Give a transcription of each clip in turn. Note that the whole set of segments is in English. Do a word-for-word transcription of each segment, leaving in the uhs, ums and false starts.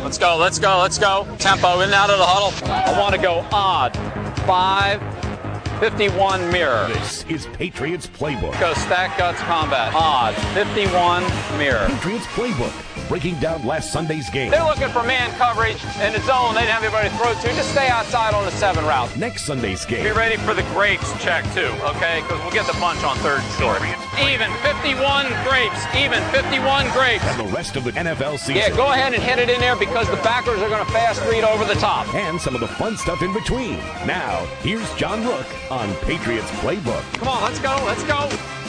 Let's go, let's go, let's go. Tempo, in and out of the huddle. I want to go odd. Five, fifty-one mirror. This is Patriots Playbook. Go stack guts combat. Odd, fifty-one mirror. Patriots Playbook, breaking down last Sunday's game. They're looking for man coverage in the zone. They didn't have anybody to throw to. Just stay outside on the seven route. Next Sunday's game. Be ready for the grapes check, too, okay? Because we'll get the bunch on third and short. Even, fifty-one grapes. Even, fifty-one grapes. And the rest of the N F L season. Yeah, go ahead and hit it in there because the backers are going to fast read over the top. And some of the fun stuff in between. Now, here's John Rook on Patriots Playbook. Come on, let's go, let's go.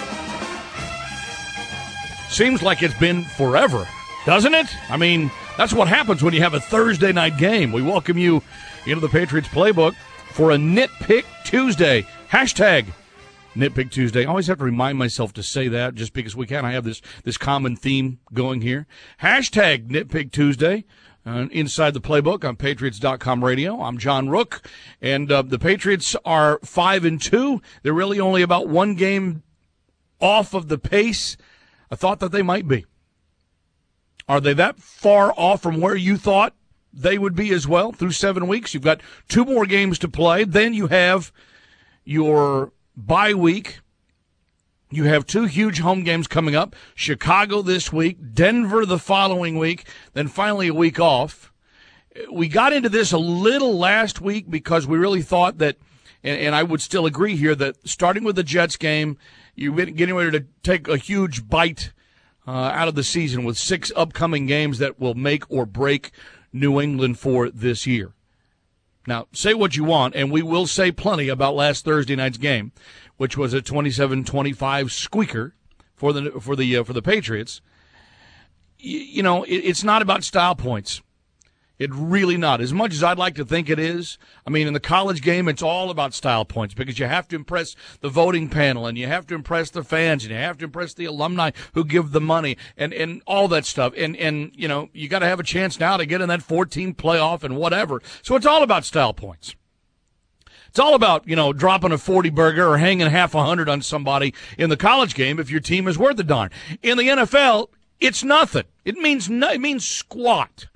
Seems like it's been forever, doesn't it? I mean, that's what happens when you have a Thursday night game. We welcome you into the Patriots Playbook for a Nitpick Tuesday. Hashtag Nitpick Tuesday. I always have to remind myself to say that just because we kind of have this, this common theme going here. Hashtag Nitpick Tuesday. Uh, inside the Playbook on Patriots dot com radio. I'm John Rook, and uh, the Patriots are five and two. They're really only about one game off of the pace I thought that they might be. Are they that far off from where you thought they would be as well through seven weeks? You've got two more games to play. Then you have your bye week. You have two huge home games coming up, Chicago this week, Denver the following week, then finally a week off. We got into this a little last week because we really thought that, and, and I would still agree here, that starting with the Jets game, you're getting ready to take a huge bite uh, out of the season with six upcoming games that will make or break New England for this year. Now, say what you want, and we will say plenty about last Thursday night's game, which was a twenty-seven twenty-five squeaker for the for the uh, for the Patriots. You, you know, it, it's not about style points. It really not. As much as I'd like to think it is, I mean, in the college game, it's all about style points because you have to impress the voting panel and you have to impress the fans and you have to impress the alumni who give the money and, and all that stuff. And, and, you know, you got to have a chance now to get in that fourteen playoff and whatever. So it's all about style points. It's all about, you know, dropping a forty burger or hanging half a hundred on somebody in the college game if your team is worth a darn. In the N F L, it's nothing. It means no, it means squat.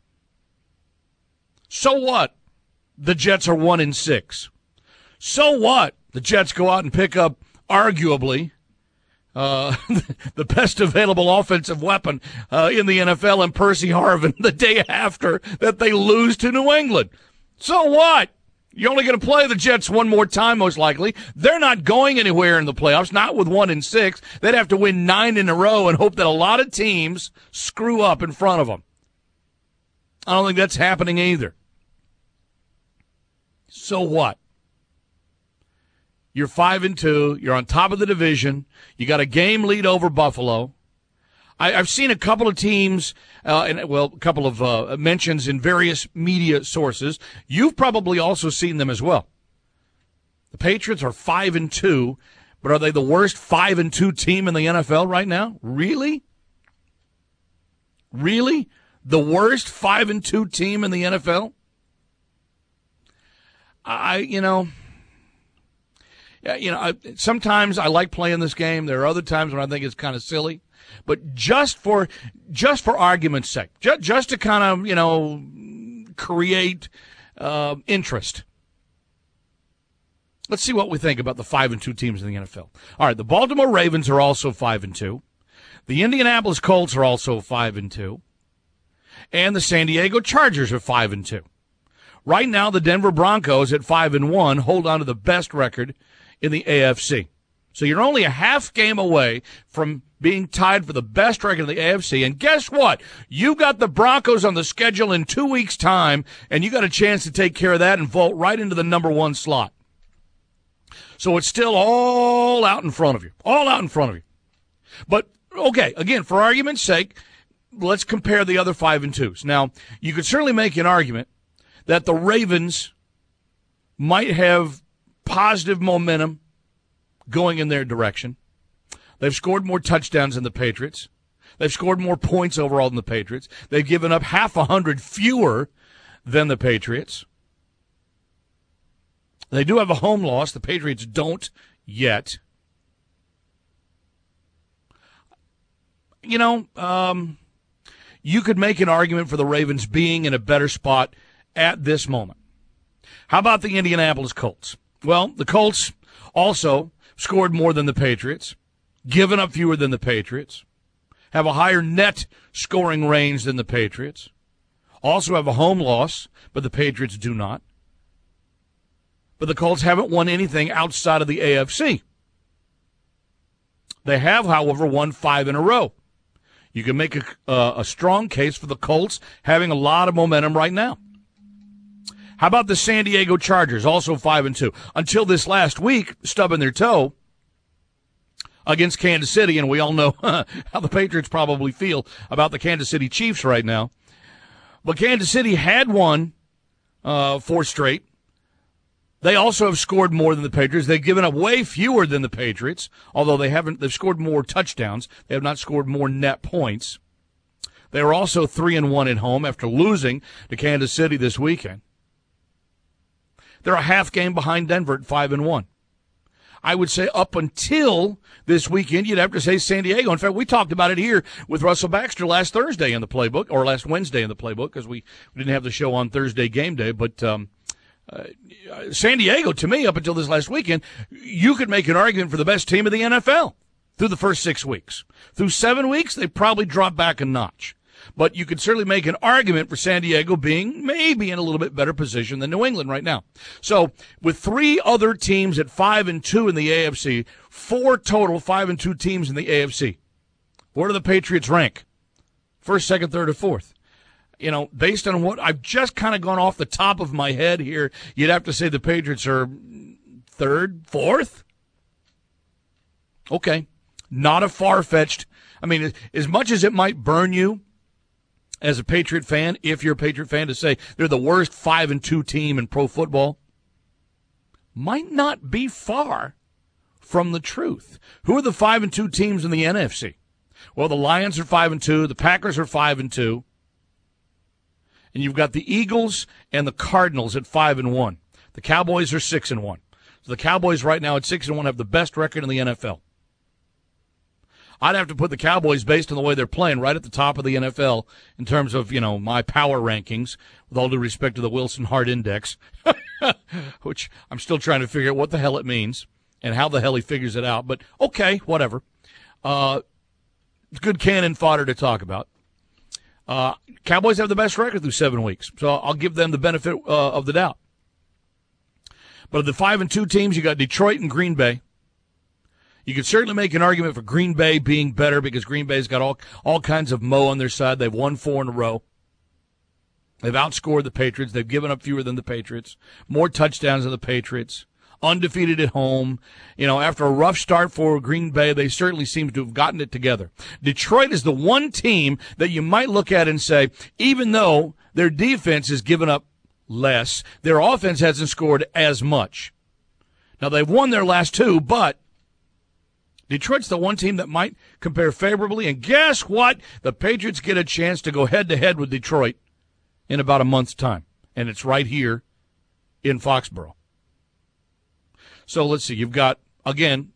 So what? The Jets are one and six. So what? The Jets go out and pick up, arguably, uh, the best available offensive weapon uh, in the N F L, and Percy Harvin the day after that they lose to New England. So what? You're only going to play the Jets one more time, most likely. They're not going anywhere in the playoffs, not with one and six. They'd have to win nine in a row and hope that a lot of teams screw up in front of them. I don't think that's happening either. So what? You're five and two. You're on top of the division. You got a game lead over Buffalo. I, I've seen a couple of teams, uh, and well, a couple of uh, mentions in various media sources. You've probably also seen them as well. The Patriots are five and two, but are they the worst five and two team in the N F L right now? Really? Really? The worst five and two team in the N F L? I, you know, you know, I, sometimes I like playing this game. There are other times when I think it's kind of silly, but just for, just for argument's sake, just, just to kind of, you know, create, uh, interest. Let's see what we think about the five and two teams in the N F L. All right. The Baltimore Ravens are also five and two. The Indianapolis Colts are also five and two. And the San Diego Chargers are five and two. Right now, the Denver Broncos at five and one hold on to the best record in the A F C. So you're only a half game away from being tied for the best record in the A F C. And guess what? You got the Broncos on the schedule in two weeks' time, and you got a chance to take care of that and vault right into the number one slot. So it's still all out in front of you, all out in front of you. But okay, again, for argument's sake, let's compare the other five and twos. Now, you could certainly make an argument that the Ravens might have positive momentum going in their direction. They've scored more touchdowns than the Patriots. They've scored more points overall than the Patriots. They've given up half a hundred fewer than the Patriots. They do have a home loss. The Patriots don't yet. You know, um, you could make an argument for the Ravens being in a better spot at this moment. How about the Indianapolis Colts? Well, the Colts also scored more than the Patriots, given up fewer than the Patriots, have a higher net scoring range than the Patriots, also have a home loss, but the Patriots do not. But the Colts haven't won anything outside of the A F C. They have, however, won five in a row. You can make a, uh, a strong case for the Colts having a lot of momentum right now. How about the San Diego Chargers, also five and two? Until this last week, stubbing their toe against Kansas City, and we all know how the Patriots probably feel about the Kansas City Chiefs right now. But Kansas City had won uh, four straight. They also have scored more than the Patriots. They've given up way fewer than the Patriots, although they haven't. They've scored more touchdowns. They have not scored more net points. They were also three and one at home after losing to Kansas City this weekend. They're a half game behind Denver at five and one. I would say up until this weekend, you'd have to say San Diego. In fact, we talked about it here with Russell Baxter last Thursday in the playbook, or last Wednesday in the playbook, because we, we didn't have the show on Thursday game day. But um, uh, San Diego, to me, up until this last weekend, you could make an argument for the best team of the N F L through the first six weeks. Through seven weeks, they probably dropped back a notch. But you could certainly make an argument for San Diego being maybe in a little bit better position than New England right now. So with three other teams at five and two in the A F C, four total five and two teams in the A F C, where do the Patriots rank? First, second, third, or fourth? You know, based on what I've just kind of gone off the top of my head here, you'd have to say the Patriots are third, fourth? Okay. Not a far-fetched. I mean, as much as it might burn you as a Patriot fan, if you're a Patriot fan, to say they're the worst five and two team in pro football, might not be far from the truth. Who are the five and two teams in the N F C? Well, the Lions are five and two, the Packers are five and two, and you've got the Eagles and the Cardinals at five and one. The Cowboys are six and one. So the Cowboys right now at six and one have the best record in the N F L. I'd have to put the Cowboys, based on the way they're playing, right at the top of the N F L in terms of, you know, my power rankings, with all due respect to the Wilson Hart Index, which I'm still trying to figure out what the hell it means and how the hell he figures it out. But, okay, whatever. Uh, it's good cannon fodder to talk about. Uh, Cowboys have the best record through seven weeks, so I'll give them the benefit uh, of the doubt. But of the five and two teams, you got Detroit and Green Bay. You could certainly make an argument for Green Bay being better because Green Bay's got all all kinds of mo on their side. They've won four in a row. They've outscored the Patriots. They've given up fewer than the Patriots. More touchdowns than the Patriots. Undefeated at home. You know, after a rough start for Green Bay, they certainly seem to have gotten it together. Detroit is the one team that you might look at and say, even though their defense has given up less, their offense hasn't scored as much. Now, they've won their last two, but Detroit's the one team that might compare favorably, and guess what? The Patriots get a chance to go head-to-head with Detroit in about a month's time, and it's right here in Foxborough. So let's see. You've got, again,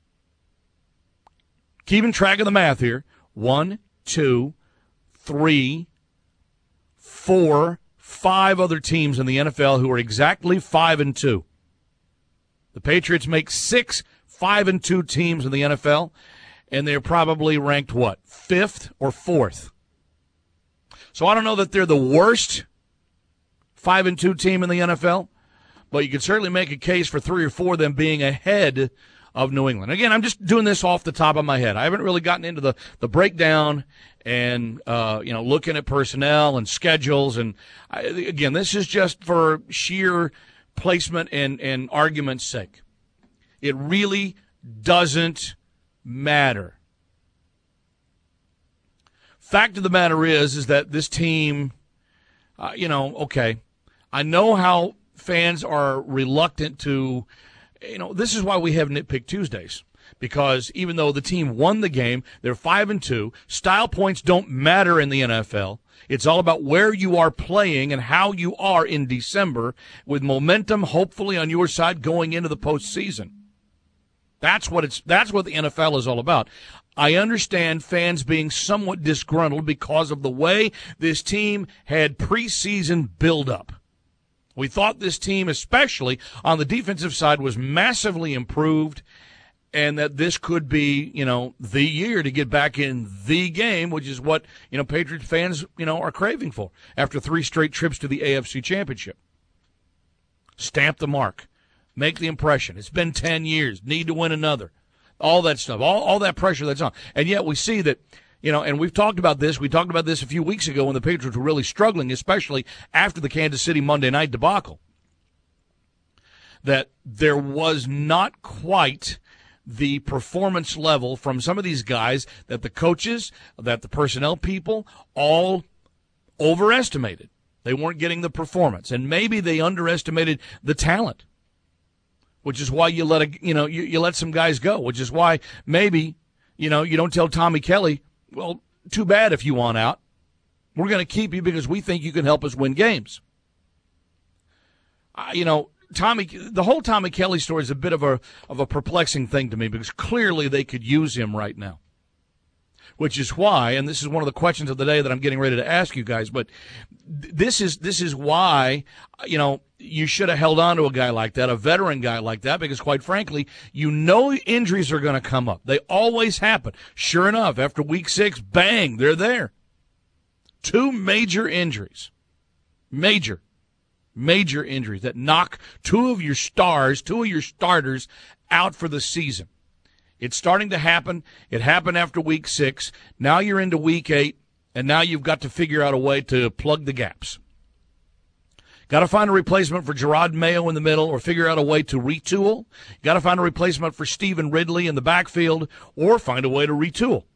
keeping track of the math here, one, two, three, four, five other teams in the N F L who are exactly five and two. The Patriots make six five and two teams in the N F L, and they're probably ranked, what, fifth or fourth? So I don't know that they're the worst five and two team in the N F L, but you can certainly make a case for three or four of them being ahead of New England. Again, I'm just doing this off the top of my head. I haven't really gotten into the, the breakdown and, uh, you know, looking at personnel and schedules. And, I, again, this is just for sheer placement and, and argument's sake. It really doesn't matter. Fact of the matter is, is that this team, uh, you know, okay, I know how fans are reluctant to, you know, this is why we have Nitpick Tuesdays. Because even though the team won the game, they're five and two, style points don't matter in the N F L. It's all about where you are playing and how you are in December, with momentum hopefully on your side going into the postseason. That's what it's. That's what the N F L is all about. I understand fans being somewhat disgruntled because of the way this team had preseason build-up. We thought this team, especially on the defensive side, was massively improved, and that this could be, you know, the year to get back in the game, which is what, you know, Patriots fans, you know, are craving for after three straight trips to the A F C Championship. Stamp the mark. Make the impression. It's been ten years. Need to win another. All that stuff. All, all that pressure that's on. And yet we see that, you know, and we've talked about this. We talked about this a few weeks ago when the Patriots were really struggling, especially after the Kansas City Monday night debacle, that there was not quite the performance level from some of these guys that the coaches, that the personnel people all overestimated. They weren't getting the performance, and maybe they underestimated the talent, which is why you let a, you know, you, you let some guys go, which is why maybe, you know, you don't tell Tommy Kelly, well, too bad if you want out. We're going to keep you because we think you can help us win games. Uh, you know, Tommy, the whole Tommy Kelly story is a bit of a of a perplexing thing to me because clearly they could use him right now. Which is why, and this is one of the questions of the day that I'm getting ready to ask you guys, but this is this is why, you know, you should have held on to a guy like that, a veteran guy like that, because quite frankly, you know injuries are going to come up. They always happen. Sure enough, after week six, bang, they're there. Two major injuries. Major. Major injuries that knock two of your stars, two of your starters out for the season. It's starting to happen. It happened after week six. Now you're into week eight, and now you've got to figure out a way to plug the gaps. Got to find a replacement for Gerard Mayo in the middle or figure out a way to retool. Got to find a replacement for Stephen Ridley in the backfield or find a way to retool.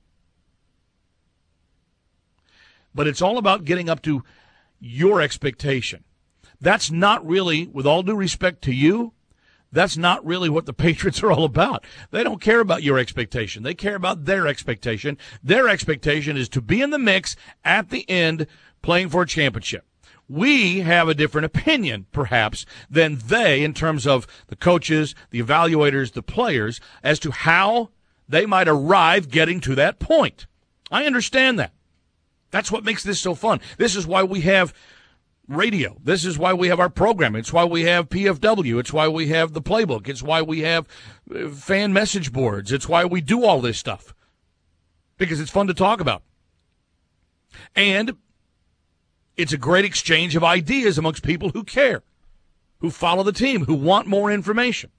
But it's all about getting up to your expectation. That's not really, with all due respect to you, that's not really what the Patriots are all about. They don't care about your expectation. They care about their expectation. Their expectation is to be in the mix at the end playing for a championship. We have a different opinion, perhaps, than they in terms of the coaches, the evaluators, the players, as to how they might arrive getting to that point. I understand that. That's what makes this so fun. This is why we have radio. This is why we have our program. It's why we have P F W. It's why we have the playbook. It's why we have fan message boards. It's why we do all this stuff. Because it's fun to talk about. And it's a great exchange of ideas amongst people who care, who follow the team, who want more information.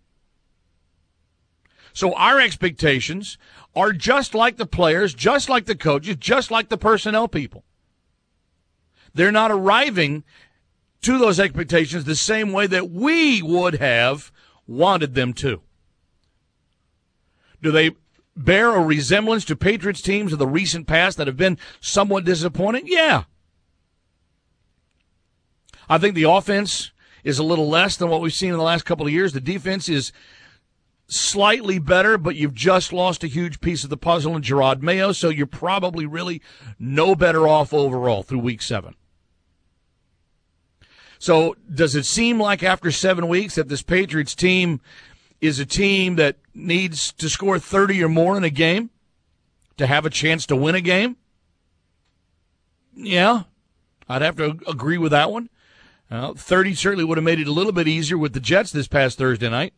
So our expectations are just like the players, just like the coaches, just like the personnel people. They're not arriving to those expectations the same way that we would have wanted them to. Do they bear a resemblance to Patriots teams of the recent past that have been somewhat disappointing? Yeah. I think the offense is a little less than what we've seen in the last couple of years. The defense is slightly better, but you've just lost a huge piece of the puzzle in Gerard Mayo, so you're probably really no better off overall through week seven. So does it seem like after seven weeks that this Patriots team is a team that needs to score thirty or more in a game to have a chance to win a game? Yeah, I'd have to agree with that one. Uh, thirty certainly would have made it a little bit easier with the Jets this past Thursday night.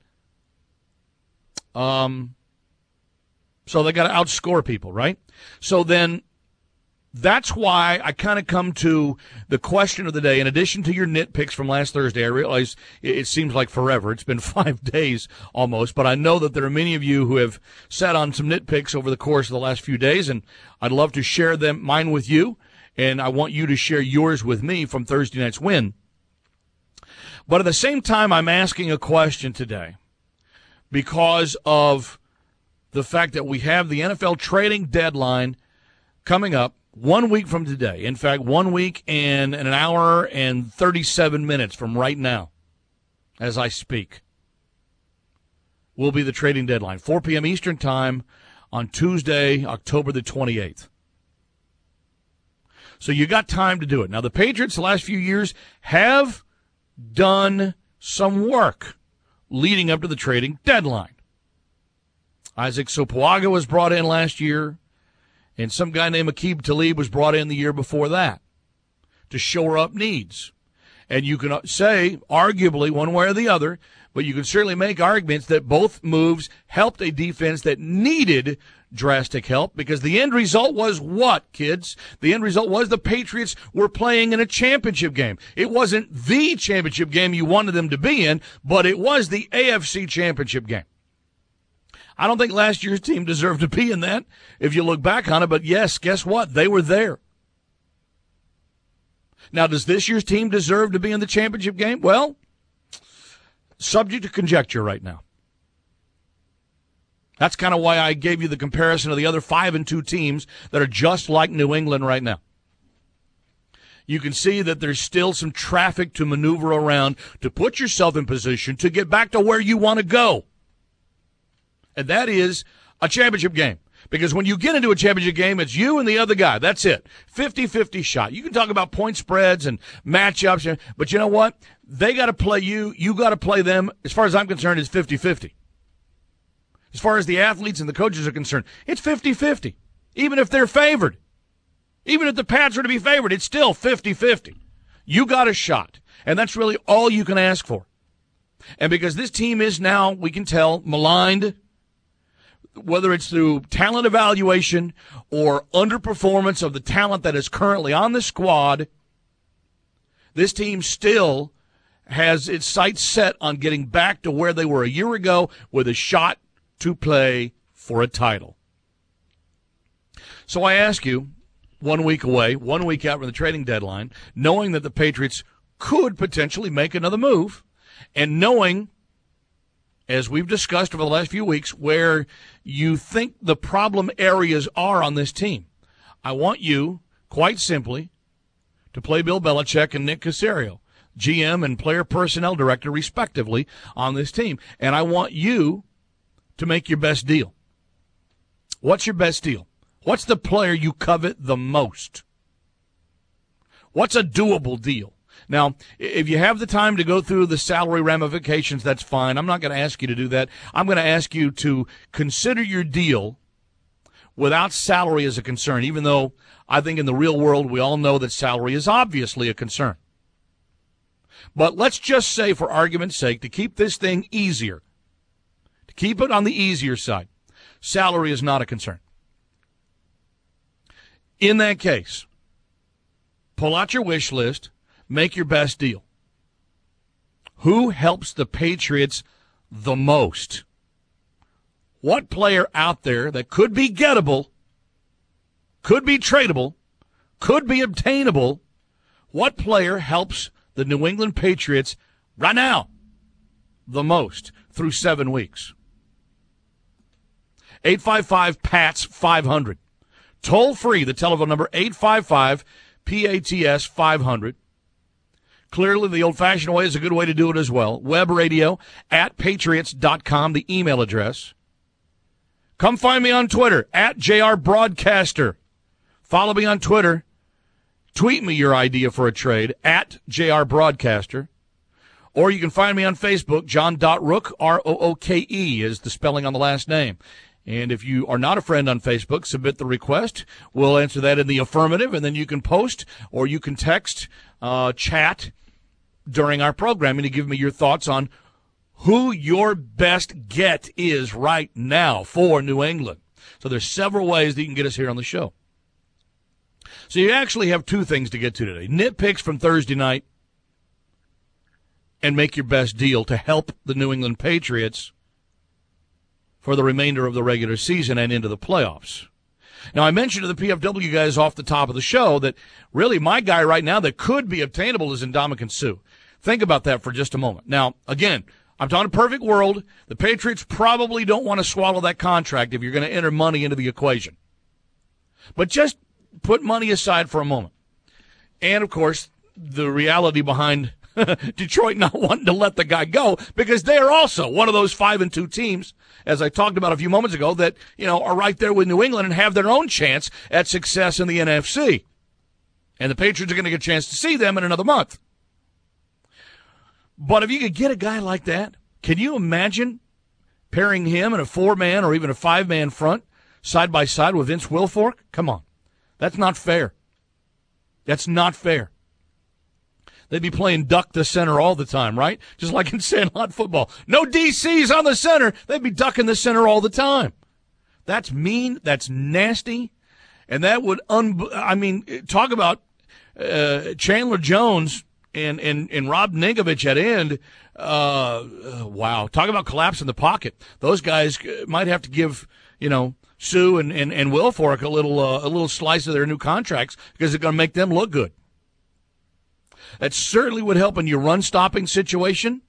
Um, so they got to outscore people, right? So then that's why I kind of come to the question of the day. In addition to your nitpicks from last Thursday, I realize it seems like forever. It's been five days almost, but I know that there are many of you who have sat on some nitpicks over the course of the last few days, and I'd love to share them, mine with you, and I want you to share yours with me from Thursday night's win. But at the same time, I'm asking a question today because of the fact that we have the N F L trading deadline coming up one week from today. In fact, one week and an hour and thirty-seven minutes from right now, as I speak, will be the trading deadline. four p.m. Eastern Time on Tuesday, October the twenty-eighth. So you got time to do it. Now, the Patriots the last few years have done some work leading up to the trading deadline. Isaac Sopoaga was brought in last year, and some guy named Aqib Talib was brought in the year before that to shore up needs. And you can say, arguably, one way or the other, but you can certainly make arguments that both moves helped a defense that needed drastic help, because the end result was what, kids? The end result was the Patriots were playing in a championship game. It wasn't the championship game you wanted them to be in, but it was the A F C championship game. I don't think last year's team deserved to be in that, if you look back on it, but yes, guess what? They were there. Now, does this year's team deserve to be in the championship game? Well, subject to conjecture right now. That's kind of why I gave you the comparison of the other five and two teams that are just like New England right now. You can see that there's still some traffic to maneuver around to put yourself in position to get back to where you want to go. And that is a championship game. Because when you get into a championship game, it's you and the other guy. That's it. fifty-fifty shot. You can talk about point spreads and matchups, but you know what? They got to play you. You got to play them. As far as I'm concerned, it's fifty-fifty. As far as the athletes and the coaches are concerned, it's fifty-fifty. Even if they're favored. Even if the Pats are to be favored, it's still fifty-fifty. You got a shot. And that's really all you can ask for. And because this team is now, we can tell, maligned, whether it's through talent evaluation or underperformance of the talent that is currently on the squad, this team still has its sights set on getting back to where they were a year ago with a shot to play for a title. So I ask you, one week away, one week out from the trading deadline, knowing that the Patriots could potentially make another move, and knowing, as we've discussed over the last few weeks, where you think the problem areas are on this team, I want you, quite simply, to play Bill Belichick and Nick Caserio, G M and player personnel director, respectively, on this team. And I want you to make your best deal. What's your best deal? What's the player you covet the most? What's a doable deal? Now, if you have the time to go through the salary ramifications, that's fine. I'm not going to ask you to do that. I'm going to ask you to consider your deal without salary as a concern, even though I think in the real world we all know that salary is obviously a concern. But let's just say, for argument's sake, to keep this thing easier, to keep it on the easier side, salary is not a concern. In that case, pull out your wish list, make your best deal. Who helps the Patriots the most? What player out there that could be gettable, could be tradable, could be obtainable, what player helps the New England Patriots right now the most through seven weeks? eight five five, P A T S five hundred. Toll free, the telephone number, eight five five, P A T S five hundred. Clearly, the old-fashioned way is a good way to do it as well. Web radio at patriots dot com, the email address. Come find me on Twitter, at J R Broadcaster. Follow me on Twitter. Tweet me your idea for a trade, at J R Broadcaster. Or you can find me on Facebook, John Rook, R O O K E is the spelling on the last name. And if you are not a friend on Facebook, submit the request. We'll answer that in the affirmative, and then you can post or you can text, uh, chat during our programming to give me your thoughts on who your best get is right now for New England. So there's several ways that you can get us here on the show. So you actually have two things to get to today. Nitpicks from Thursday night and make your best deal to help the New England Patriots for the remainder of the regular season and into the playoffs. Now, I mentioned to the P F W guys off the top of the show that really my guy right now that could be obtainable is Ndamukong Suh. Think about that for just a moment. Now, again, I'm talking a perfect world. The Patriots probably don't want to swallow that contract if you're going to enter money into the equation. But just put money aside for a moment. And, of course, the reality behind Detroit not wanting to let the guy go, because they are also one of those five and two teams, as I talked about a few moments ago, that, you know, are right there with New England and have their own chance at success in the N F C. And the Patriots are going to get a chance to see them in another month. But if you could get a guy like that, can you imagine pairing him in a four-man or even a five-man front side by side with Vince Wilfork? Come on. That's not fair. That's not fair. They'd be playing duck the center all the time, right? Just like in Sandlot football. No D Cs on the center. They'd be ducking the center all the time. That's mean. That's nasty. And that would, un- I mean, talk about uh, Chandler Jones and, and, and Rob Ninkovich at end. Uh, wow. Talk about collapse in the pocket. Those guys might have to give, you know, Sue and, and, and Wilfork a little, uh, a little slice of their new contracts because they're going to make them look good. That certainly would help in your run-stopping situation,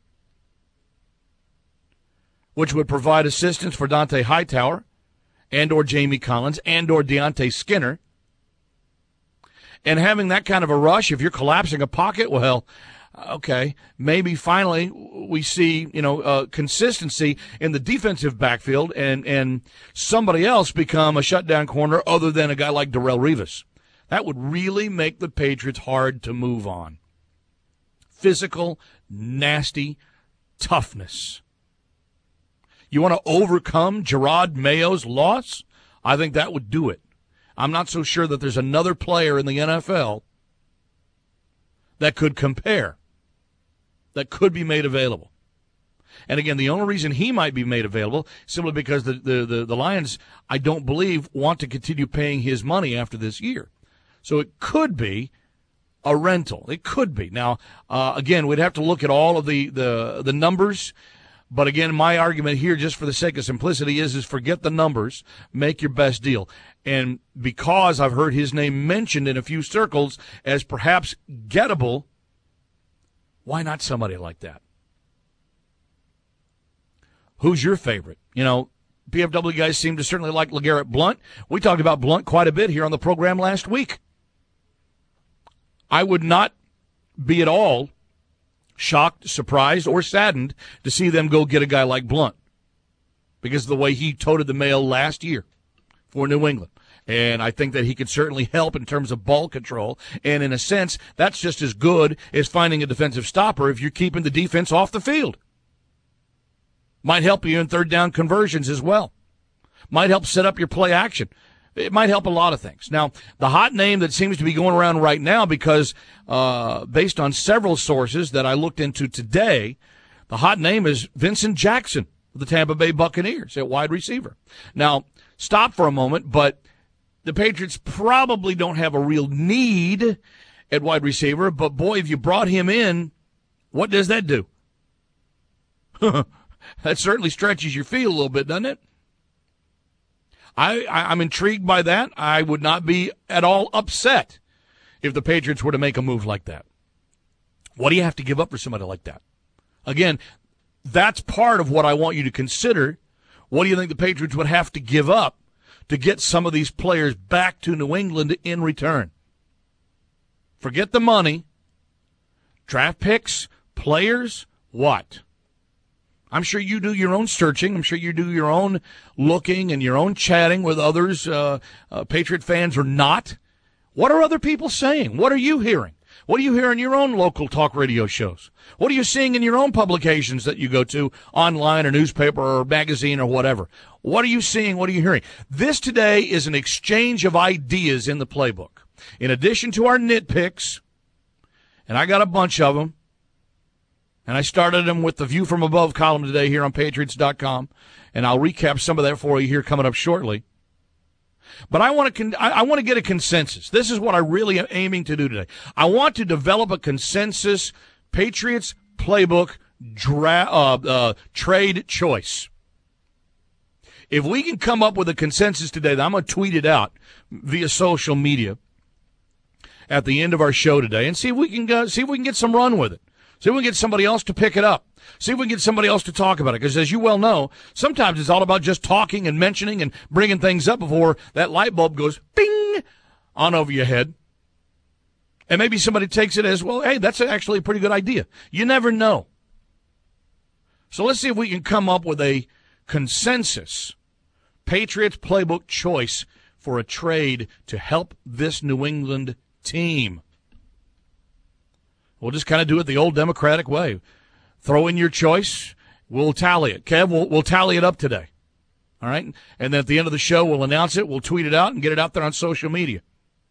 which would provide assistance for Dante Hightower and or Jamie Collins and or Deontay Skinner. And having that kind of a rush, if you're collapsing a pocket, well, okay, maybe finally we see, you know, uh, consistency in the defensive backfield and, and somebody else become a shutdown corner other than a guy like Darrelle Revis. That would really make the Patriots hard to move on. Physical, nasty toughness. You want to overcome Gerard Mayo's loss? I think that would do it. I'm not so sure that there's another player in the N F L that could compare, that could be made available. And again, the only reason he might be made available simply because the, the, the, the Lions, I don't believe, want to continue paying his money after this year. So it could be a rental. It could be. Now, uh, again, we'd have to look at all of the, the, the numbers. But again, my argument here, just for the sake of simplicity, is, is forget the numbers. Make your best deal. And because I've heard his name mentioned in a few circles as perhaps gettable, why not somebody like that? Who's your favorite? You know, P F W guys seem to certainly like LeGarrette Blount. We talked about Blount quite a bit here on the program last week. I would not be at all shocked, surprised, or saddened to see them go get a guy like Blount because of the way he toted the mail last year for New England. And I think that he could certainly help in terms of ball control. And in a sense, that's just as good as finding a defensive stopper if you're keeping the defense off the field. Might help you in third down conversions as well. Might help set up your play action. It might help a lot of things. Now, the hot name that seems to be going around right now because uh, based on several sources that I looked into today, the hot name is Vincent Jackson of the Tampa Bay Buccaneers at wide receiver. Now, stop for a moment, but the Patriots probably don't have a real need at wide receiver, but boy, if you brought him in, what does that do? That certainly stretches your field a little bit, doesn't it? I, I, I'm intrigued by that. I would not be at all upset if the Patriots were to make a move like that. What do you have to give up for somebody like that? Again, that's part of what I want you to consider. What do you think the Patriots would have to give up to get some of these players back to New England in return? Forget the money. Draft picks, players, what? I'm sure you do your own searching. I'm sure you do your own looking and your own chatting with others, uh, uh, Patriot fans or not. What are other people saying? What are you hearing? What do you hear in your own local talk radio shows? What are you seeing in your own publications that you go to online or newspaper or magazine or whatever? What are you seeing? What are you hearing? This today is an exchange of ideas in the playbook. In addition to our nitpicks, and I got a bunch of them, and I started them with the View from Above column today here on Patriots dot com, and I'll recap some of that for you here coming up shortly. But I want to con- I, I want to get a consensus. This is what I really am aiming to do today. I want to develop a consensus Patriots playbook dra- uh, uh, trade choice. If we can come up with a consensus today, I'm going to tweet it out via social media at the end of our show today, and see if we can go, see if we can get some run with it. See if we can get somebody else to pick it up. See if we can get somebody else to talk about it. Because as you well know, sometimes it's all about just talking and mentioning and bringing things up before that light bulb goes bing on over your head. And maybe somebody takes it as, well, hey, that's actually a pretty good idea. You never know. So let's see if we can come up with a consensus Patriots playbook choice for a trade to help this New England team. We'll just kind of do it the old Democratic way. Throw in your choice. We'll tally it. Kev, we'll, we'll tally it up today. All right? And then at the end of the show, we'll announce it. We'll tweet it out and get it out there on social media.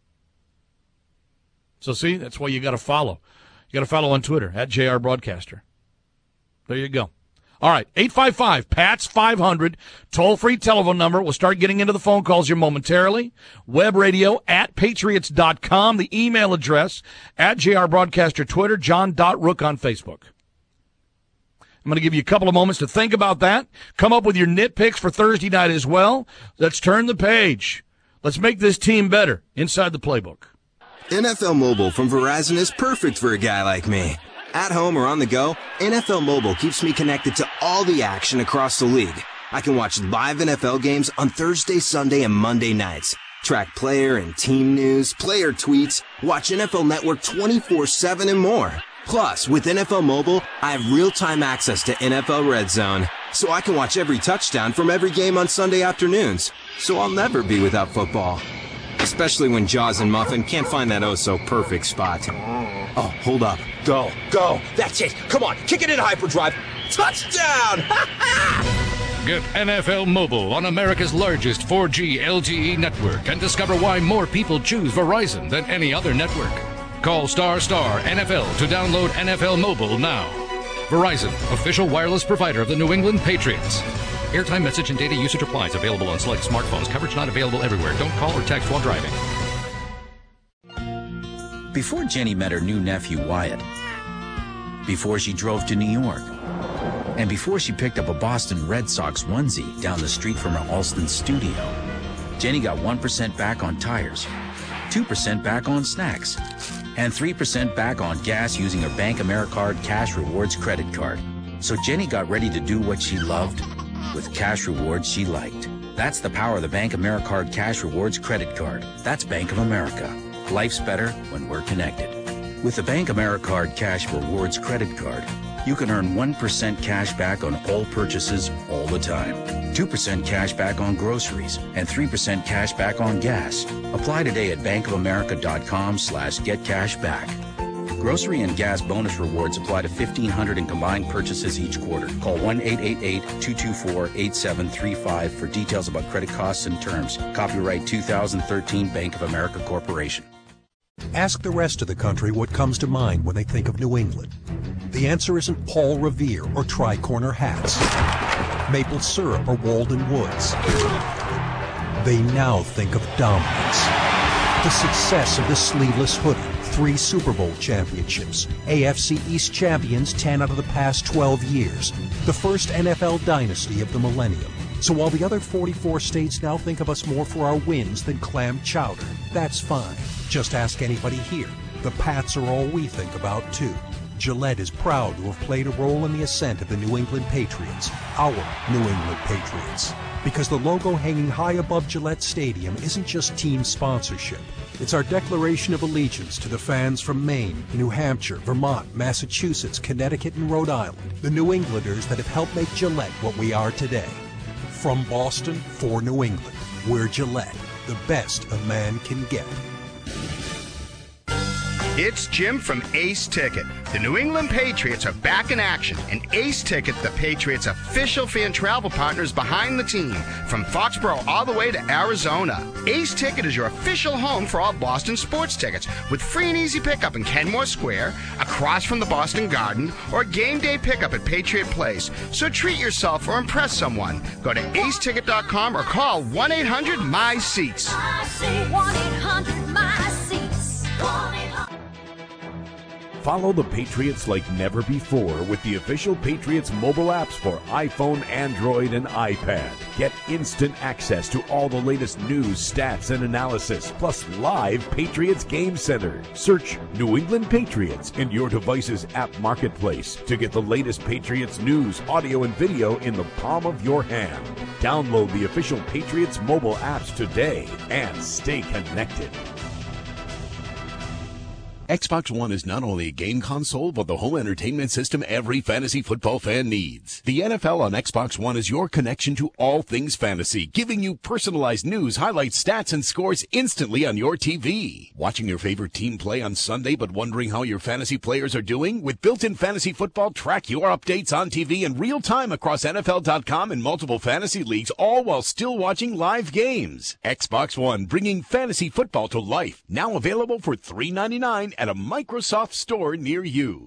So, see, that's why you got to follow. You got to follow on Twitter, at J R Broadcaster. There you go. All right, eight five five, P A T S five hundred, toll-free telephone number. We'll start getting into the phone calls here momentarily. Web radio at patriots dot com. The email address at J R Broadcaster Twitter, John dot Rook on Facebook. I'm going to give you a couple of moments to think about that. Come up with your nitpicks for Thursday night as well. Let's turn the page. Let's make this team better inside the playbook. N F L Mobile from Verizon is perfect for a guy like me. At home or on the go, N F L Mobile keeps me connected to all the action across the league. I can watch live N F L games on Thursday, Sunday, and Monday nights. Track player and team news, player tweets, watch N F L Network twenty-four seven and more. Plus, with N F L Mobile, I have real-time access to N F L Red Zone, so I can watch every touchdown from every game on Sunday afternoons. So I'll never be without football. Especially when Jaws and Muffin can't find that oh-so-perfect spot. Oh, hold up. Go. Go. That's it. Come on. Kick it in hyperdrive. Touchdown! Get N F L Mobile on America's largest four G L T E network and discover why more people choose Verizon than any other network. Call star star N F L to download N F L Mobile now. Verizon, official wireless provider of the New England Patriots. Airtime, message, and data usage applies. Available on select smartphones. Coverage not available everywhere. Don't call or text while driving. Before Jenny met her new nephew, Wyatt, before she drove to New York, and before she picked up a Boston Red Sox onesie down the street from her Alston studio, Jenny got one percent back on tires, two percent back on snacks, and three percent back on gas using her Bank AmeriCard Cash Rewards credit card. So Jenny got ready to do what she loved with cash rewards she liked. That's the power of the Bank AmeriCard Cash Rewards credit card. That's Bank of America. Life's better when we're connected. With the Bank AmeriCard Cash Rewards credit card, you can earn one percent cash back on all purchases all the time, two percent cash back on groceries, and three percent cash back on gas. Apply today at bankofamerica.com slash get cash back. Grocery and gas bonus rewards apply to fifteen hundred in combined purchases each quarter. Call one eight eight eight, two two four, eight seven three five for details about credit costs and terms. Copyright two thousand thirteen Bank of America Corporation. Ask the rest of the country what comes to mind when they think of New England. The answer isn't Paul Revere or tri-corner hats, maple syrup or Walden Woods. They now think of dominance. The success of the sleeveless hoodie, three Super Bowl championships, A F C East champions ten out of the past twelve years, the first N F L dynasty of the millennium. So while the other forty-four states now think of us more for our wins than clam chowder, that's fine. Just ask anybody here. The Pats are all we think about, too. Gillette is proud to have played a role in the ascent of the New England Patriots, our New England Patriots. Because the logo hanging high above Gillette Stadium isn't just team sponsorship. It's our declaration of allegiance to the fans from Maine, New Hampshire, Vermont, Massachusetts, Connecticut, and Rhode Island, the New Englanders that have helped make Gillette what we are today. From Boston for New England, we're Gillette, the best a man can get. It's Jim from Ace Ticket. The New England Patriots are back in action, and Ace Ticket, the Patriots' official fan travel partner, is behind the team from Foxborough all the way to Arizona. Ace Ticket is your official home for all Boston sports tickets, with free and easy pickup in Kenmore Square, across from the Boston Garden, or game day pickup at Patriot Place. So treat yourself or impress someone. Go to ace ticket dot com or call one eight hundred M Y SEATS. I say one eight hundred M Y SEATS. Follow the Patriots like never before with the official Patriots mobile apps for iPhone, Android, and iPad. Get instant access to all the latest news, stats, and analysis, plus live Patriots Game Center. Search New England Patriots in your device's app marketplace to get the latest Patriots news, audio, and video in the palm of your hand. Download the official Patriots mobile apps today and stay connected. Xbox One is not only a game console, but the home entertainment system every fantasy football fan needs. The N F L on Xbox One is your connection to all things fantasy, giving you personalized news, highlights, stats, and scores instantly on your T V. Watching your favorite team play on Sunday, but wondering how your fantasy players are doing? With built-in fantasy football, track your updates on T V in real time across N F L dot com and multiple fantasy leagues, all while still watching live games. Xbox One, bringing fantasy football to life. Now available for three ninety-nine at a Microsoft store near you.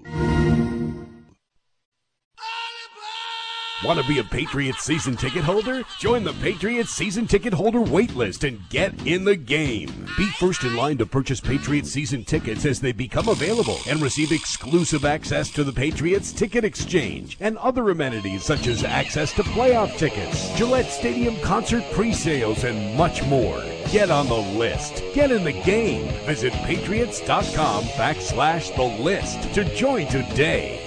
Want to be a Patriots season ticket holder? Join the Patriots season ticket holder waitlist and get in the game. Be first in line to purchase Patriots season tickets as they become available and receive exclusive access to the Patriots Ticket Exchange and other amenities such as access to playoff tickets, Gillette Stadium concert pre-sales, and much more. Get on the list. Get in the game. Visit patriots.com backslash the list to join today.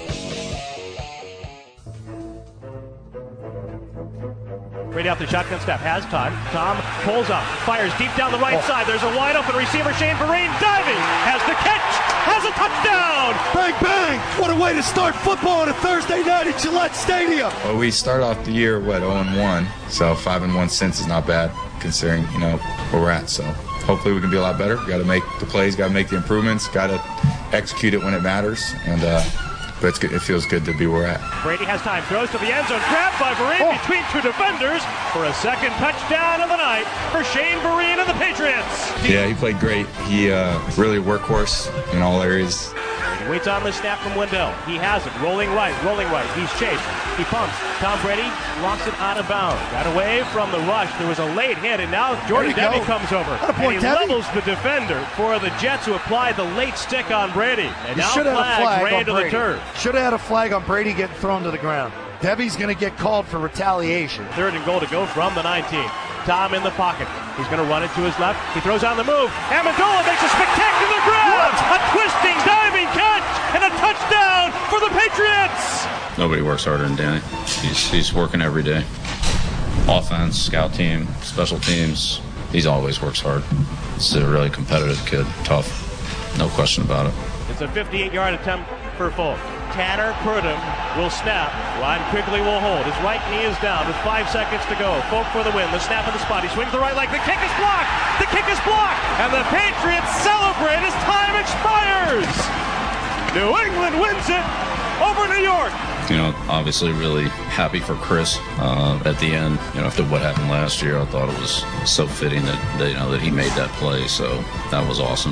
Brady out the shotgun step, has time. Tom pulls up, fires deep down the right oh. side. There's a wide open receiver, Shane Vereen diving, has the catch, has a touchdown! Bang, bang! What a way to start football on a Thursday night at Gillette Stadium! Well, we start off the year, what, oh and one, so five and one since is not bad, considering, you know, where we're at, so hopefully we can be a lot better. Got to make the plays, got to make the improvements, got to execute it when it matters, and, uh, but it's good. It feels good to be where we're at. Brady has time, throws to the end zone, grabbed by Vereen oh. between two defenders for a second touchdown of the night for Shane Vereen and the Patriots. Yeah, he played great. He uh, really workhorse in all areas. He waits on the snap from Wendell. He has it, rolling right, rolling right. He's chased. He pumps. Tom Brady locks it out of bounds. Got away from the rush. There was a late hit, and now Jordan Devey comes over. And he Devey. levels the defender for the Jets, who applied the late stick on Brady. And you now should have had a flag ran on to Brady. the turf. Should have had a flag on Brady getting thrown to the ground. Devey's going to get called for retaliation. Third and goal to go from the nineteen. Tom in the pocket. He's going to run it to his left. He throws on the move. Amendola makes a spectacular grab. What? A twisting, diving catch and a touchdown for the Patriots. Nobody works harder than Danny. He's, he's working every day. Offense, scout team, special teams. He always works hard. He's a really competitive kid. Tough. No question about it. It's a fifty-eight-yard attempt for Folk. Tanner Purdom will snap. Ryan Quigley will hold. His right knee is down with five seconds to go. Folk for the win. The snap of the spot. He swings the right leg. The kick is blocked. The kick is blocked. And the Patriots celebrate as time expires. New England wins it over New York. You know, obviously really happy for Chris uh, at the end. You know, after what happened last year, I thought it was so fitting that, that, you know, that he made that play. So that was awesome.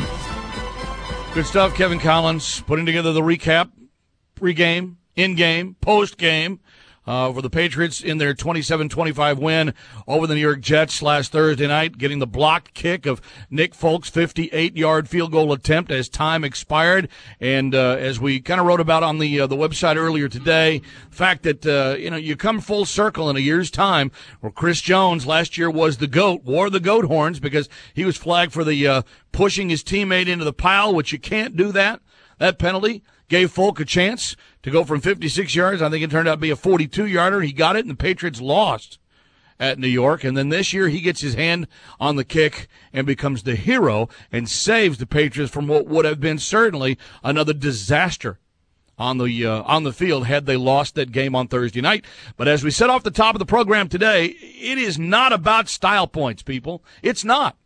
Good stuff, Kevin Collins, putting together the recap, pregame, in-game, post-game uh, for the Patriots in their twenty-seven twenty-five win over the New York Jets last Thursday night, getting the blocked kick of Nick Folk's fifty-eight-yard field goal attempt as time expired. And uh, as we kind of wrote about on the uh, the website earlier today, the fact that uh, you know you come full circle in a year's time, where Chris Jones last year was the GOAT, wore the goat horns because he was flagged for the uh, pushing his teammate into the pile, which you can't do that. That penalty gave Folk a chance to go from fifty-six yards. I think it turned out to be a forty-two-yarder. He got it, and the Patriots lost at New York. And then this year he gets his hand on the kick and becomes the hero and saves the Patriots from what would have been certainly another disaster on the uh, on the field had they lost that game on Thursday night. But as we said off the top of the program today, it is not about style points, people. It's not.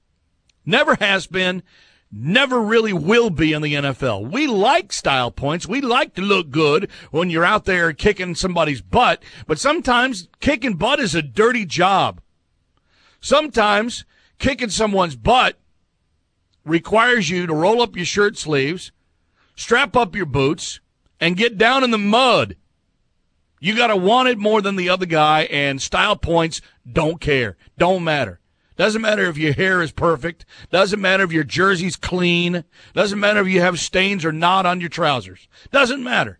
Never has been. Never really will be in the N F L. We like style points. We like to look good when you're out there kicking somebody's butt, but sometimes kicking butt is a dirty job. Sometimes kicking someone's butt requires you to roll up your shirt sleeves, strap up your boots, and get down in the mud. You got to want it more than the other guy, and style points don't care. Don't matter. Doesn't matter if your hair is perfect. Doesn't matter if your jersey's clean. Doesn't matter if you have stains or not on your trousers. Doesn't matter.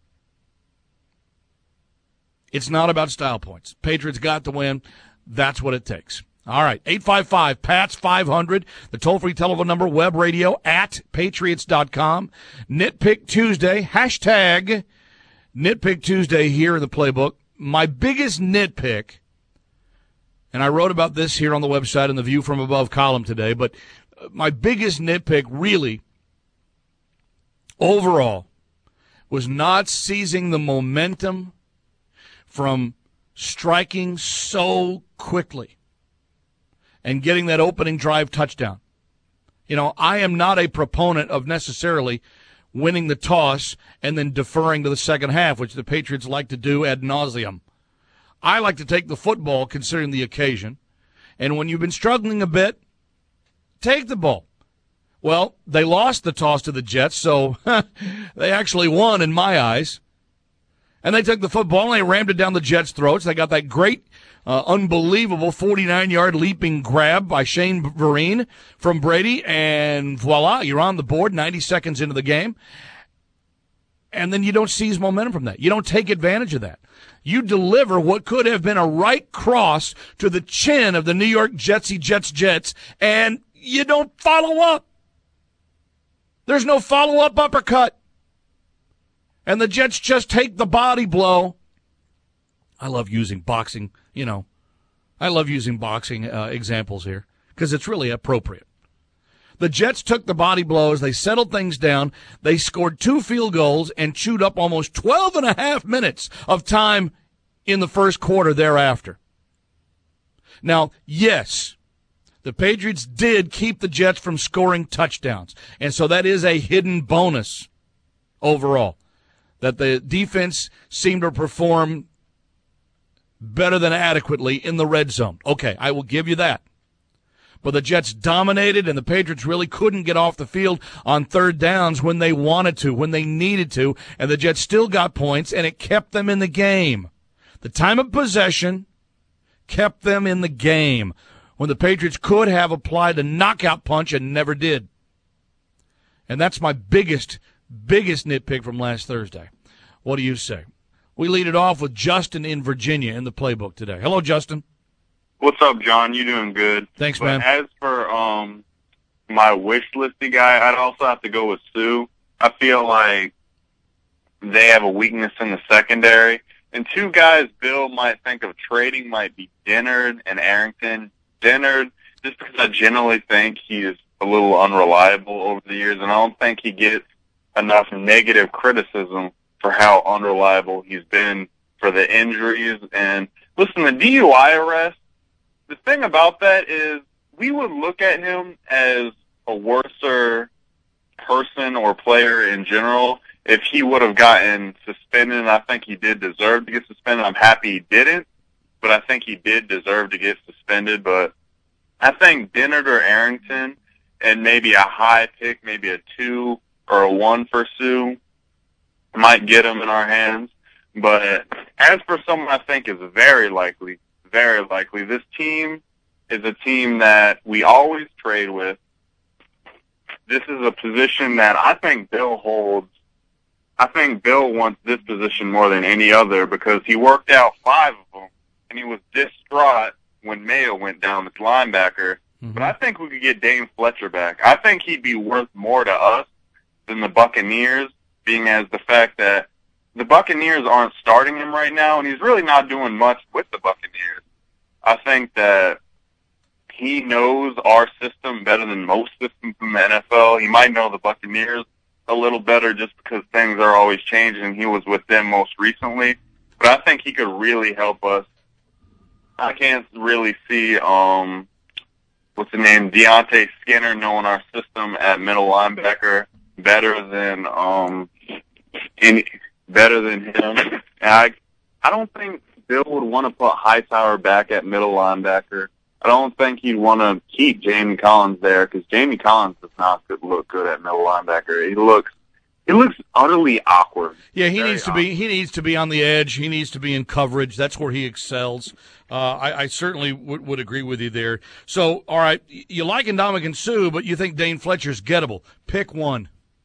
It's not about style points. Patriots got the win. That's what it takes. All right, eight five five, P A T S five hundred, the toll-free telephone number, web radio at patriots dot com. Nitpick Tuesday, hashtag Nitpick Tuesday here in the playbook. My biggest nitpick, and I wrote about this here on the website in the View from Above column today, but my biggest nitpick really overall was not seizing the momentum from striking so quickly and getting that opening drive touchdown. You know, I am not a proponent of necessarily winning the toss and then deferring to the second half, which the Patriots like to do ad nauseum. I like to take the football considering the occasion, and when you've been struggling a bit, take the ball. Well, they lost the toss to the Jets, so they actually won in my eyes. And they took the football and they rammed it down the Jets' throats. They got that great, uh, unbelievable forty-nine-yard leaping grab by Shane Vereen from Brady, and voila, you're on the board ninety seconds into the game. And then you don't seize momentum from that. You don't take advantage of that. You deliver what could have been a right cross to the chin of the New York Jetsy Jets Jets, and you don't follow up. There's no follow-up uppercut. And the Jets just take the body blow. I love using boxing, you know. I love using boxing uh, examples here because it's really appropriate. The Jets took the body blows. They settled things down. They scored two field goals and chewed up almost twelve and a half minutes of time in the first quarter thereafter. Now, yes, the Patriots did keep the Jets from scoring touchdowns, and so that is a hidden bonus overall, that the defense seemed to perform better than adequately in the red zone. Okay, I will give you that. But the Jets dominated, and the Patriots really couldn't get off the field on third downs when they wanted to, when they needed to, and the Jets still got points, and it kept them in the game. The time of possession kept them in the game when the Patriots could have applied a knockout punch and never did. And that's my biggest, biggest nitpick from last Thursday. What do you say? We lead it off with Justin in Virginia in the playbook today. Hello, Justin. What's up, John? You doing good? Thanks, but man. As for um my wish listy guy, I'd also have to go with Sue. I feel like they have a weakness in the secondary. And two guys Bill might think of trading might be Dennard and Arrington. Dennard, just because I generally think he's a little unreliable over the years, and I don't think he gets enough negative criticism for how unreliable he's been for the injuries. And listen, the D U I arrest, the thing about that is we would look at him as a worser person or player in general if he would have gotten suspended, and I think he did deserve to get suspended. I'm happy he didn't, but I think he did deserve to get suspended. But I think Dennard or Arrington and maybe a high pick, maybe a two or a one for Sue, might get him in our hands. But as for someone I think is very likely, very likely, this team is a team that we always trade with. This is a position that I think Bill holds. I think Bill wants this position more than any other because he worked out five of them, and he was distraught when Mayo went down as linebacker. Mm-hmm. But I think we could get Dane Fletcher back. I think he'd be worth more to us than the Buccaneers, being as the fact that the Buccaneers aren't starting him right now, and he's really not doing much with the Buccaneers. I think that he knows our system better than most systems in the N F L. He might know the Buccaneers a little better just because things are always changing, and he was with them most recently. But I think he could really help us. I can't really see, um, what's the name, Deontay Skinner knowing our system at middle linebacker better than um, any better than him. And I, I don't think Bill would want to put Hightower back at middle linebacker. I don't think he'd want to keep Jamie Collins there because Jamie Collins does not good, look good at middle linebacker. He looks he looks utterly awkward. Yeah, he Very needs to awkward. be he needs to be on the edge. He needs to be in coverage. That's where he excels. Uh, I, I certainly would, would agree with you there. So, all right, you like Ndamukong Suh, but you think Dane Fletcher's gettable. Pick one.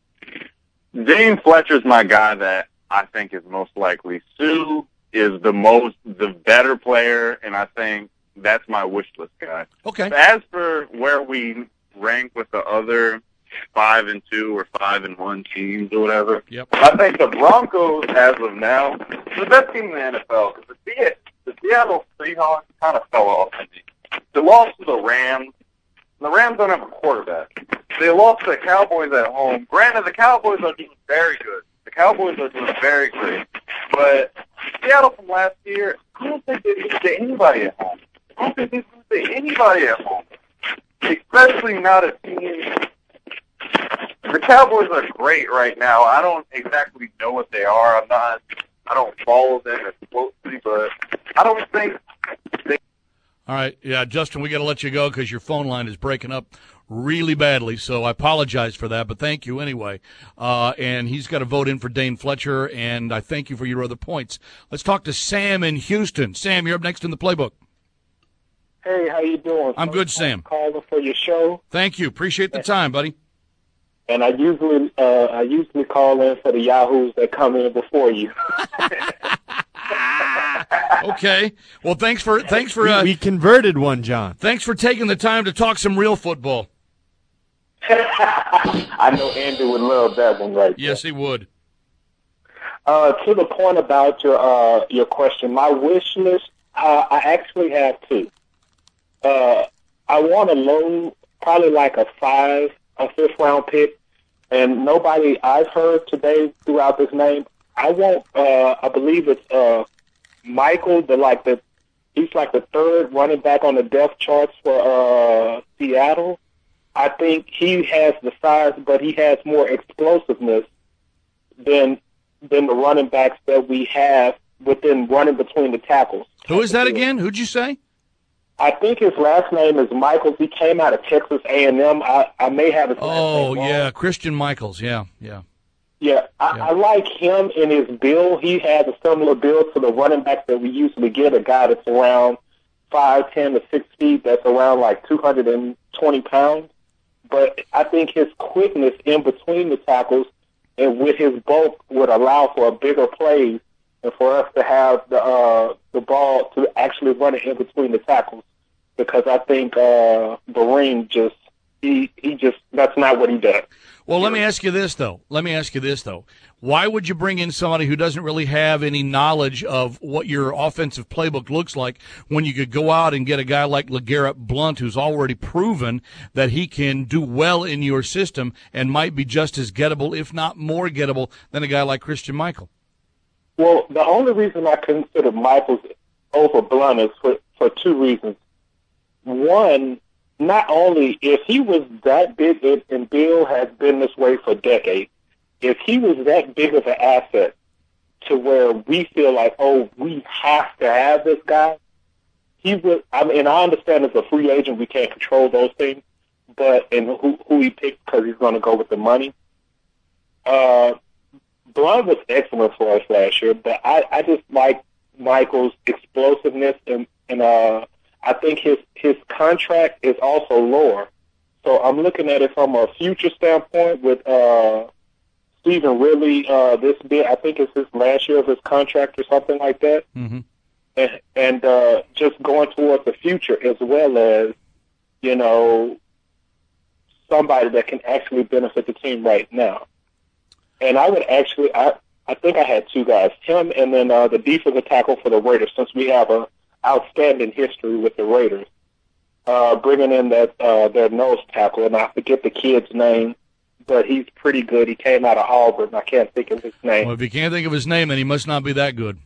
Dane Fletcher's my guy that I think is most likely. Sue is the most the better player, and I think that's my wish list guy. Okay. As for where we rank with the other five and two or five and one teams or whatever, yep. I think the Broncos, as of now, are the best team in the N F L. Because the, Se- the Seattle Seahawks kind of fell off. They lost to the Rams. The Rams don't have a quarterback. they lost to the Cowboys at home. Granted, the Cowboys are doing very good. The Cowboys are doing very great. But Seattle from last year, I don't think they lose to anybody at home. I don't think they lose to anybody at home. Especially not a team. The Cowboys are great right now. I don't exactly know what they are. I'm not. I don't follow them as closely, but I don't think they. All right, yeah, Justin, we got to let you go because your phone line is breaking up really badly, so I apologize for that, but thank you anyway. Uh, and he's got to vote in for Dane Fletcher, and I thank you for your other points. Let's talk to Sam in Houston. Sam, you're up next in the playbook. Hey, how you doing? I'm good, Sam. Calling for your show. Thank you. Appreciate the time, buddy. And I usually uh, I usually call in for the Yahoos that come in before you. Okay. Well, thanks for thanks for uh, we, we converted one, John. Thanks for taking the time to talk some real football. I know Andy would love that one, right? Yes, there. He would. Uh, to the point about your uh, your question, my wish list, uh, I actually have two. Uh, I want a low, probably like a five, a fifth round pick, and nobody I've heard today throughout this name. I want, uh, I believe it's uh, Michael, the like the, he's like the third running back on the depth charts for uh, Seattle. I think he has the size, but he has more explosiveness than than the running backs that we have within running between the tackles. Who is that again? Who'd you say? I think his last name is Michaels. He came out of Texas A and M. I, I may have his last Oh, name wrong. yeah, Christian Michaels. Yeah, yeah. Yeah, I, Yeah. I like him in his build. He has a similar build to the running back that we usually get, a guy that's around five ten to six feet, that's around like two hundred twenty pounds. But I think his quickness in between the tackles and with his bulk would allow for a bigger plays and for us to have the uh, the ball to actually run it in between the tackles. Because I think uh, Bareem just he he just that's not what he does. Well, let me ask you this, though. Let me ask you this, though. Why would you bring in somebody who doesn't really have any knowledge of what your offensive playbook looks like when you could go out and get a guy like LeGarrette Blount who's already proven that he can do well in your system and might be just as gettable, if not more gettable, than a guy like Christian Michael? Well, the only reason I consider Michaels over Blount is for, for two reasons. One, not only if he was that big, and Bill has been this way for decades, if he was that big of an asset to where we feel like, oh, we have to have this guy, he would. I mean, and I understand as a free agent we can't control those things, but and who who he picked because he's going to go with the money. Uh, Blount was excellent for us last year, but I, I just like Michael's explosiveness and and uh. I think his his contract is also lower. So I'm looking at it from a future standpoint with uh, Stephen Ridley. Uh, this bit, I think it's his last year of his contract or something like that. Mm-hmm. And, and uh, just going towards the future as well as, you know, somebody that can actually benefit the team right now. And I would actually, I, I think I had two guys, him and then uh, the defensive tackle for the Raiders, since we have a outstanding history with the Raiders, uh, bringing in that uh, their nose tackle, and I forget the kid's name, but he's pretty good. He came out of Auburn. I can't think of his name. Well, if you can't think of his name, then he must not be that good.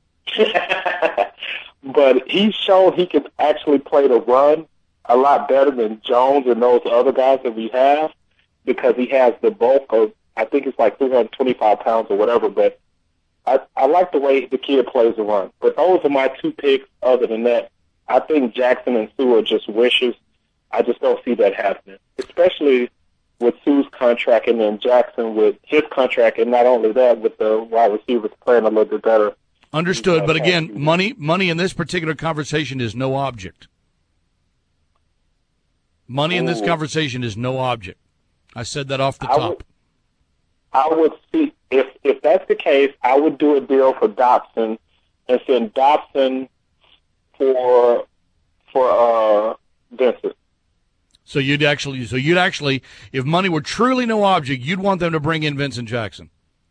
But he's shown he can actually play the run a lot better than Jones and those other guys that we have because he has the bulk of, I think it's like three hundred twenty-five pounds or whatever, but I, I like the way the kid plays the run. But those are my two picks. Other than that, I think Jackson and Sue are just wishes. I just don't see that happening, especially with Sue's contract and then Jackson with his contract, and not only that, with the wide receivers playing a little bit better. Understood. But again, money money in this particular conversation is no object. Money in this Ooh. conversation is no object. I said that off the I top. would, I would see, if if that's the case, I would do a deal for Dobson and send Dobson for for uh, Vincent. So you'd actually, so you'd actually, if money were truly no object, you'd want them to bring in Vincent Jackson.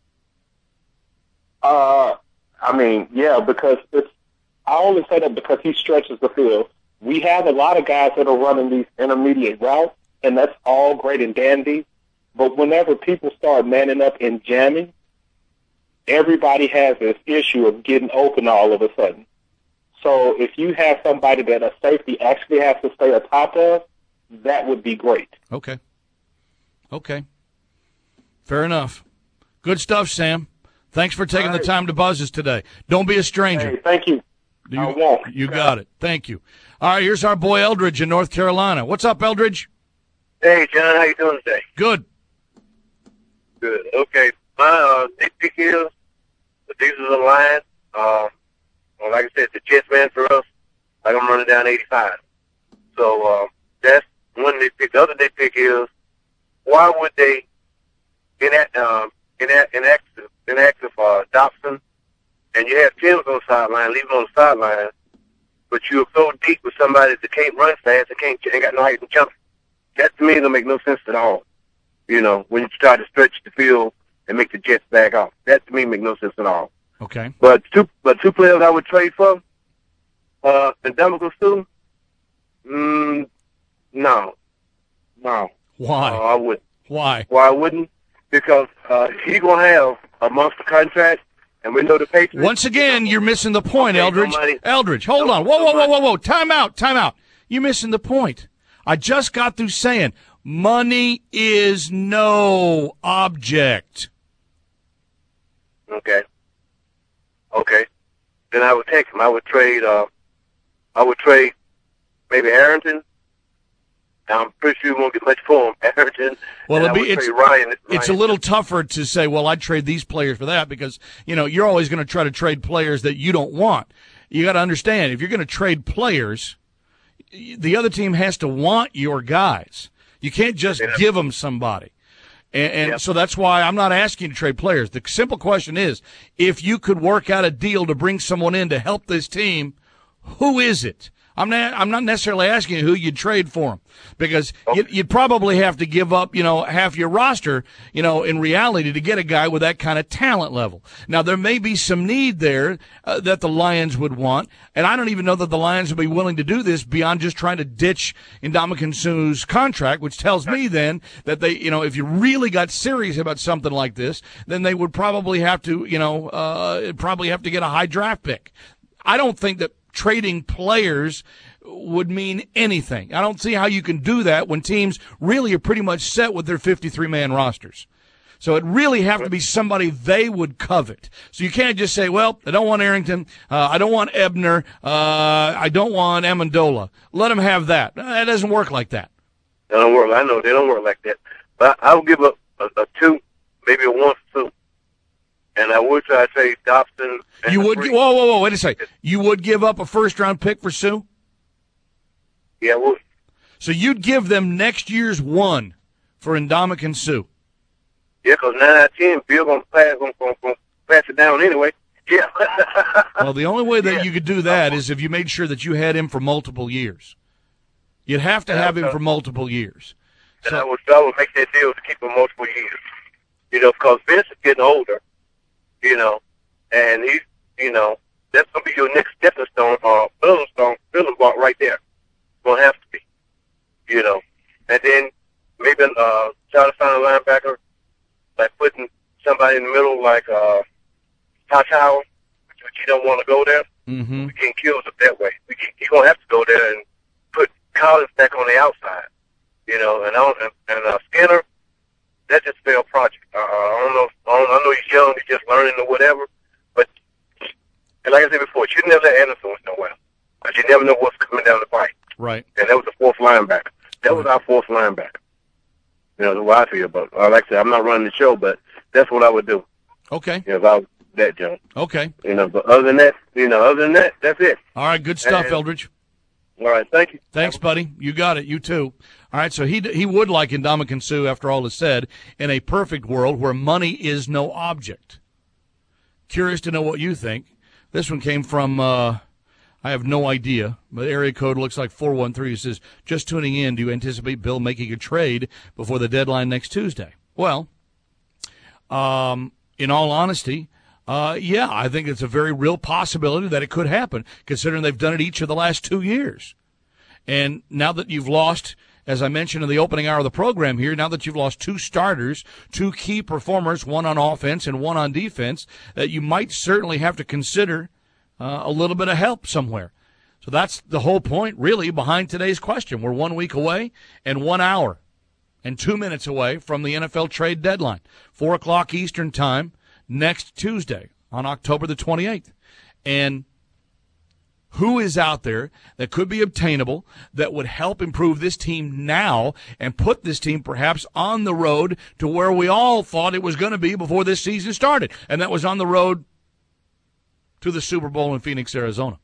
Uh, I mean, yeah, because it's. I only say that because he stretches the field. We have a lot of guys that are running these intermediate routes, and that's all great and dandy. But whenever people start manning up and jamming, everybody has this issue of getting open all of a sudden. So if you have somebody that a safety actually has to stay on top of, that would be great. Okay. Okay. Fair enough. Good stuff, Sam. Thanks for taking right. the time to buzz us today. Don't be a stranger. Hey, thank you. You, I won't. You got it. Thank you. All right, here's our boy Eldridge in North Carolina. What's up, Eldridge? Hey, John. How you doing today? Good. Good. Okay. My uh, big pick is the Diesels of the Lions. Uh, well, like I said, the Jets man for us. Like I'm running down eighty-five. So uh, that's one they pick. The other they pick is why would they enact um, enact inactive inactive uh, Dobson, and you have Timms on the sideline, leave him on the sideline, but you're so deep with somebody that can't run fast and can't ain't got no height and jump. That to me don't make no sense at all. You know, when you try to stretch the field and make the Jets back off, that to me make no sense at all. Okay. But two, but two players I would trade for, uh, Ndamukong Suh. Mm, no, no. Why? Uh, I wouldn't. Why? Why I wouldn't? Because uh, he's gonna have a monster contract, and we know the Patriots. Once again, you're missing the point, okay, Eldridge. Nobody, Eldridge, hold no, on. Whoa, whoa, whoa, nobody. whoa, whoa. Time out, time out. You're missing the point. I just got through saying money is no object. Okay. Okay. Then I would take him. I would trade. Uh, I would trade maybe Arrington. I'm pretty sure you won't get much for him, Arrington. Well, it'd be, it's, Ryan, Ryan. it's a little tougher to say, well, I'd trade these players for that because, you know, you're always going to try to trade players that you don't want. You got to understand, if you're going to trade players, the other team has to want your guys. You can't just yeah. give them somebody. And, and yep. so that's why I'm not asking you to trade players. The simple question is, if you could work out a deal to bring someone in to help this team, who is it? I'm not, I'm not necessarily asking you who you'd trade for them because okay. you'd, you'd probably have to give up, you know, half your roster, you know, in reality to get a guy with that kind of talent level. Now, there may be some need there uh, that the Lions would want, and I don't even know that the Lions would be willing to do this beyond just trying to ditch Ndamukong Suh's contract, which tells me then that they, you know, if you really got serious about something like this, then they would probably have to, you know, uh, probably have to get a high draft pick. I don't think that trading players would mean anything. I don't see how you can do that when teams really are pretty much set with their fifty-three man rosters. So it really have to be somebody they would covet. So you can't just say, well, I don't want Arrington, uh, I don't want Ebner, uh, I don't want Amendola. Let them have that. That doesn't work like that. They don't work. I know they don't work like that. But I would give a, a, a two, maybe a one for two. And I would try to trade Dobson. You would, whoa, whoa, whoa, wait a second. You would give up a first-round pick for Suh? Yeah, I would. So you'd give them next year's one for Ndamukong Suh? Yeah, because nine out of ten, Bill going to pass, gonna, gonna, gonna pass it down anyway. Yeah. Well, the only way that yeah. you could do that is if you made sure that you had him for multiple years. You'd have to have him for multiple years. And so, I, would, I would make that deal to keep him multiple years. You know, because Vince is getting older. You know, and he's, you know, that's going to be your next stepping stone or building stone, building block right there. Going to have to be, you know. And then maybe uh, try to find a linebacker, like putting somebody in the middle like uh, Tower, but you don't want to go there. Mm-hmm. We can kill us that way. We can, you're going to have to go there and put Collins back on the outside, you know, and, and, and uh, Skinner. That's just a failed project. Uh, I don't know. I, don't, I know he's young. He's just learning or whatever. But and like I said before, you never let Anderson was nowhere. But you never know what's coming down the pipe. Right. And that was the fourth linebacker. That was our fourth linebacker. You know, the way I feel. But uh, like I said, I'm not running the show, but that's what I would do. Okay. You know, if I was that young. Okay. You know, but other than that, you know, other than that, that's it. All right. Good stuff, and, Eldridge. All right. Thank you. Thanks, buddy. You got it. You too. All right, so he he would like Ndamukong Suh, after all is said, in a perfect world where money is no object. Curious to know what you think. This one came from, uh, I have no idea, but area code looks like four one three. It says, just tuning in, do you anticipate Bill making a trade before the deadline next Tuesday? Well, um, in all honesty, uh, yeah, I think it's a very real possibility that it could happen, considering they've done it each of the last two years. And now that you've lost as I mentioned in the opening hour of the program here, now that you've lost two starters, two key performers, one on offense and one on defense, that you might certainly have to consider uh, a little bit of help somewhere. So that's the whole point, really, behind today's question. We're one week away and one hour and two minutes away from the N F L trade deadline, four o'clock Eastern time next Tuesday on October the twenty-eighth. And who is out there that could be obtainable that would help improve this team now and put this team perhaps on the road to where we all thought it was going to be before this season started, and that was on the road to the Super Bowl in Phoenix, Arizona?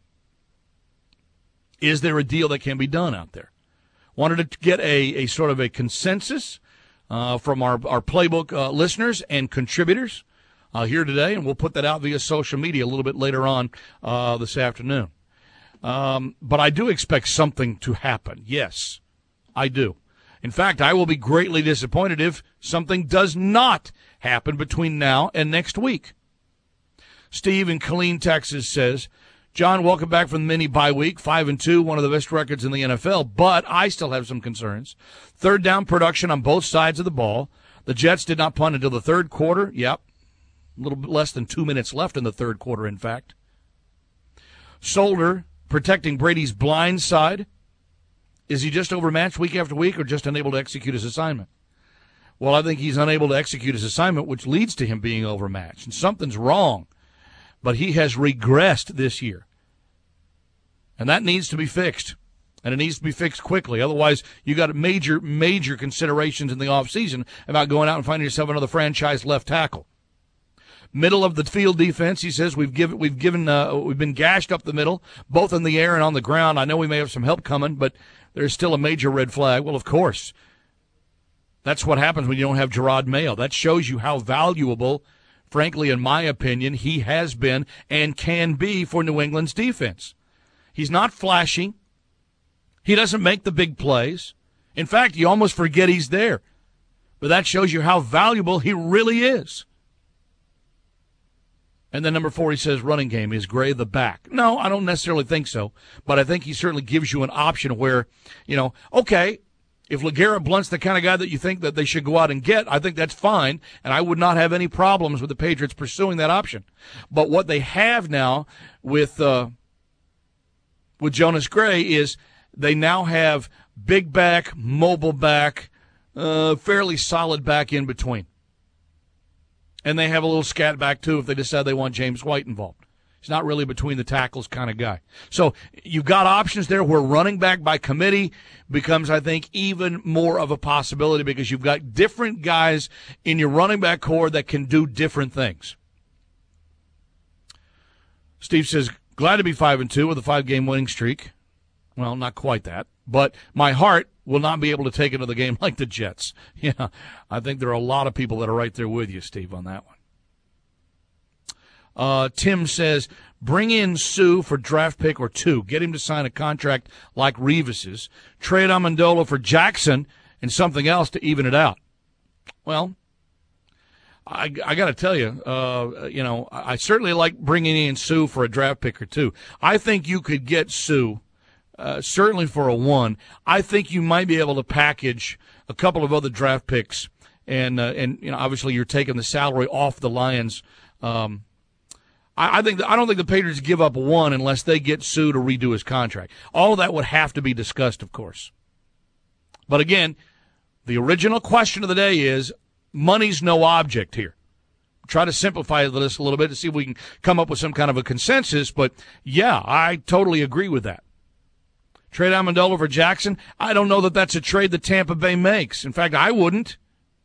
Is there a deal that can be done out there? Wanted to get a, a sort of a consensus uh, from our, our playbook uh, listeners and contributors uh, here today, and we'll put that out via social media a little bit later on uh, this afternoon. Um, but I do expect something to happen. Yes, I do. In fact, I will be greatly disappointed if something does not happen between now and next week. Steve in Killeen, Texas says, John, welcome back from the mini bye week. Five and two, one of the best records in the N F L, but I still have some concerns. Third down production on both sides of the ball. The Jets did not punt until the third quarter. Yep. A little bit less than two minutes left in the third quarter, in fact. Solder protecting Brady's blind side. Is he just overmatched week after week or just unable to execute his assignment? Well, I think he's unable to execute his assignment, which leads to him being overmatched. And something's wrong. But he has regressed this year. And that needs to be fixed. And it needs to be fixed quickly. Otherwise, you got major, major considerations in the offseason about going out and finding yourself another franchise left tackle. Middle of the field defense, he says, we've given, we've given, uh, we've been gashed up the middle, both in the air and on the ground. I know we may have some help coming, but there's still a major red flag. Well, of course. That's what happens when you don't have Gerard Mayo. That shows you how valuable, frankly, in my opinion, he has been and can be for New England's defense. He's not flashy. He doesn't make the big plays. In fact, you almost forget he's there. But that shows you how valuable he really is. And then number four, he says running game. Is Gray the back? No, I don't necessarily think so. But I think he certainly gives you an option where, you know, okay, if LeGarrette Blount's the kind of guy that you think that they should go out and get, I think that's fine. And I would not have any problems with the Patriots pursuing that option. But what they have now with uh, with Jonas Gray is they now have big back, mobile back, uh, fairly solid back in between. And they have a little scat back, too, if they decide they want James White involved. He's not really between the tackles kind of guy. So you've got options there where running back by committee becomes, I think, even more of a possibility because you've got different guys in your running back core that can do different things. Steve says, glad to be five and two with a five-game winning streak. Well, not quite that. But my heart will not be able to take another game like the Jets. Yeah, I think there are a lot of people that are right there with you, Steve, on that one. Uh, Tim says, bring in Sue for draft pick or two. Get him to sign a contract like Revis's. Trade Amendola for Jackson and something else to even it out. Well, I, I got to tell you, uh, you know, I certainly like bringing in Sue for a draft pick or two. I think you could get Sue. Uh, certainly for a one, I think you might be able to package a couple of other draft picks, and uh, and you know obviously you're taking the salary off the Lions. Um, I, I think the, I don't think the Patriots give up one unless they get Sue to redo his contract. All of that would have to be discussed, of course. But again, the original question of the day is money's no object here. Try to simplify this a little bit to see if we can come up with some kind of a consensus. But yeah, I totally agree with that. Trade Amendola for Jackson, I don't know that that's a trade that Tampa Bay makes. In fact, I wouldn't.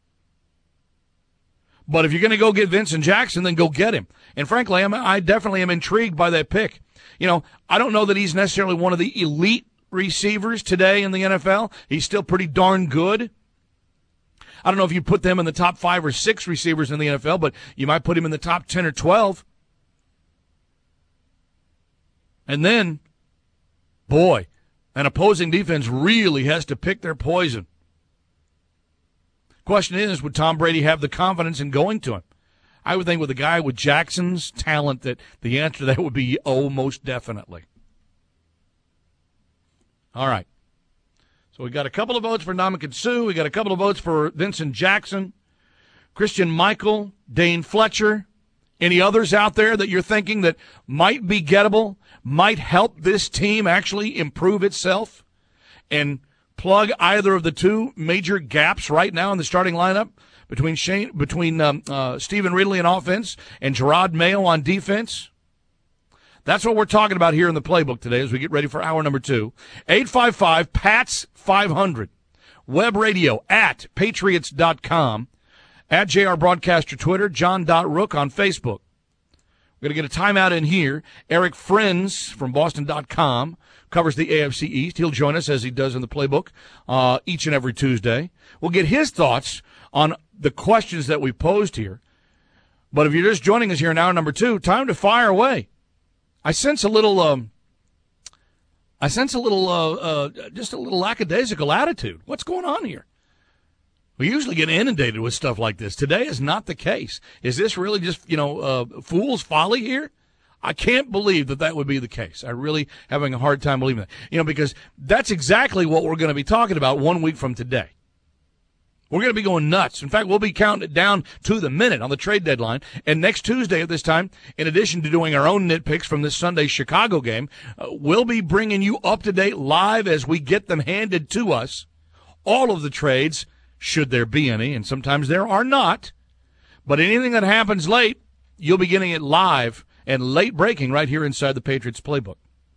But if you're going to go get Vincent Jackson, then go get him. And frankly, I'm, I definitely am intrigued by that pick. You know, I don't know that he's necessarily one of the elite receivers today in the N F L. He's still pretty darn good. I don't know if you put them in the top five or six receivers in the N F L, but you might put him in the top ten or twelve. And then, boy, an opposing defense really has to pick their poison. Question is, would Tom Brady have the confidence in going to him? I would think with a guy with Jackson's talent that the answer to that would be, oh, most definitely. All right. So we got a couple of votes for Ndamukong Suh. We got a couple of votes for Vincent Jackson, Christian Michael, Dane Fletcher. Any others out there that you're thinking that might be gettable, might help this team actually improve itself and plug either of the two major gaps right now in the starting lineup between Shane, between um, uh, Stephen Ridley on offense and Gerard Mayo on defense? That's what we're talking about here in the playbook today as we get ready for hour number two. eight five five, P A T S five hundred. Web radio at patriots dot com. At J R Broadcaster Twitter, John.Rook on Facebook. We're going to get a timeout in here. Eric Friends from Boston dot com covers the A F C East. He'll join us as he does in the playbook uh, each and every Tuesday. We'll get his thoughts on the questions that we posed here. But if you're just joining us here in hour number two, time to fire away. I sense a little, um, I sense a little, uh, uh, just a little lackadaisical attitude. What's going on here? We usually get inundated with stuff like this. Today is not the case. Is this really just, you know, uh, fool's folly here? I can't believe that that would be the case. I really having a hard time believing that. You know, because that's exactly what we're going to be talking about one week from today. We're going to be going nuts. In fact, we'll be counting it down to the minute on the trade deadline. And next Tuesday at this time, in addition to doing our own nitpicks from this Sunday Chicago game, uh, we'll be bringing you up-to-date live as we get them handed to us. All of the trades, should there be any, and sometimes there are not. But anything that happens late, you'll be getting it live and late breaking right here inside the Patriots playbook.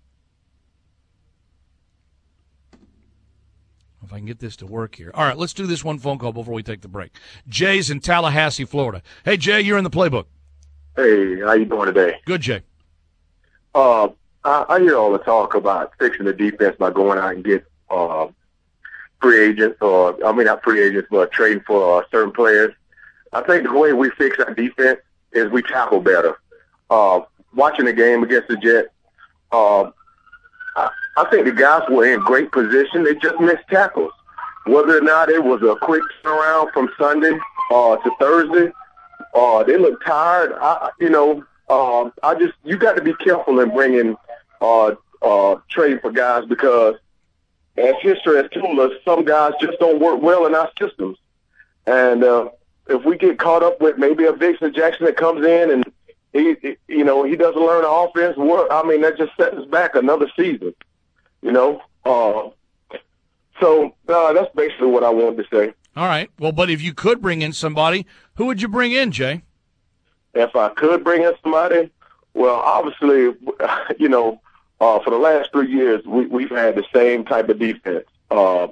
If I can get this to work here. All right, let's do this one phone call before we take the break. Jay's in Tallahassee, Florida. Hey, Jay, you're in the playbook. Hey, how you doing today? Good, Jay. Uh, I, I hear all the talk about fixing the defense by going out and get uh, free agents, or I mean not free agents, but trading for uh, certain players. I think the way we fix our defense is we tackle better. Uh, watching the game against the Jets, uh, I, I think the guys were in great position. They just missed tackles. Whether or not it was a quick turnaround from Sunday uh, to Thursday, uh, they looked tired. I, you know, uh, I just you got to be careful in bringing uh, uh, trading for guys because, as history has told us, some guys just don't work well in our systems. And uh, if we get caught up with maybe a Vincent Jackson that comes in and he, you know, he doesn't learn the offense work, I mean, that just sets us back another season. You know, uh, so uh, that's basically what I wanted to say. All right. Well, but if you could bring in somebody, who would you bring in, Jay? If I could bring in somebody, well, obviously, you know, uh, for the last three years, we, we've had the same type of defense. Uh,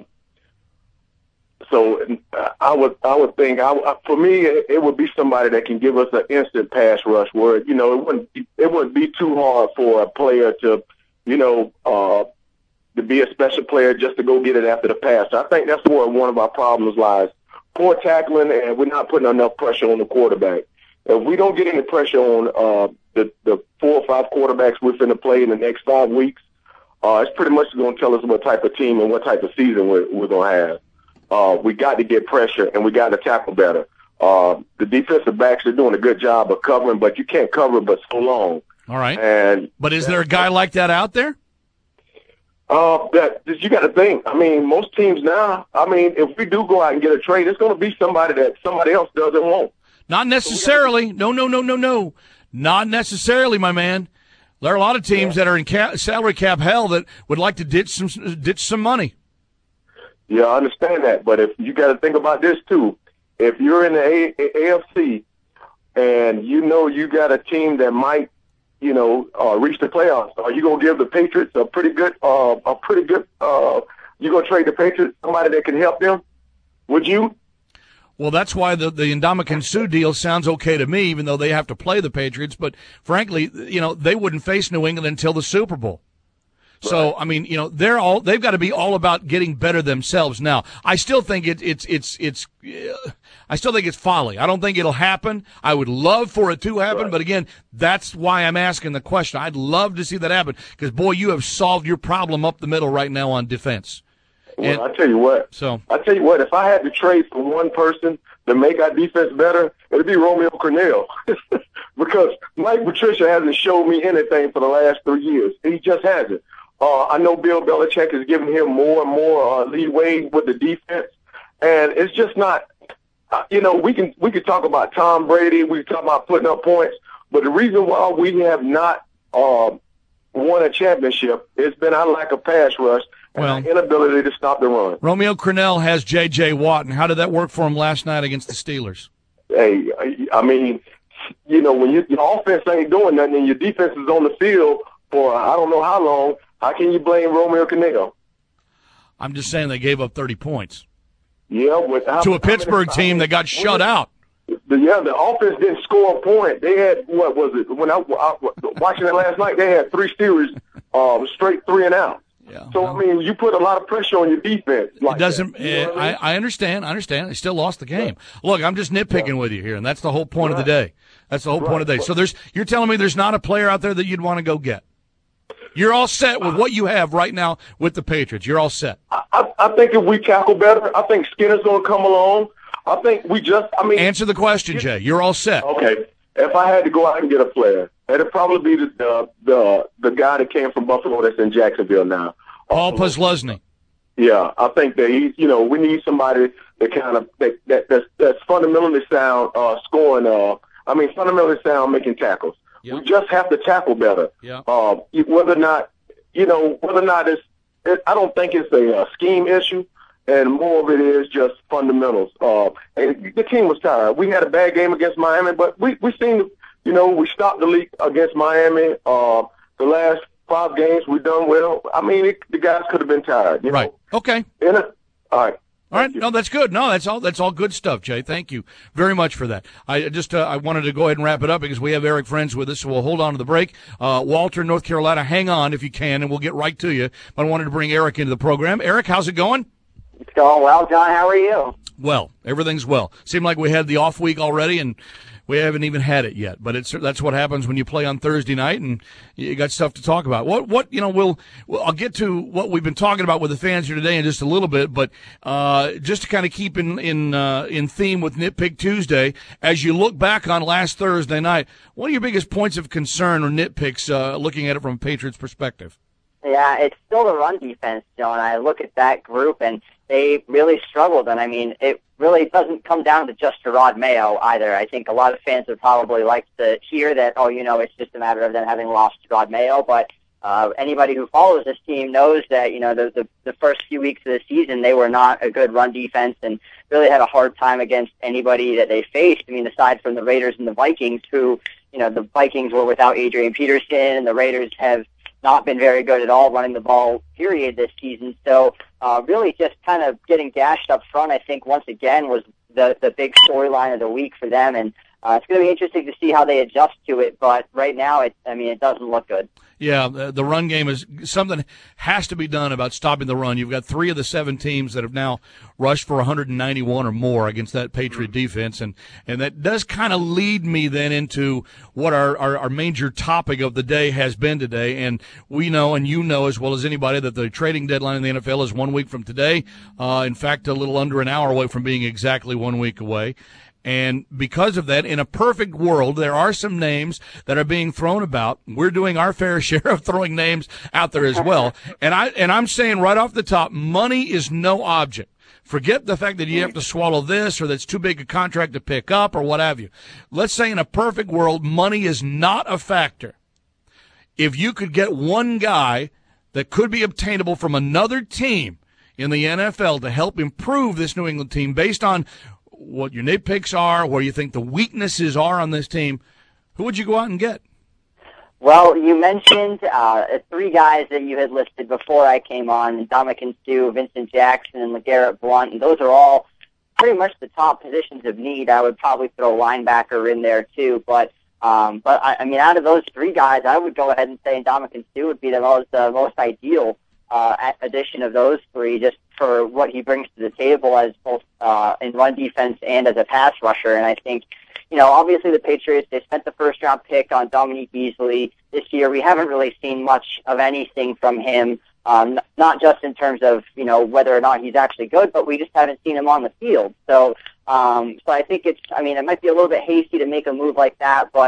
so I would, I would think, I, for me, it, it would be somebody that can give us an instant pass rush where, you know, it wouldn't, it wouldn't be too hard for a player to, you know, uh, to be a special player just to go get it after the pass. I think that's where one of our problems lies. Poor tackling, and we're not putting enough pressure on the quarterback. If we don't get any pressure on uh, the, the four or five quarterbacks we're going to play in the next five weeks, uh, it's pretty much going to tell us what type of team and what type of season we're, we're going to have. Uh, we got to get pressure, and we got to tackle better. Uh, the defensive backs are doing a good job of covering, but you can't cover but so long. All right. And but is there a guy like that out there? Uh, that you got to think. I mean, most teams now. I mean, if we do go out and get a trade, it's going to be somebody that somebody else doesn't want. Not necessarily. No, no, no, no, no. Not necessarily, my man. There are a lot of teams yeah. that are in cap, salary cap hell that would like to ditch some ditch some money. Yeah, I understand that, but if you got to think about this too. If you're in the A- A- AFC and you know you got a team that might, you know, uh, reach the playoffs, are you gonna give the Patriots a pretty good, uh, a pretty good? Uh, you gonna trade the Patriots somebody that can help them? Would you? Well, that's why the the Ndamukong Suh deal sounds okay to me, even though they have to play the Patriots. But frankly, you know, they wouldn't face New England until the Super Bowl. So, right. I mean, you know, they're all, they've got to be all about getting better themselves. Now, I still think it, it's, it's, it's, uh, I still think it's folly. I don't think it'll happen. I would love for it to happen. Right. But again, that's why I'm asking the question. I'd love to see that happen because, boy, you have solved your problem up the middle right now on defense. Well, and, I tell you what, so I tell you what, if I had to trade for one person to make our defense better, it'd be Romeo Crennel. Because Mike Patricia hasn't showed me anything for the last three years. He just hasn't. Uh, I know Bill Belichick is giving him more and more uh, leeway with the defense, and it's just not. Uh, you know, we can we could talk about Tom Brady, we can talk about putting up points, but the reason why we have not uh, won a championship has been our lack of pass rush and Well, our inability to stop the run. Romeo Crennel has J J. Watt, and how did that work for him last night against the Steelers? Hey, I mean, you know, when you, your offense ain't doing nothing and your defense is on the field for I don't know how long, how can you blame Romeo Crennel? I'm just saying they gave up thirty points. Yeah, with how, to a Pittsburgh many, team that got shut out. The, yeah, the offense didn't score a point. They had, what was it? When I, I watching it last night, they had three Steelers um, straight three and out. Yeah. So, I mean, you put a lot of pressure on your defense. Like it doesn't. That, you know uh, I, mean? I, I understand. I understand. They still lost the game. Yeah. Look, I'm just nitpicking yeah. with you here, and that's the whole point right. of the day. That's the whole right. point of the day. So there's. You're telling me there's not a player out there that you'd want to go get. You're all set with what you have right now with the Patriots. You're all set. I, I, I think if we tackle better, I think Skinner's going to come along. I think we just, I mean. Answer the question, Jay. You're all set. Okay. If I had to go out and get a player, it'd probably be the the the, the guy that came from Buffalo that's in Jacksonville now. Paul Posluszny. Yeah, I think that he, you know, we need somebody that kind of, that, that that's, that's fundamentally sound uh, scoring, uh, I mean, fundamentally sound making tackles. Yep. We just have to tackle better. Yeah. Uh, whether or not, you know, whether or not it's, it, I don't think it's a uh, scheme issue, and more of it is just fundamentals. Uh, and the team was tired. We had a bad game against Miami, but we we seemed, you know, we stopped the leak against Miami. Uh, the last five games we done well. I mean, it, the guys could have been tired. You right. know? Okay. In a, all right. All right, no, that's good. No, that's all. That's all good stuff, Jay. Thank you very much for that. I just uh, I wanted to go ahead and wrap it up because we have Eric Friends with us, so we'll hold on to the break. Uh, Walter, North Carolina, hang on if you can, and we'll get right to you. But I wanted to bring Eric into the program. Eric, how's it going? It's going well, John. How are you? Well, everything's well. Seemed like we had the off week already, and we haven't even had it yet. But it's that's what happens when you play on Thursday night, and you got stuff to talk about. What what you know? We'll, we'll I'll get to what we've been talking about with the fans here today in just a little bit. But uh, just to kind of keep in in uh, in theme with Nitpick Tuesday, as you look back on last Thursday night, what are your biggest points of concern or nitpicks uh, looking at it from a Patriots perspective? Yeah, it's still the run defense, John. I look at that group, and they really struggled. And, I mean, it really doesn't come down to just Gerard Mayo either. I think a lot of fans would probably like to hear that, oh, you know, it's just a matter of them having lost Gerard Mayo. But uh, anybody who follows this team knows that, you know, the, the, the first few weeks of the season, they were not a good run defense and really had a hard time against anybody that they faced. I mean, aside from the Raiders and the Vikings, who, you know, the Vikings were without Adrian Peterson, and the Raiders have not been very good at all running the ball, period, this season. So uh, really just kind of getting gashed up front, I think, once again, was the, the big storyline of the week for them. And uh, it's going to be interesting to see how they adjust to it. But right now, it, I mean, it doesn't look good. Yeah, the, the run game is something has to be done about stopping the run. You've got three of the seven teams that have now rushed for one hundred ninety-one or more against that Patriot defense, and, and that does kind of lead me then into what our, our, our major topic of the day has been today. And we know, and you know as well as anybody, that the trading deadline in the N F L is one week from today. Uh, in fact, a little under an hour away from being exactly one week away. And because of that, in a perfect world, there are some names that are being thrown about. We're doing our fair share of throwing names out there as well. And I, and I'm saying right off the top, money is no object. Forget the fact that you have to swallow this or that's too big a contract to pick up or what have you. Let's say in a perfect world, money is not a factor. If you could get one guy that could be obtainable from another team in the N F L to help improve this New England team based on what your nitpicks are, where you think the weaknesses are on this team, who would you go out and get? Well, you mentioned uh, three guys that you had listed before I came on, Ndamukong Suh, Vincent Jackson, and LeGarrette Blount, and those are all pretty much the top positions of need. I would probably throw linebacker in there too, but um, but I, I mean, out of those three guys, I would go ahead and say Ndamukong Suh would be the most uh, most ideal uh, addition of those three, just for what he brings to the table as both uh, in run defense and as a pass rusher. And I think, you know, obviously the Patriots, they spent the first round pick on Dominique Beasley this year. We haven't really seen much of anything from him, um, not just in terms of, you know, whether or not he's actually good, but we just haven't seen him on the field. So, um, so I think it's, I mean, it might be a little bit hasty to make a move like that, but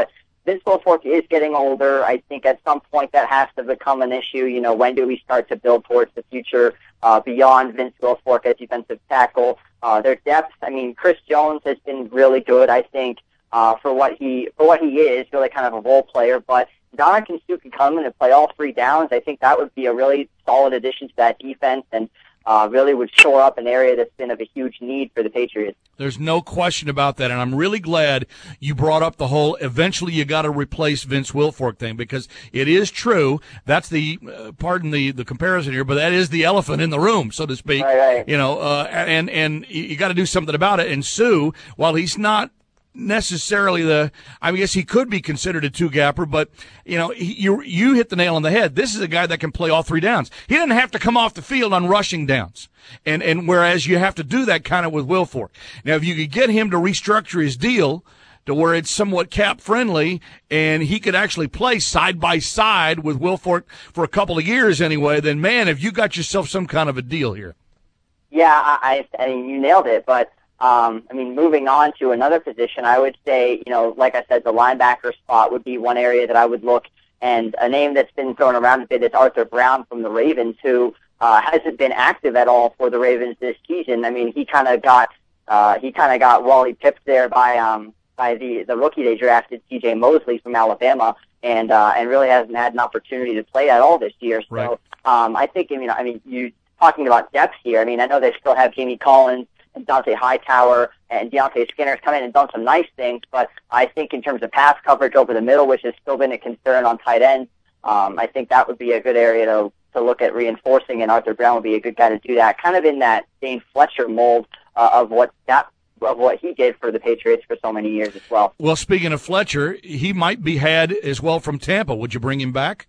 Vince Wilfork is getting older. I think at some point that has to become an issue. You know, when do we start to build towards the future uh, beyond Vince Wilfork as defensive tackle? Uh, their depth, I mean, Chris Jones has been really good, I think, uh, for what he for what he is, really kind of a role player. But Dominican Sue can come in and play all three downs. I think that would be a really solid addition to that defense, and Uh, really would shore up an area that's been of a huge need for the Patriots. There's no question about that, and I'm really glad you brought up the whole eventually you got to replace Vince Wilfork thing, because it is true. That's the, uh, pardon the, the comparison here, but that is the elephant in the room, so to speak. Right, right. You know, uh, and, and you got to do something about it. And Sue, while he's not necessarily the, I guess he could be considered a two-gapper, but, you know, he, you you hit the nail on the head. This is a guy that can play all three downs. He doesn't have to come off the field on rushing downs. And, and whereas you have to do that kind of with Wilfork. Now, if you could get him to restructure his deal to where it's somewhat cap-friendly and he could actually play side by side with Wilfork for a couple of years anyway, then, man, have you got yourself some kind of a deal here. Yeah, I, I, I mean, you nailed it, but Um, I mean, moving on to another position, I would say, you know, like I said, the linebacker spot would be one area that I would look. And a name that's been thrown around a bit is Arthur Brown from the Ravens, who uh, hasn't been active at all for the Ravens this season. I mean, he kind of got uh, he kind of got Wally pipped there by um, by the the rookie they drafted, C J Mosley from Alabama, and uh, and really hasn't had an opportunity to play at all this year. So Right. um, I think, I mean, I mean, you talking about depth here. I mean, I know they still have Jamie Collins and Dante Hightower and Deontay Skinner's come in and done some nice things, but I think in terms of pass coverage over the middle, which has still been a concern on tight ends, um, I think that would be a good area to to look at reinforcing, and Arthur Brown would be a good guy to do that, kind of in that Dane Fletcher mold uh, of what that of what he did for the Patriots for so many years as well. Well, speaking of Fletcher, he might be had as well from Tampa. Would you bring him back?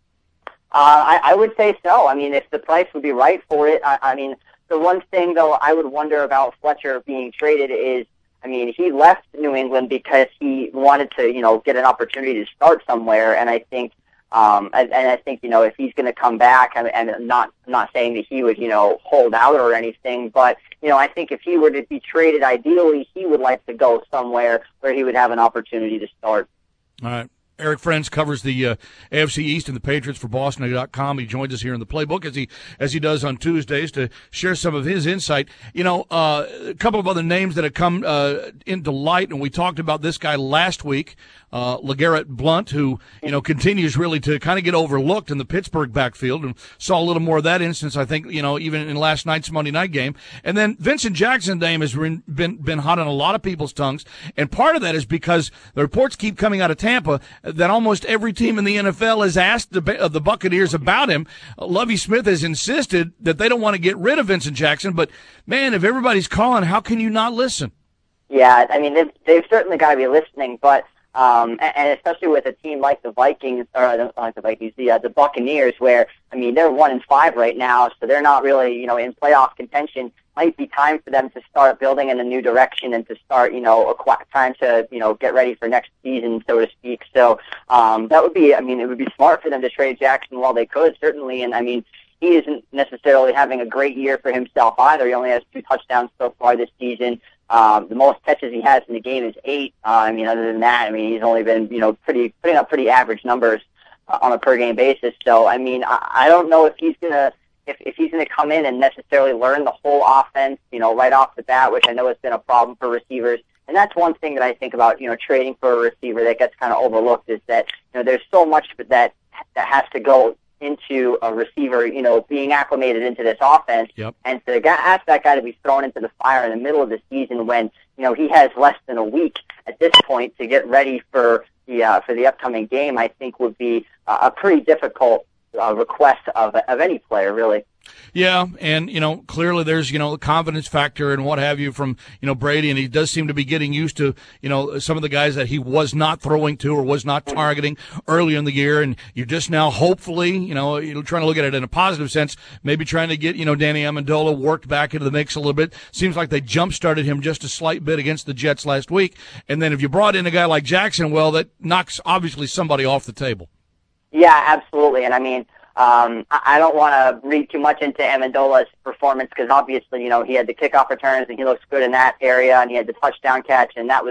Uh, I, I would say so. I mean, if the price would be right for it, I, I mean, the one thing, though, I would wonder about Fletcher being traded is, I mean, he left New England because he wanted to, you know, get an opportunity to start somewhere. And I think, um, and, and I think, you know, if he's going to come back, and, and I'm not, I'm not saying that he would, you know, hold out or anything, but, you know, I think if he were to be traded, ideally, he would like to go somewhere where he would have an opportunity to start. All right. Eric Friends covers the uh, A F C East and the Patriots for Boston dot com. He joins us here in the playbook as he as he does on Tuesdays to share some of his insight. You know, uh, a couple of other names that have come uh, into light, and we talked about this guy last week, uh, LeGarrette Blount, who, you know, continues really to kind of get overlooked in the Pittsburgh backfield, and saw a little more of that instance, I think, you know, even in last night's Monday night game. And then Vincent Jackson's name has been, been, been hot on a lot of people's tongues, and part of that is because the reports keep coming out of Tampa that almost every team in the N F L has asked the, uh, the Buccaneers about him. Uh, Lovie Smith has insisted that they don't want to get rid of Vincent Jackson, but, man, if everybody's calling, how can you not listen? Yeah, I mean, they've, they've certainly got to be listening, but um, and, and especially with a team like the Vikings, or not like the Vikings, the, uh, the Buccaneers, where, I mean, they're one and five right now, so they're not really, you know, in playoff contention. Might be time for them to start building in a new direction and to start, you know, acqu- trying to, you know, get ready for next season, so to speak. So um, that would be, I mean, it would be smart for them to trade Jackson while they could, certainly. And, I mean, he isn't necessarily having a great year for himself either. He only has two touchdowns so far this season. Um, the most catches he has in the game is eight. Uh, I mean, other than that, I mean, he's only been, you know, pretty putting up pretty average numbers uh, on a per-game basis. So, I mean, I, I don't know if he's going to, If, if he's going to come in and necessarily learn the whole offense, you know, right off the bat, which I know has been a problem for receivers. And that's one thing that I think about, you know, trading for a receiver that gets kind of overlooked is that, you know, there's so much that that has to go into a receiver, you know, being acclimated into this offense. Yep. And to ask that guy to be thrown into the fire in the middle of the season when, you know, he has less than a week at this point to get ready for the, uh, for the upcoming game, I think would be uh, a pretty difficult Uh, request of of any player, really. Yeah, and, you know, clearly there's, you know, the confidence factor and what have you from, you know, Brady, and he does seem to be getting used to, you know, some of the guys that he was not throwing to or was not targeting early in the year, and you're just now hopefully, you know, you're trying to look at it in a positive sense, maybe trying to get, you know, Danny Amendola worked back into the mix a little bit. Seems like they jump-started him just a slight bit against the Jets last week, and then if you brought in a guy like Jackson, well, that knocks, obviously, somebody off the table. Yeah, absolutely. And I mean, um, I don't want to read too much into Amendola's performance because obviously, you know, he had the kickoff returns and he looks good in that area, and he had the touchdown catch, and that was, you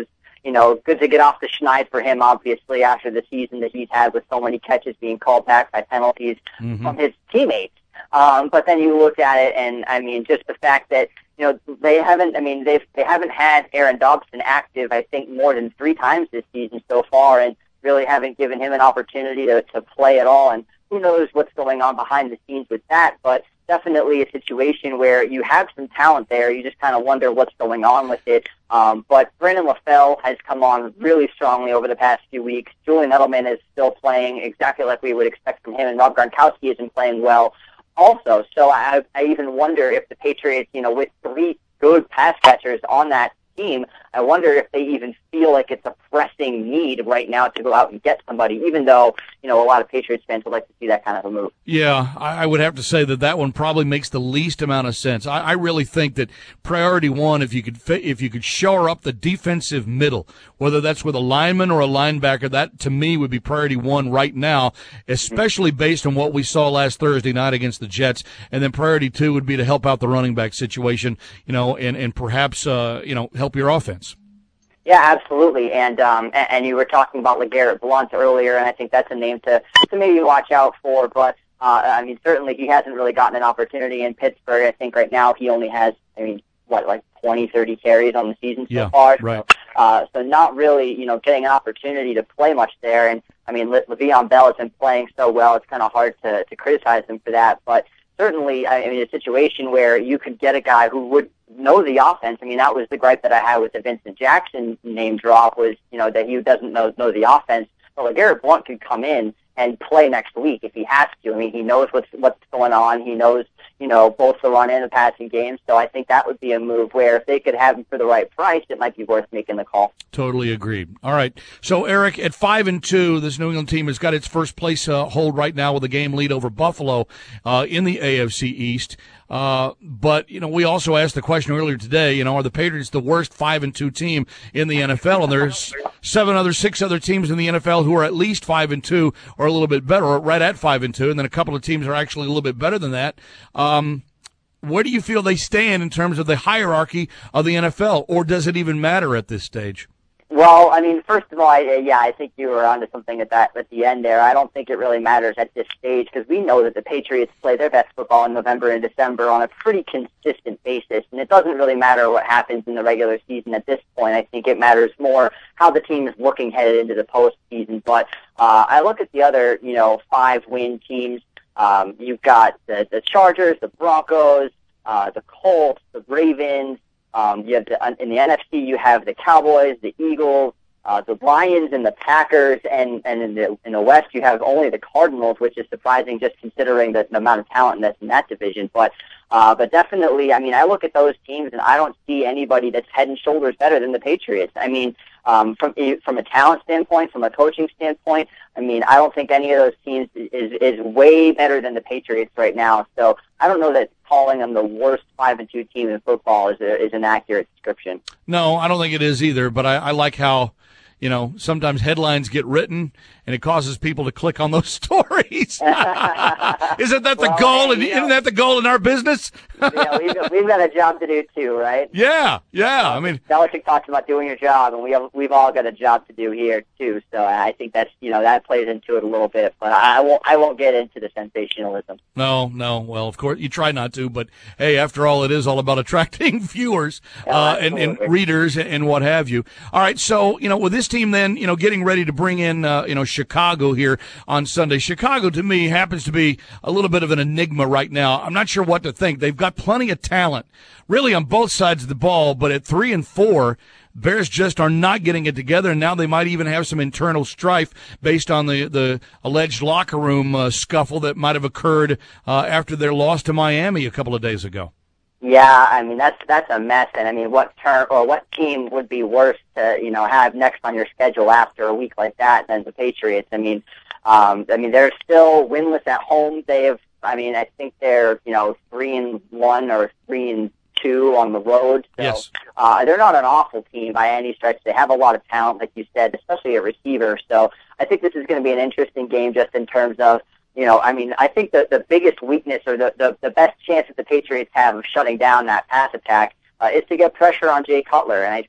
you know, good to get off the schneid for him, obviously, after the season that he's had with so many catches being called back by penalties Mm-hmm. from his teammates. Um, but then you look at it, and I mean, just the fact that, you know, they haven't, I mean, they've, they haven't had Aaron Dobson active, I think, more than three times this season so far, and really haven't given him an opportunity to, to play at all. And who knows what's going on behind the scenes with that, but definitely a situation where you have some talent there. You just kind of wonder what's going on with it. Um, but Brandon LaFell has come on really strongly over the past few weeks. Julian Edelman is still playing exactly like we would expect from him, and Rob Gronkowski isn't playing well also. So I, I even wonder if the Patriots, you know, with three good pass catchers on that team, I wonder if they even feel like it's a pressing need right now to go out and get somebody, even though, you know, a lot of Patriots fans would like to see that kind of a move. Yeah, I would have to say that that one probably makes the least amount of sense. I, I really think that priority one, if you could if you could shore up the defensive middle, whether that's with a lineman or a linebacker, that to me would be priority one right now, especially based on what we saw last Thursday night against the Jets. And then priority two would be to help out the running back situation, you know, and and perhaps uh, you know help your offense. Yeah, absolutely. And um, and, and you were talking about LeGarrette Blount earlier, and I think that's a name to, to maybe watch out for. But, uh, I mean, certainly he hasn't really gotten an opportunity in Pittsburgh. I think right now he only has, I mean, what, like twenty, thirty carries on the season so yeah, far. Right. So, uh, so not really, you know, getting an opportunity to play much there. And, I mean, Le- Le'Veon Bell has been playing so well, it's kind of hard to, to criticize him for that. But certainly, I mean, a situation where you could get a guy who would know the offense. I mean, that was the gripe that I had with the Vincent Jackson name drop was, you know, that he doesn't know know the offense. Well, LeGarrette Blount could come in and play next week if he has to. I mean, he knows what's what's going on. He knows, you know, both the run and the passing game. So I think that would be a move where if they could have him for the right price, it might be worth making the call. Totally agreed. All right. So, Eric, at five and two, this New England team has got its first place uh, hold right now with a game lead over Buffalo uh, in the A F C East. Uh, but, you know, we also asked the question earlier today, you know, are the Patriots the worst five and two team in the N F L? And there's seven other, six other teams in the N F L who are at least five and two or a little bit better, or right at five and two. And then a couple of teams are actually a little bit better than that. Um, where do you feel they stand in terms of the hierarchy of the N F L, or does it even matter at this stage? Well, I mean, first of all, I, yeah, I think you were onto something at that at the end there. I don't think it really matters at this stage because we know that the Patriots play their best football in November and December on a pretty consistent basis, and it doesn't really matter what happens in the regular season at this point. I think it matters more how the team is looking headed into the postseason. But uh, I look at the other, you know, five-win teams. Um, you've got the, the Chargers, the Broncos, uh, the Colts, the Ravens. Um, you have the, in the N F C, you have the Cowboys, the Eagles, uh, the Lions, and the Packers, and, and in the in the West, you have only the Cardinals, which is surprising just considering the, the amount of talent that's in that division. But uh, but definitely, I mean, I look at those teams, and I don't see anybody that's head and shoulders better than the Patriots. I mean, um, from from a talent standpoint, from a coaching standpoint, I mean, I don't think any of those teams is is way better than the Patriots right now. So I don't know that calling them the worst five and two team in football is a, is an accurate description. No, I don't think it is either. But I, I like how, you know, sometimes headlines get written and it causes people to click on those stories. Isn't that the well, goal? Hey, and, you know, isn't that the goal in our business? yeah, we've got, we've got a job to do too, right? Yeah, yeah. I mean, Belichick talks about doing your job, and we have, we've all got a job to do here too. So I think that's, you know, that plays into it a little bit. But I won't I won't get into the sensationalism. No, no. Well, of course you try not to, but hey, after all, it is all about attracting viewers Yeah, uh, and, and readers and what have you. All right, so you know, with this team, then you know, getting ready to bring in uh, you know Chicago here on Sunday. Chicago to me happens to be a little bit of an enigma right now. I'm not sure what to think. They've got plenty of talent, really, on both sides of the ball, but at three and four, Bears just are not getting it together, and now they might even have some internal strife based on the, the alleged locker room uh, scuffle that might have occurred uh, after their loss to Miami a couple of days ago. Yeah, I mean that's that's a mess, and I mean what turn or what team would be worse to you know have next on your schedule after a week like that than the Patriots? I mean, um, I mean they're still winless at home. They have, I mean, I think they're you know three and one or three and two on the road. So, yes. uh, they're not an awful team by any stretch. They have a lot of talent, like you said, especially at receiver. So I think this is going to be an interesting game just in terms of, you know, I mean, I think the, the biggest weakness or the, the, the best chance that the Patriots have of shutting down that pass attack uh, is to get pressure on Jay Cutler. And I think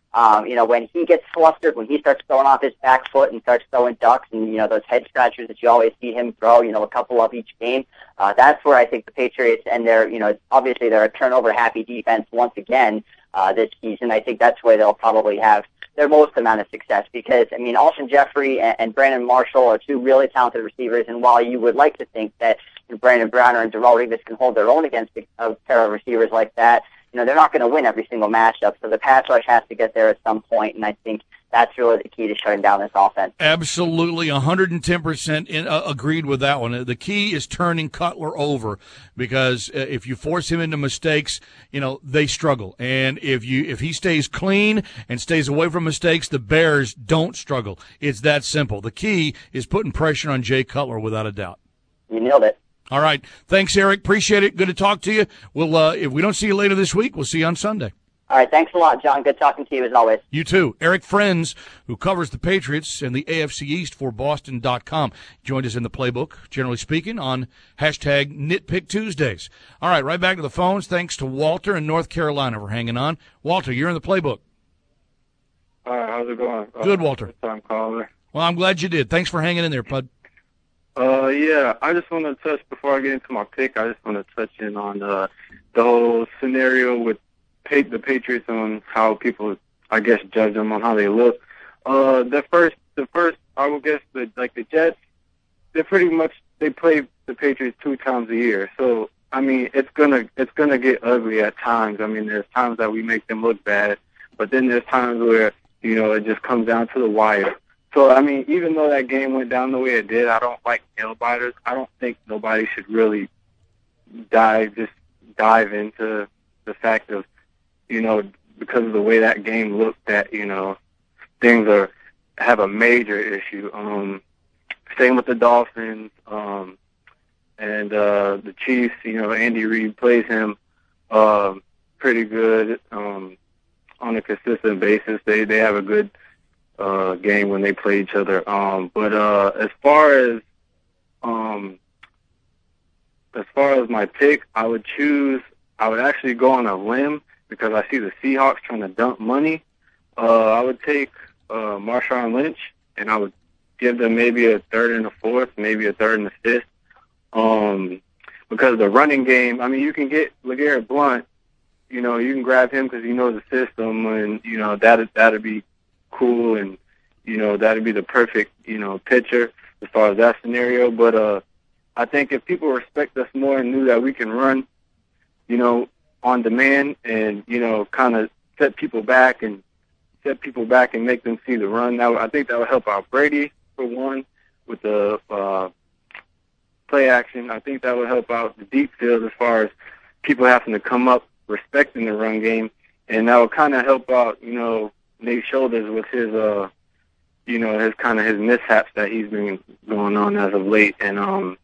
Um, you know, when he gets flustered, when he starts throwing off his back foot and starts throwing ducks and, you know, those head scratchers that you always see him throw, you know, a couple of each game, uh, that's where I think the Patriots and their, you know, obviously they're a turnover-happy defense once again uh, this season. I think that's where they'll probably have their most amount of success because, I mean, Alshon Jeffrey and, and Brandon Marshall are two really talented receivers, and while you would like to think that you know, Brandon Browner and Darrell Revis can hold their own against a, a pair of receivers like that, you know, they're not going to win every single matchup, so the pass rush has to get there at some point, and I think that's really the key to shutting down this offense. Absolutely, one hundred ten percent in, uh, agreed with that one. The key is turning Cutler over because uh, if you force him into mistakes, you know, they struggle. And if you if he stays clean and stays away from mistakes, the Bears don't struggle. It's that simple. The key is putting pressure on Jay Cutler without a doubt. You nailed it. All right. Thanks, Eric. Appreciate it. Good to talk to you. We'll uh, if we don't see you later this week, we'll see you on Sunday. All right, thanks a lot, John. Good talking to you as always. You too. Eric Friends, who covers the Patriots and the A F C East for Boston dot com, joined us in the playbook, generally speaking, on hashtag Nitpick Tuesdays. All right, right back to the phones. Thanks to Walter in North Carolina for hanging on. Walter, you're in the playbook. All right, how's it going? Good, Walter. First time caller. Well, I'm glad you did. Thanks for hanging in there, bud. Uh, yeah, I just want to touch, before I get into my pick, I just want to touch in on uh, the whole scenario with the Patriots on how people, I guess, judge them on how they look. Uh, the first, the first, I would guess, the, like the Jets, they're pretty much, they play the Patriots two times a year. So, I mean, it's gonna, it's gonna get ugly at times. I mean, there's times that we make them look bad, but then there's times where, you know, it just comes down to the wire. So, I mean, even though that game went down the way it did, I don't like nail biters. I don't think nobody should really dive, just dive into the fact of, you know, because of the way that game looked, that, you know, things are, have a major issue. Um, same with the Dolphins, um, and, uh, the Chiefs, you know, Andy Reid plays him, uh, pretty good, um, on a consistent basis. They, they have a good, uh, game when they play each other. Um, but, uh, as far as, um, as far as my pick, I would choose, I would actually go on a limb, because I see the Seahawks trying to dump money. Uh, I would take uh, Marshawn Lynch, and I would give them maybe a third and a fourth, maybe a third and a fifth. Um, because the running game, I mean, you can get LeGarrette Blount, you know, you can grab him because he knows the system, and, you know, that that'd be cool, and, you know, that'd be the perfect, you know, pitcher as far as that scenario. But uh, I think if people respect us more and knew that we can run, you know, on demand and, you know, kind of set people back and set people back and make them see the run. That would, I think that would help out Brady, for one, with the uh, play action. I think that would help out the deep field as far as people having to come up respecting the run game. And that would kind of help out, you know, Nate Shoulders with his, uh, you know, his kind of his mishaps that he's been going on as of late. And, um,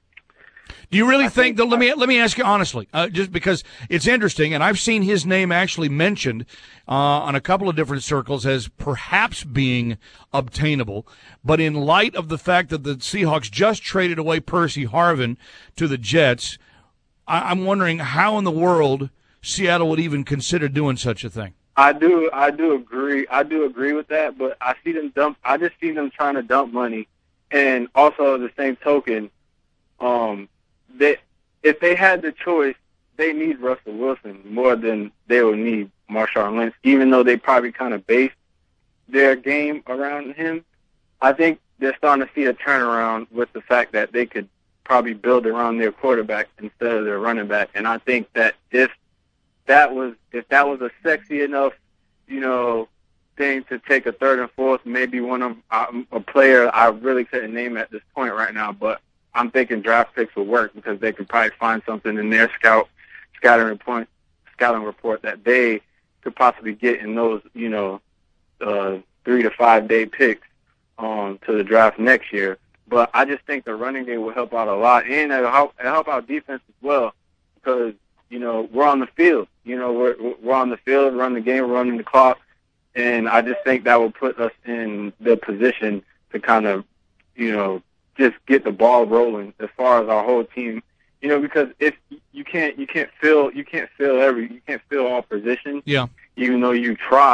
Do you really think, that, let me let me ask you honestly, uh, just because it's interesting, and I've seen his name actually mentioned uh, on a couple of different circles as perhaps being obtainable, but in light of the fact that the Seahawks just traded away Percy Harvin to the Jets, I, I'm wondering how in the world Seattle would even consider doing such a thing. I do, I do agree, I do agree with that, but I see them dump. I just see them trying to dump money, and also the same token, um. They, if they had the choice, they need Russell Wilson more than they would need Marshawn Lynch, even though they probably kind of based their game around him. I think they're starting to see a turnaround with the fact that they could probably build around their quarterback instead of their running back. And I think that if that was if that was a sexy enough, you know, thing to take a third and fourth, maybe one of um, a player I really couldn't name at this point right now, but I'm thinking draft picks will work because they could probably find something in their scout scouting report, scouting report that they could possibly get in those, you know, uh, three to five day picks um, to the draft next year. But I just think the running game will help out a lot, and it'll help, it'll help out defense as well because, you know, we're on the field. You know, we're we're on the field, running the game, running the clock, and I just think that will put us in the position to kind of, you know, just get the ball rolling as far as our whole team, you know, because if you can't, you can't fill, you can't fill every, you can't fill all positions. Yeah. Even though you try,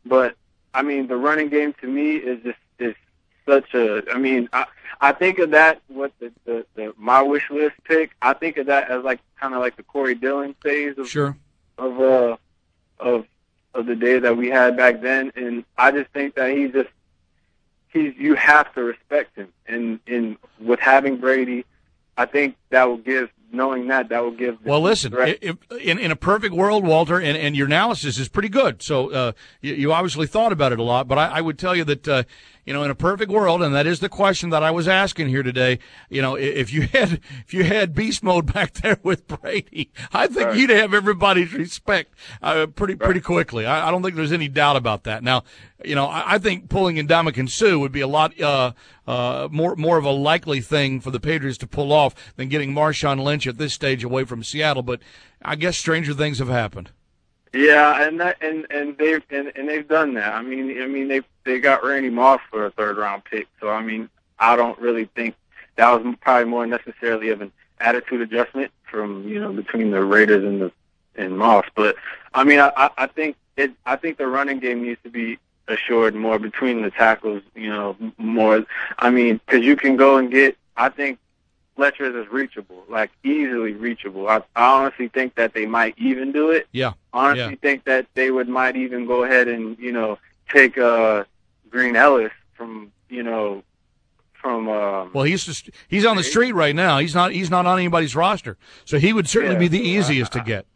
but I mean, the running game to me is just is such a. I mean, I I think of that what the the, the my wish list pick. I think of that as like kind of like the Corey Dillon phase of sure of uh of of the day that we had back then, and I just think that he just he's you have to respect him, and in with having Brady, I think that will give. Knowing that, that will give. Well, listen, if, in in a perfect world, Walter, and, and your analysis is pretty good. So uh, you, you obviously thought about it a lot. But I, I would tell you that uh, you know, in a perfect world, and that is the question that I was asking here today. You know, if you had if you had beast mode back there with Brady, I think right. you'd have everybody's respect uh, pretty right. pretty quickly. I, I don't think there's any doubt about that. Now, you know, I, I think pulling in Ndamukong Suh would be a lot uh, uh, more more of a likely thing for the Patriots to pull off than getting Marshawn Lynch at this stage away from Seattle. But I guess stranger things have happened. Yeah, and that and, and they've and, and they've done that. I mean, I mean they they got Randy Moss for a third round pick. So I mean, I don't really think that was probably more necessarily of an attitude adjustment from you know between the Raiders and the and Moss. But I mean, I I think it I think the running game needs to be assured more between the tackles. You know, more. I mean, because you can go and get. I think Fletcher's is reachable, like easily reachable. I, I honestly think that they might even do it. Yeah. Honestly, yeah. think that they would might even go ahead and you know take uh, Green Ellis from you know from. Um, well, he's just he's on the street right now. He's not he's not on anybody's roster, so he would certainly yeah, be the easiest I, to get.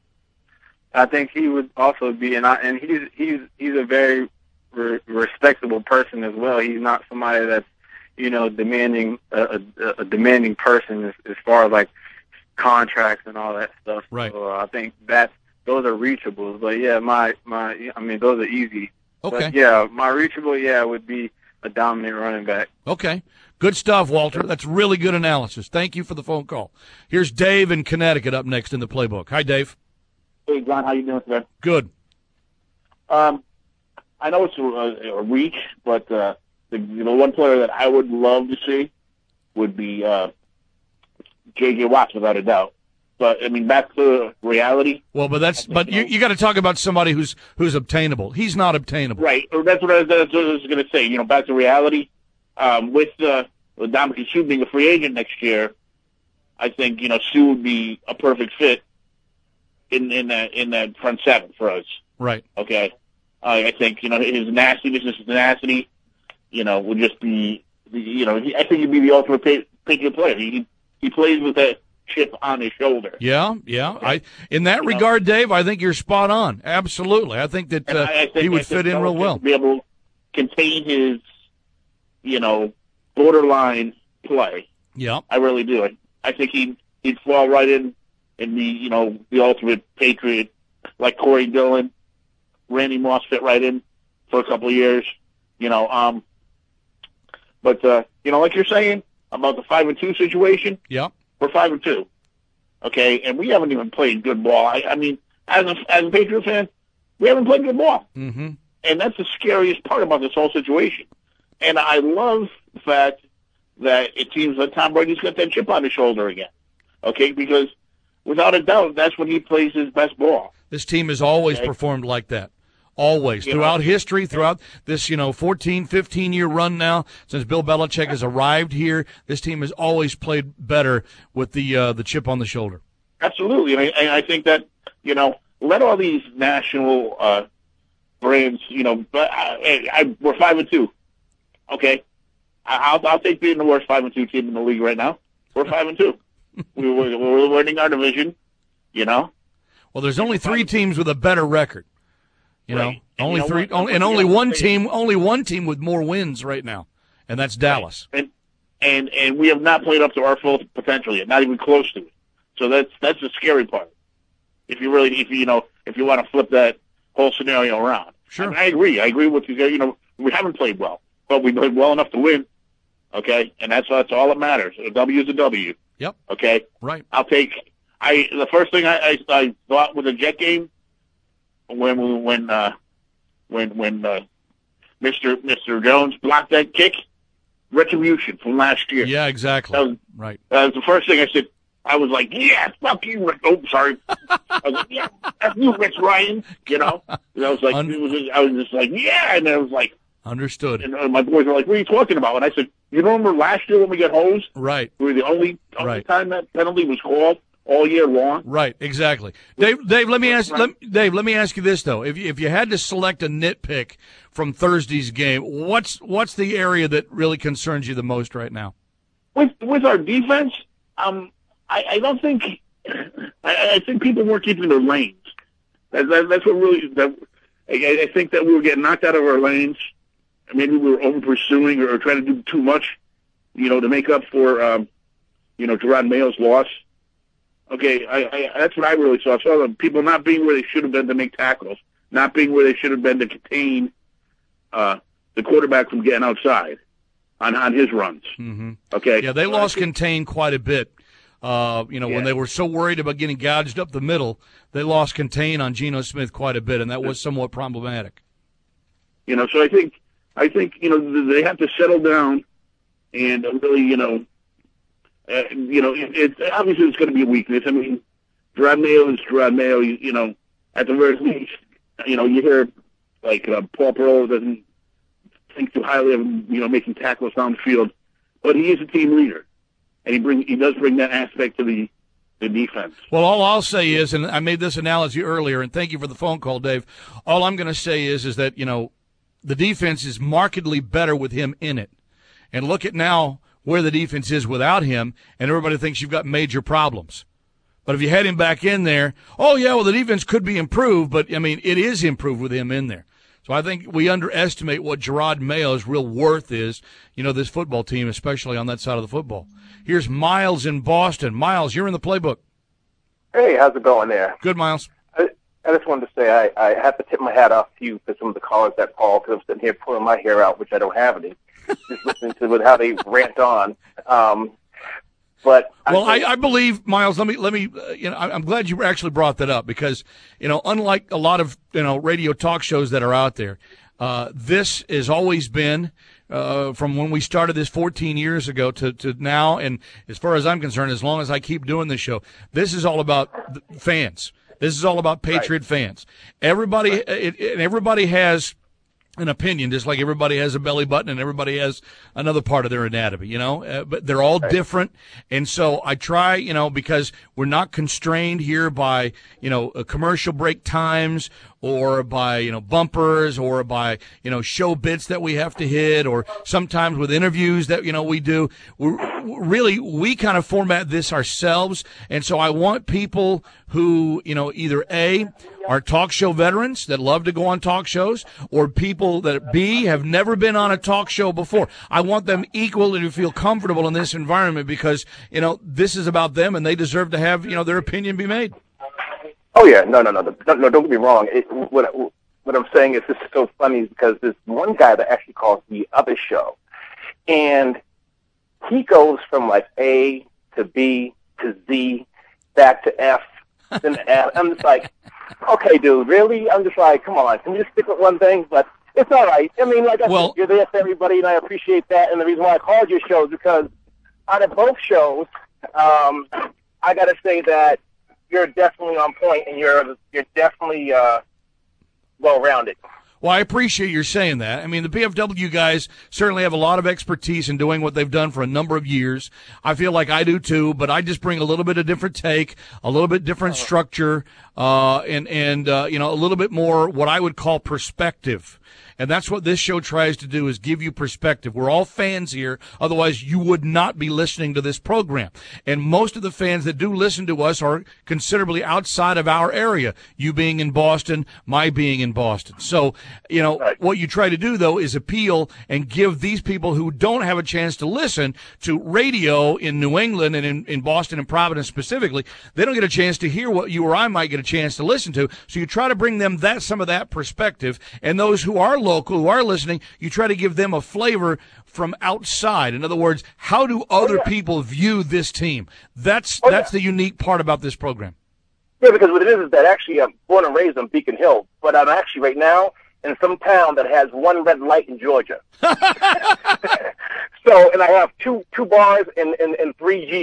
I think he would also be, and I, and he's he's he's a very re- respectable person as well. He's not somebody that's you know, demanding a, a, a demanding person as, as far as like contracts and all that stuff. Right. So uh, I think that those are reachables. But yeah, my my, I mean, those are easy. Okay. But yeah, my reachable, yeah, would be a dominant running back. Okay. Good stuff, Walter. That's really good analysis. Thank you for the phone call. Here's Dave in Connecticut up next in the playbook. Hi, Dave. Hey, John. How you doing today? Good. Um, I know it's a, a reach, but. Uh, The, you know, one player that I would love to see would be uh, J J. Watt, without a doubt. But I mean, back to reality. Well, but that's but you you got to talk about somebody who's who's obtainable. He's not obtainable, right? That's what I, that's what I was going to say. You know, back to reality. Um, with uh, with Ndamukong Suh being a free agent next year, I think you know Suh would be a perfect fit in in that in that front seven for us. Right. Okay. Uh, I think you know his nastiness, his tenacity. You know, would just be, you know, he, I think he'd be the ultimate Patriot player. He he plays with that chip on his shoulder. Yeah, yeah. I in that you regard, know, Dave, I think you're spot on. Absolutely, I think that uh, I, I think, he would I fit in real well. Be able to contain his, you know, borderline play. Yeah, I really do. I, I think he'd he'd fall right in and be, you know, the ultimate Patriot, like Corey Dillon, Randy Moss fit right in for a couple of years. You know, um. But, uh, you know, like you're saying about the five and two situation, yeah, we're five and two. Okay. And we haven't even played good ball. I, I mean, as a, as a Patriot fan, we haven't played good ball. Mm-hmm. And that's the scariest part about this whole situation. And I love the fact that it seems that Tom Brady's got that chip on his shoulder again. Okay. Because without a doubt, that's when he plays his best ball. This team has always okay. performed like that. Always. You throughout know, history, throughout this, you know, fourteen, fifteen-year run now, since Bill Belichick has arrived here, this team has always played better with the uh, the chip on the shoulder. Absolutely. And I, and I think that, you know, let all these national uh, brands, you know, but I, I, we're five and two. Okay? I'll, I'll take being the worst five and two team in the league right now. We're five and two. we, we're, we're winning our division, you know? Well, there's only three teams with a better record. You know, right. only you know three, what, only, and only one team, only one team with more wins right now, and that's Dallas. Right. And and and we have not played up to our full potential yet, not even close to it. So that's that's the scary part. If you really, if you, you know, if you want to flip that whole scenario around, sure. I, mean, I agree. I agree with you. You know, we haven't played well, but we played well enough to win. Okay, and that's that's all that matters. A W is a W. Yep. Okay. Right. I'll take. I the first thing I I, I thought with the Jet game. When we, when uh, when when uh, Mister Mister Jones blocked that kick, retribution from last year. Yeah, exactly. That was, right. That was the first thing I said. I was like, yeah, fuck you, Rick. Oh, sorry. I was like, yeah, that's you, Rich Ryan. You know, and I was like, it was just, I was just like, yeah, and I was like, understood. And uh, my boys were like, what are you talking about? And I said, you remember last year when we got hosed? Right. We were the only, only right. time that penalty was called all year long. Right, exactly. Dave, Dave, let me ask, let, Dave, let me ask you this though: if you, if you had to select a nitpick from Thursday's game, what's what's the area that really concerns you the most right now? With with our defense, um. I, I don't think I, I think people weren't keeping their lanes. That, that, that's what really. That, I, I think that we were getting knocked out of our lanes. Maybe we were over pursuing or, or trying to do too much, you know, to make up for, um, you know, Gerard Mayo's loss. Okay, I, I, that's what I really saw. I saw the people not being where they should have been to make tackles, not being where they should have been to contain uh, the quarterback from getting outside on on his runs. Mm-hmm. Okay, yeah, they lost contain quite a bit. Uh, you know, yeah. when they were so worried about getting gouged up the middle, they lost contain on Geno Smith quite a bit, and that was somewhat problematic. You know, so I think, I think, you know, they have to settle down and really, you know, uh, you know, it, it obviously it's going to be a weakness. I mean, Gerard Mayo is Gerard Mayo. You, you know, at the very least, you know, you hear like uh, Paul Perot doesn't think too highly of him, you know, making tackles down the field, but he is a team leader. And he bring he does bring that aspect to the, the defense. Well, all I'll say is, and I made this analogy earlier, and thank you for the phone call, Dave. All I'm going to say is, is that, you know, the defense is markedly better with him in it. And look at now where the defense is without him, and everybody thinks you've got major problems. But if you had him back in there, oh, yeah, well, the defense could be improved, but, I mean, it is improved with him in there. So I think we underestimate what Gerard Mayo's real worth is, you know, this football team, especially on that side of the football. Here's Miles in Boston. Miles, you're in the playbook. Hey, how's it going there? Good, Miles. I, I just wanted to say I, I have to tip my hat off to you for some of the callers that call, because I'm sitting here pulling my hair out, which I don't have any, just listening to how they rant on. Um, but well, I, I, I believe, Miles. Let me let me. Uh, you know, I'm glad you actually brought that up because, you know, unlike a lot of you know radio talk shows that are out there, uh, this has always been uh, from when we started this fourteen years ago to to now, and as far as I'm concerned, as long as I keep doing this show, this is all about the fans. This is all about Patriot right. fans. Everybody, right. it, it, everybody has an opinion, just like everybody has a belly button and everybody has another part of their anatomy, you know, uh, but they're all different. And so I try, you know, because we're not constrained here by, you know, uh, commercial break times or by, you know, bumpers or by, you know, show bits that we have to hit or sometimes with interviews that, you know, we do. We're, really, we kind of format this ourselves. And so I want people who, you know, either A, are talk show veterans that love to go on talk shows, or people that B, have never been on a talk show before. I want them equally to feel comfortable in this environment because, you know, this is about them and they deserve to have, you know, their opinion be made. Oh, yeah. No, no, no. No, no don't get me wrong. It, what, what I'm saying is this is so funny because there's one guy that actually calls the other show, and he goes from like A to B to Z back to F, then F. I'm just like, okay, dude, really? I'm just like, come on, can you just stick with one thing? But it's all right. I mean, like I well, said, you're there for everybody, and I appreciate that. And the reason why I called your show is because out of both shows, um, I got to say that you're definitely on point, and you're you're definitely uh, well-rounded. Well, I appreciate your saying that. I mean, the P F W guys certainly have a lot of expertise in doing what they've done for a number of years. I feel like I do too, but I just bring a little bit of different take, a little bit different structure, uh, and, and, uh, you know, a little bit more what I would call perspective. And that's what this show tries to do, is give you perspective. We're all fans here. Otherwise, you would not be listening to this program. And most of the fans that do listen to us are considerably outside of our area, you being in Boston, my being in Boston. So, you know, right. what you try to do, though, is appeal and give these people who don't have a chance to listen to radio in New England and in, in Boston and Providence specifically, they don't get a chance to hear what you or I might get a chance to listen to. So you try to bring them that some of that perspective. And those who are local, who are listening, you try to give them a flavor from outside. In other words, how do other oh, yeah. people view this team? That's oh, that's yeah. the unique part about this program. Yeah, because what it is is that actually I'm born and raised on Beacon Hill, but I'm actually right now in some town that has one red light in Georgia. So, and I have two two bars and, and, and three G.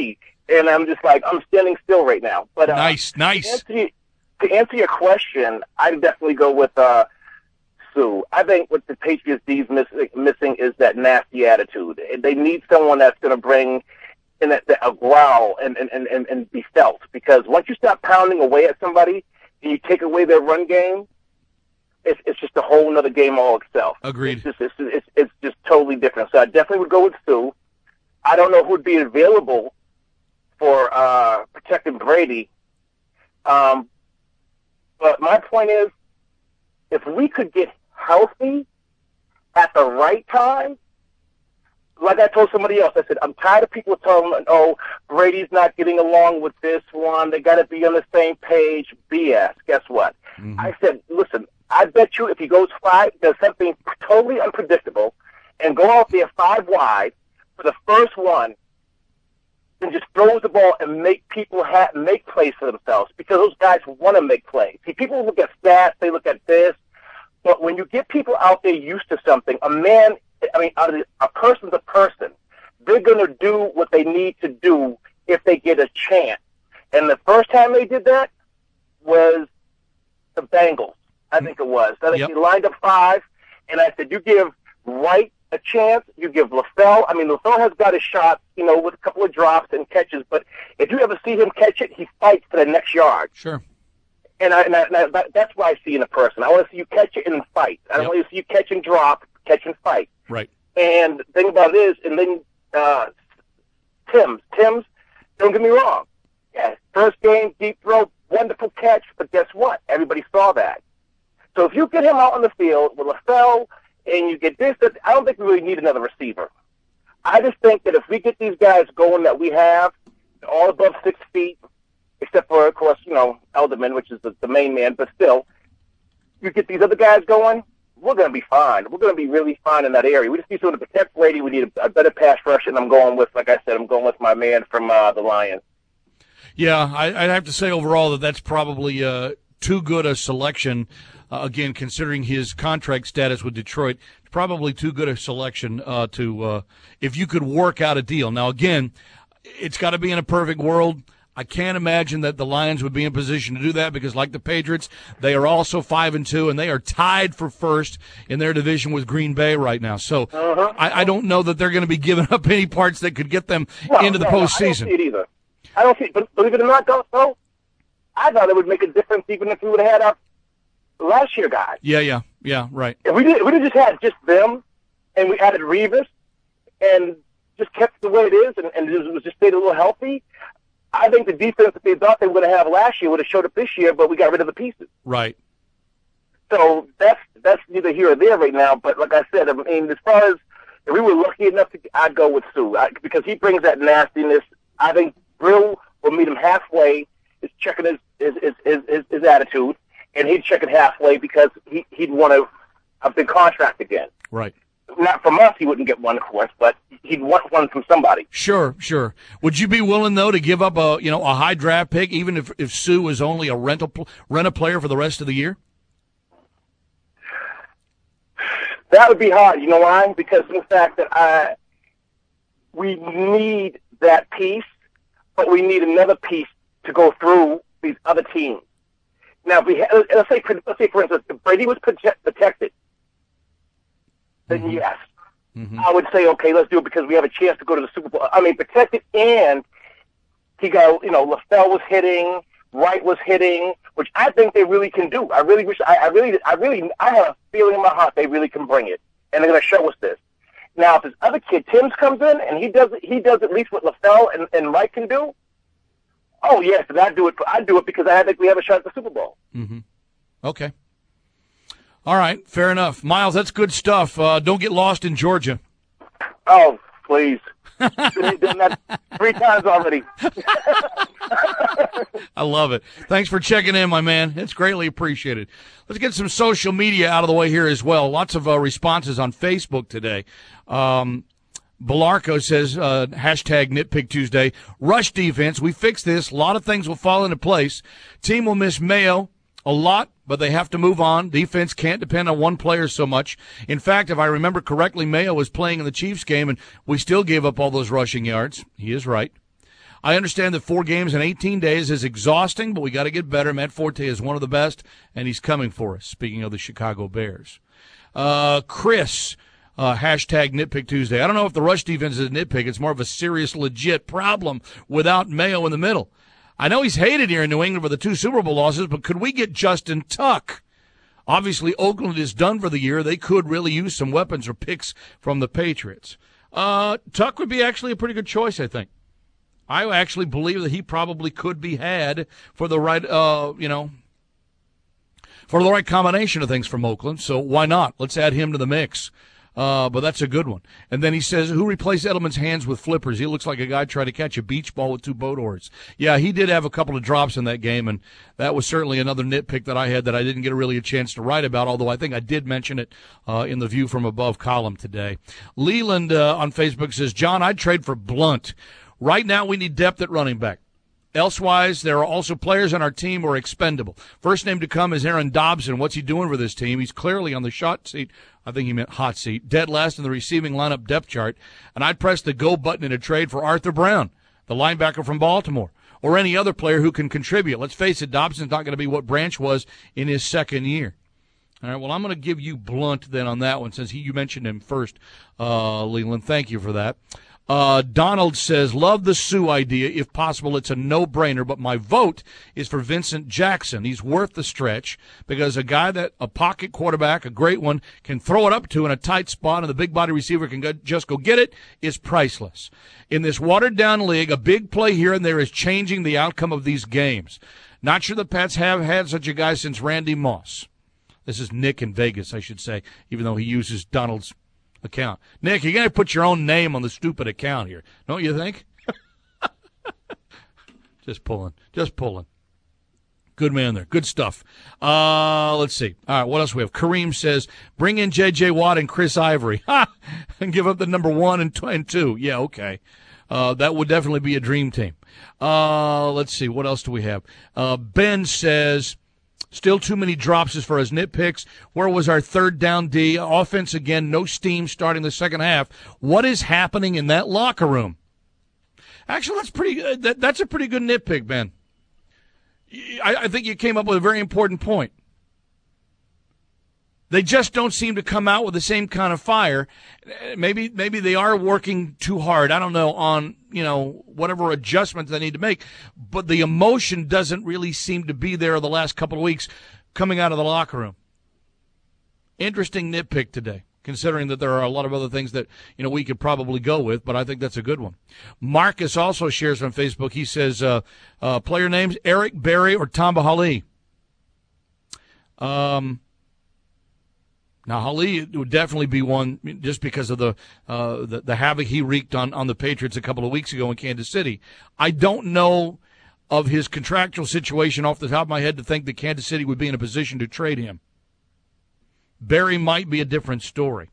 and I'm just like, I'm standing still right now. But uh, nice, nice. To answer, you, to answer your question, I'd definitely go with uh, Sue. I think what the Patriots D's missing, missing is that nasty attitude. They need someone that's going to bring in that, that a growl and, and, and, and be felt. Because once you start pounding away at somebody and you take away their run game, it's, it's just a whole other game all itself. Agreed. It's just, it's, it's, it's just totally different. So I definitely would go with Sue. I don't know who would be available for uh, protecting Brady. Um, but my point is, if we could get healthy at the right time, like I told somebody else, I said, I'm tired of people telling me, oh, Brady's not getting along with this one. They got to be on the same page. B S. Guess what? Mm-hmm. I said, listen, I bet you if he goes five, does something totally unpredictable, and go out there five wide for the first one, and just throws the ball and make people ha- make plays for themselves, because those guys want to make plays. See, people look at stats, they look at this, but when you get people out there used to something, a man, I mean, out of the, a person's a person. They're going to do what they need to do if they get a chance. And the first time they did that was the Bengals, I think it was. I think Yep. he lined up five, and I said, you give Wright a chance, you give LaFell. I mean, LaFell has got his shot, you know, with a couple of drops and catches, but if you ever see him catch it, he fights for the next yard. Sure. And, I, and, I, and I, that, that's what I see in a person. I want to see you catch it and fight. I don't Yep. want to see you catch and drop, catch and fight. Right. And the thing about it is, and then uh, Tim's, Tim's, don't get me wrong. Yeah, first game, deep throw, wonderful catch, but guess what? Everybody saw that. So if you get him out on the field with LaFell and you get this, that, I don't think we really need another receiver. I just think that if we get these guys going that we have, all above six feet, except for, of course, you know, Elderman, which is the, the main man, but still, you get these other guys going, we're going to be fine. We're going to be really fine in that area. We just need someone to protect Brady. We need a, a better pass rush, and I'm going with, like I said, I'm going with my man from uh, the Lions. Yeah, I, I'd have to say overall that that's probably uh, too good a selection. Uh, again, considering his contract status with Detroit, probably too good a selection uh, to uh, if you could work out a deal. Now, again, it's got to be in a perfect world. I can't imagine that the Lions would be in position to do that because, like the Patriots, they are also five and two, and they are tied for first in their division with Green Bay right now. So uh-huh. I, I don't know that they're going to be giving up any parts that could get them no, into the no, postseason. I don't see it either. I don't see it. But believe it or not, though, I thought it would make a difference even if we would have had our last year guys. Yeah, yeah, yeah, right. If we did, if we did just had just them, and we added Revis, and just kept the way it is, and, and it was just stayed a little healthy, I think the defense that they thought they were going to have last year would have showed up this year, but we got rid of the pieces. Right. So that's that's neither here or there right now. But like I said, I mean, as far as if we were lucky enough to, I'd go with Sue I, because he brings that nastiness. I think Brill will meet him halfway. Is checking his his his his, his, his attitude, and he'd check it halfway because he he'd want a, a big contract again. Right. Not from us, he wouldn't get one, of course, but he'd want one from somebody. Sure, sure. Would you be willing though to give up a you know a high draft pick, even if if Sue was only a rental rent a player for the rest of the year? That would be hard. You know why? Because of the fact that I we need that piece, but we need another piece to go through these other teams. Now, if we had, let's say let's say for instance, if Brady was protect, protected. Then mm-hmm. yes, mm-hmm. I would say okay, let's do it because we have a chance to go to the Super Bowl. I mean, protected, and he got you know LaFell was hitting, Wright was hitting, which I think they really can do. I really wish, I, I really, I really, I have a feeling in my heart they really can bring it, and they're going to show us this. Now, if this other kid Timms comes in and he does, he does at least what LaFell and, and Wright can do. Oh yes, and I do it. I do it because I think we have a shot at the Super Bowl. Mm-hmm. Okay. All right, fair enough. Miles, that's good stuff. Uh, don't get lost in Georgia. Oh, please. Been done that three times already. I love it. Thanks for checking in, my man. It's greatly appreciated. Let's get some social media out of the way here as well. Lots of uh, responses on Facebook today. Um, Belarco says, uh, hashtag Nitpick Tuesday. Rush defense. We fixed this. A lot of things will fall into place. Team will miss Mayo a lot, but they have to move on. Defense can't depend on one player so much. In fact, if I remember correctly, Mayo was playing in the Chiefs game, and we still gave up all those rushing yards. He is right. I understand that four games in eighteen days is exhausting, but we got to get better. Matt Forte is one of the best, and he's coming for us, speaking of the Chicago Bears. Uh, Chris, uh, hashtag Nitpick Tuesday. I don't know if the rush defense is a nitpick. It's more of a serious, legit problem without Mayo in the middle. I know he's hated here in New England for the two Super Bowl losses, but could we get Justin Tuck? Obviously, Oakland is done for the year. They could really use some weapons or picks from the Patriots. Uh, Tuck would be actually a pretty good choice, I think. I actually believe that he probably could be had for the right, uh, you know, for the right combination of things from Oakland. So why not? Let's add him to the mix. Uh, but that's a good one. And then he says, who replaced Edelman's hands with flippers? He looks like a guy trying to catch a beach ball with two boat oars. Yeah, he did have a couple of drops in that game, and that was certainly another nitpick that I had that I didn't get really a chance to write about, although I think I did mention it uh, in the View from Above column today. Leland uh, on Facebook says, John, I'd trade for Blunt. Right now we need depth at running back. Elsewise, there are also players on our team who are expendable. First name to come is Aaron Dobson. What's he doing for this team? He's clearly on the shot seat. I think he meant hot seat. Dead last in the receiving lineup depth chart. And I'd press the go button in a trade for Arthur Brown, the linebacker from Baltimore, or any other player who can contribute. Let's face it, Dobson's not going to be what Branch was in his second year. All right, well, I'm going to give you Blunt then on that one since he, you mentioned him first, uh, Leland. Thank you for that. Uh, Donald says, love the Sue idea. If possible, it's a no-brainer, but my vote is for Vincent Jackson. He's worth the stretch because a guy that, a pocket quarterback, a great one, can throw it up to in a tight spot and the big body receiver can go, just go get it, is priceless. In this watered-down league, a big play here and there is changing the outcome of these games. Not sure the Pats have had such a guy since Randy Moss. This is Nick in Vegas, I should say, even though he uses Donald's account. Nick, you're going to put your own name on the stupid account here, don't you think? Just pulling. Just pulling. Good man there. Good stuff. Uh, let's see. All right, what else we have? Kareem says, bring in J J. Watt and Chris Ivory. Ha! And give up the number one and, and two. Yeah, okay. Uh, that would definitely be a dream team. Uh, let's see. What else do we have? Uh, Ben says, still too many drops as far as nitpicks. Where was our third down D? Offense again, no steam starting the second half. What is happening in that locker room? Actually, that's pretty good. That, that's a pretty good nitpick, Ben. I, I think you came up with a very important point. They just don't seem to come out with the same kind of fire. Maybe maybe they are working too hard. I don't know, on, you know, whatever adjustments they need to make. But the emotion doesn't really seem to be there the last couple of weeks coming out of the locker room. Interesting nitpick today, considering that there are a lot of other things that, you know, we could probably go with, but I think that's a good one. Marcus also shares on Facebook. He says, uh, uh, player names, Eric Berry or Tamba Hali. Um... Now, Hali would definitely be one just because of the, uh, the the havoc he wreaked on, on the Patriots a couple of weeks ago in Kansas City. I don't know of his contractual situation off the top of my head to think that Kansas City would be in a position to trade him. Barry might be a different story.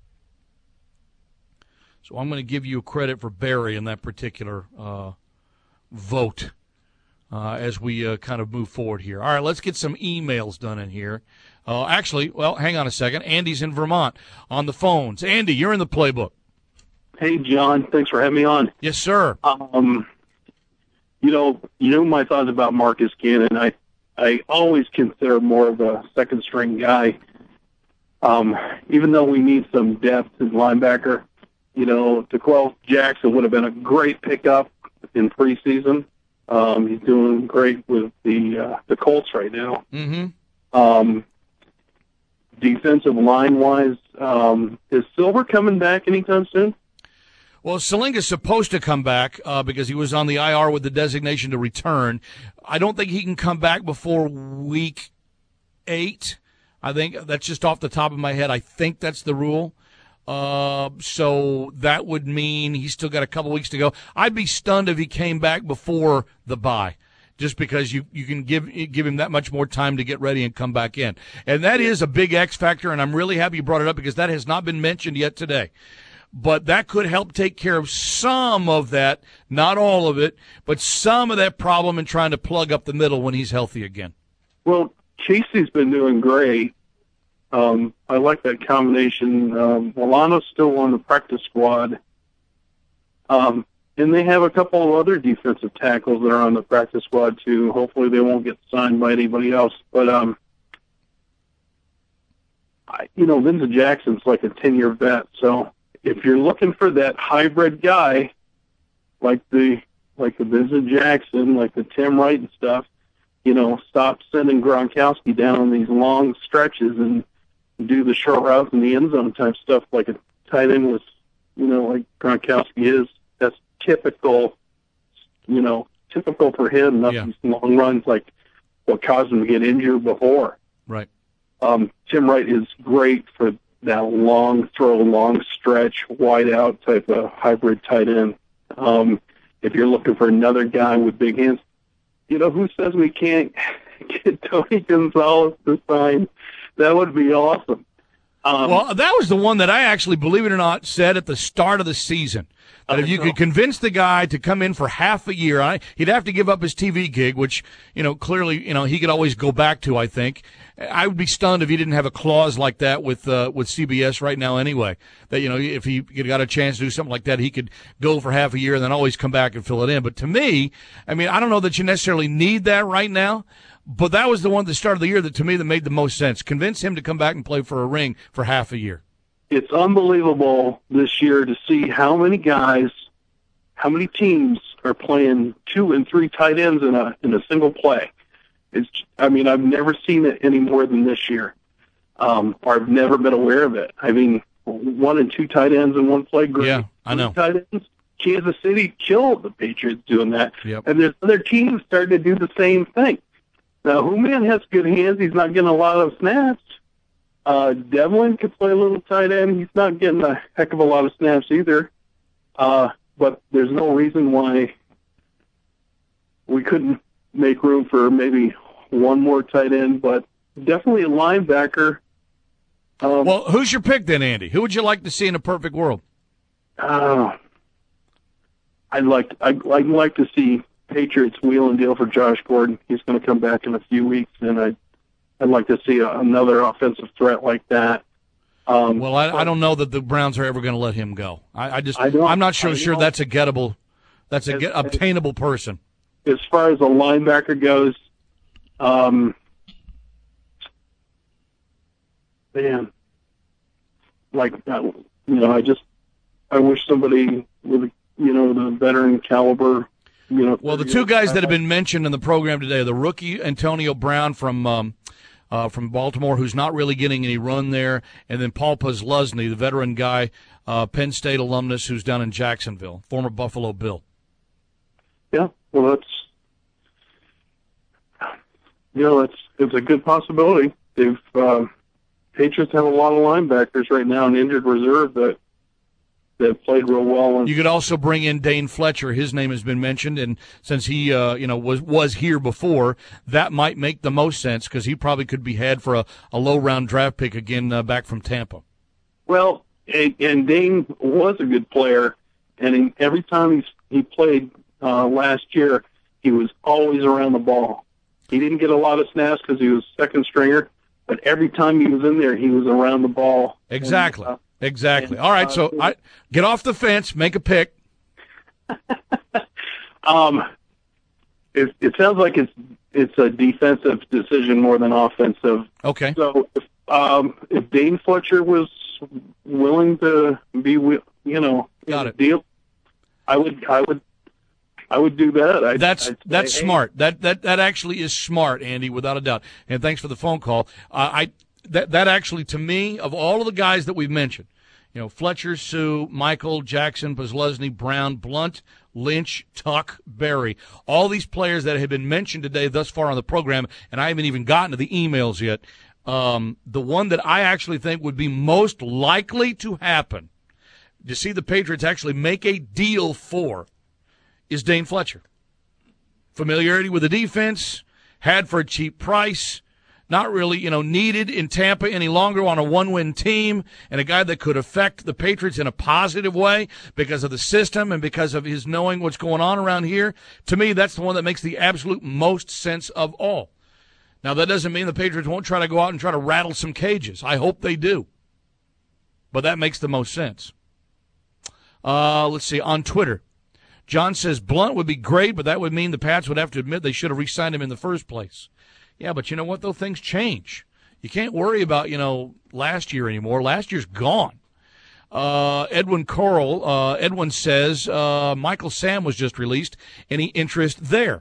So I'm going to give you credit for Barry in that particular uh, vote uh, as we uh, kind of move forward here. All right, let's get some emails done in here. Uh, actually, well, hang on a second. Andy's in Vermont on the phones. Andy, you're in the playbook. Hey, John. Thanks for having me on. Yes, sir. Um, you know, you know my thoughts about Marcus Cannon. I, I always consider more of a second-string guy. Um, even though we need some depth in linebacker, you know, D'Qwell Jackson would have been a great pickup in preseason. Um, he's doing great with the uh, the Colts right now. Mm-hmm. Um, defensive line-wise, um, is Silver coming back anytime soon? Well, Salinga's supposed to come back uh, because he was on the I R with the designation to return. I don't think he can come back before week eight. I think that's just off the top of my head. I think that's the rule. Uh, so that would mean he's still got a couple weeks to go. I'd be stunned if he came back before the bye, just because you, you can give give him that much more time to get ready and come back in. And that is a big X factor, and I'm really happy you brought it up because that has not been mentioned yet today. But that could help take care of some of that, not all of it, but some of that problem in trying to plug up the middle when he's healthy again. Well, Casey's been doing great. Um, I like that combination. Um, Milano's still on the practice squad. Um, and they have a couple of other defensive tackles that are on the practice squad too. Hopefully they won't get signed by anybody else. But, um, I, you know, Vincent Jackson's like a ten-year vet. So if you're looking for that hybrid guy, like the like the Vincent Jackson, like the Tim Wright and stuff, you know, stop sending Gronkowski down on these long stretches and do the short routes in the end zone type stuff like a tight end was, you know, like Gronkowski is. That's typical, you know, typical for him, not Yeah. these long runs like what caused him to get injured before. Right. Um, Tim Wright is great for that long throw, long stretch, wide out type of hybrid tight end. Um, if you're looking for another guy with big hands, you know, who says we can't get Tony Gonzalez to sign? That would be awesome. Um, well, that was the one that I actually, believe it or not, said at the start of the season. That if you could convince the guy to come in for half a year, I, he'd have to give up his T V gig, which, you know, clearly, you know, he could always go back to, I think. I would be stunned if he didn't have a clause like that with uh, with C B S right now anyway. That, you know, if he got a chance to do something like that, he could go for half a year and then always come back and fill it in. But to me, I mean, I don't know that you necessarily need that right now, but that was the one at the start of the year that, to me, that made the most sense. Convince him to come back and play for a ring for half a year. It's unbelievable this year to see how many guys, how many teams are playing two and three tight ends in a in a single play. It's, I mean, I've never seen it any more than this year, um, or I've never been aware of it. I mean, one and two tight ends in one play. Great. Yeah, I know. Tight ends. Kansas City killed the Patriots doing that, Yep. and there's other teams starting to do the same thing. Now, Hooman has good hands. He's not getting a lot of snaps. Uh, Devlin could play a little tight end. He's not getting a heck of a lot of snaps either. Uh, but there's no reason why we couldn't make room for maybe one more tight end, but definitely a linebacker. Um, Well, who's your pick then, Andy? Who would you like to see in a perfect world? uh, I'd like I'd, I'd like to see Patriots wheel and deal for Josh Gordon. He's going to come back in a few weeks, and I'd I'd like to see a, another offensive threat like that. Um, Well, I, I don't know that the Browns are ever going to let him go. I, I just I don't- I'm not so I sure don't- that's a gettable, that's a As- get, obtainable person. As far as a linebacker goes, um, man, like uh, you know, I just I wish somebody with you know the veteran caliber. You know, Well, the two guys that have been mentioned in the program today, the rookie Antonio Brown from um, uh, from Baltimore, who's not really getting any run there, and then Paul Posluszny, the veteran guy, uh, Penn State alumnus, who's down in Jacksonville, former Buffalo Bill. Yeah, well, that's you know, it's it's a good possibility. They've uh, Patriots have a lot of linebackers right now in injured reserve that that played real well. And You could also bring in Dane Fletcher. His name has been mentioned, and since he, uh, you know, was was here before, that might make the most sense because he probably could be had for a, a low round draft pick again uh, back from Tampa. Well, and, and Dane was a good player, and he, every time he's, he played uh, last year, he was always around the ball. He didn't get a lot of snaps because he was second stringer, but every time he was in there, he was around the ball. Exactly. And, uh, Exactly. and, All right, uh, so I, get off the fence, make a pick. Um, it, it sounds like it's it's a defensive decision more than offensive. Okay. So if um, if Dane Fletcher was willing to be, wi- you know, Got it. deal, I would I would I would do that. I'd, That's I'd say, that's hey, smart. That that that actually is smart, Andy, without a doubt. And thanks for the phone call. Uh, I that that actually, to me, of all of the guys that we've mentioned, you know, Fletcher, Sue, Michael, Jackson, Posluszny, Brown, Blunt, Lynch, Tuck, Berry, all these players that have been mentioned today thus far on the program, and I haven't even gotten to the emails yet. Um, the one that I actually think would be most likely to happen, to see the Patriots actually make a deal for, is Dane Fletcher. Familiarity with the defense, had for a cheap price, not really, you know, needed in Tampa any longer on a one-win team, and a guy that could affect the Patriots in a positive way because of the system and because of his knowing what's going on around here. To me, that's the one that makes the absolute most sense of all. Now, that doesn't mean the Patriots won't try to go out and try to rattle some cages. I hope they do. But that makes the most sense. Uh, let's see, on Twitter, John says Blunt would be great, but that would mean the Pats would have to admit they should have re-signed him in the first place. Yeah, but you know what, though? Things change. You can't worry about, you know, last year anymore. Last year's gone. Uh, Edwin Coral, uh, Edwin says uh, Michael Sam was just released. Any interest there?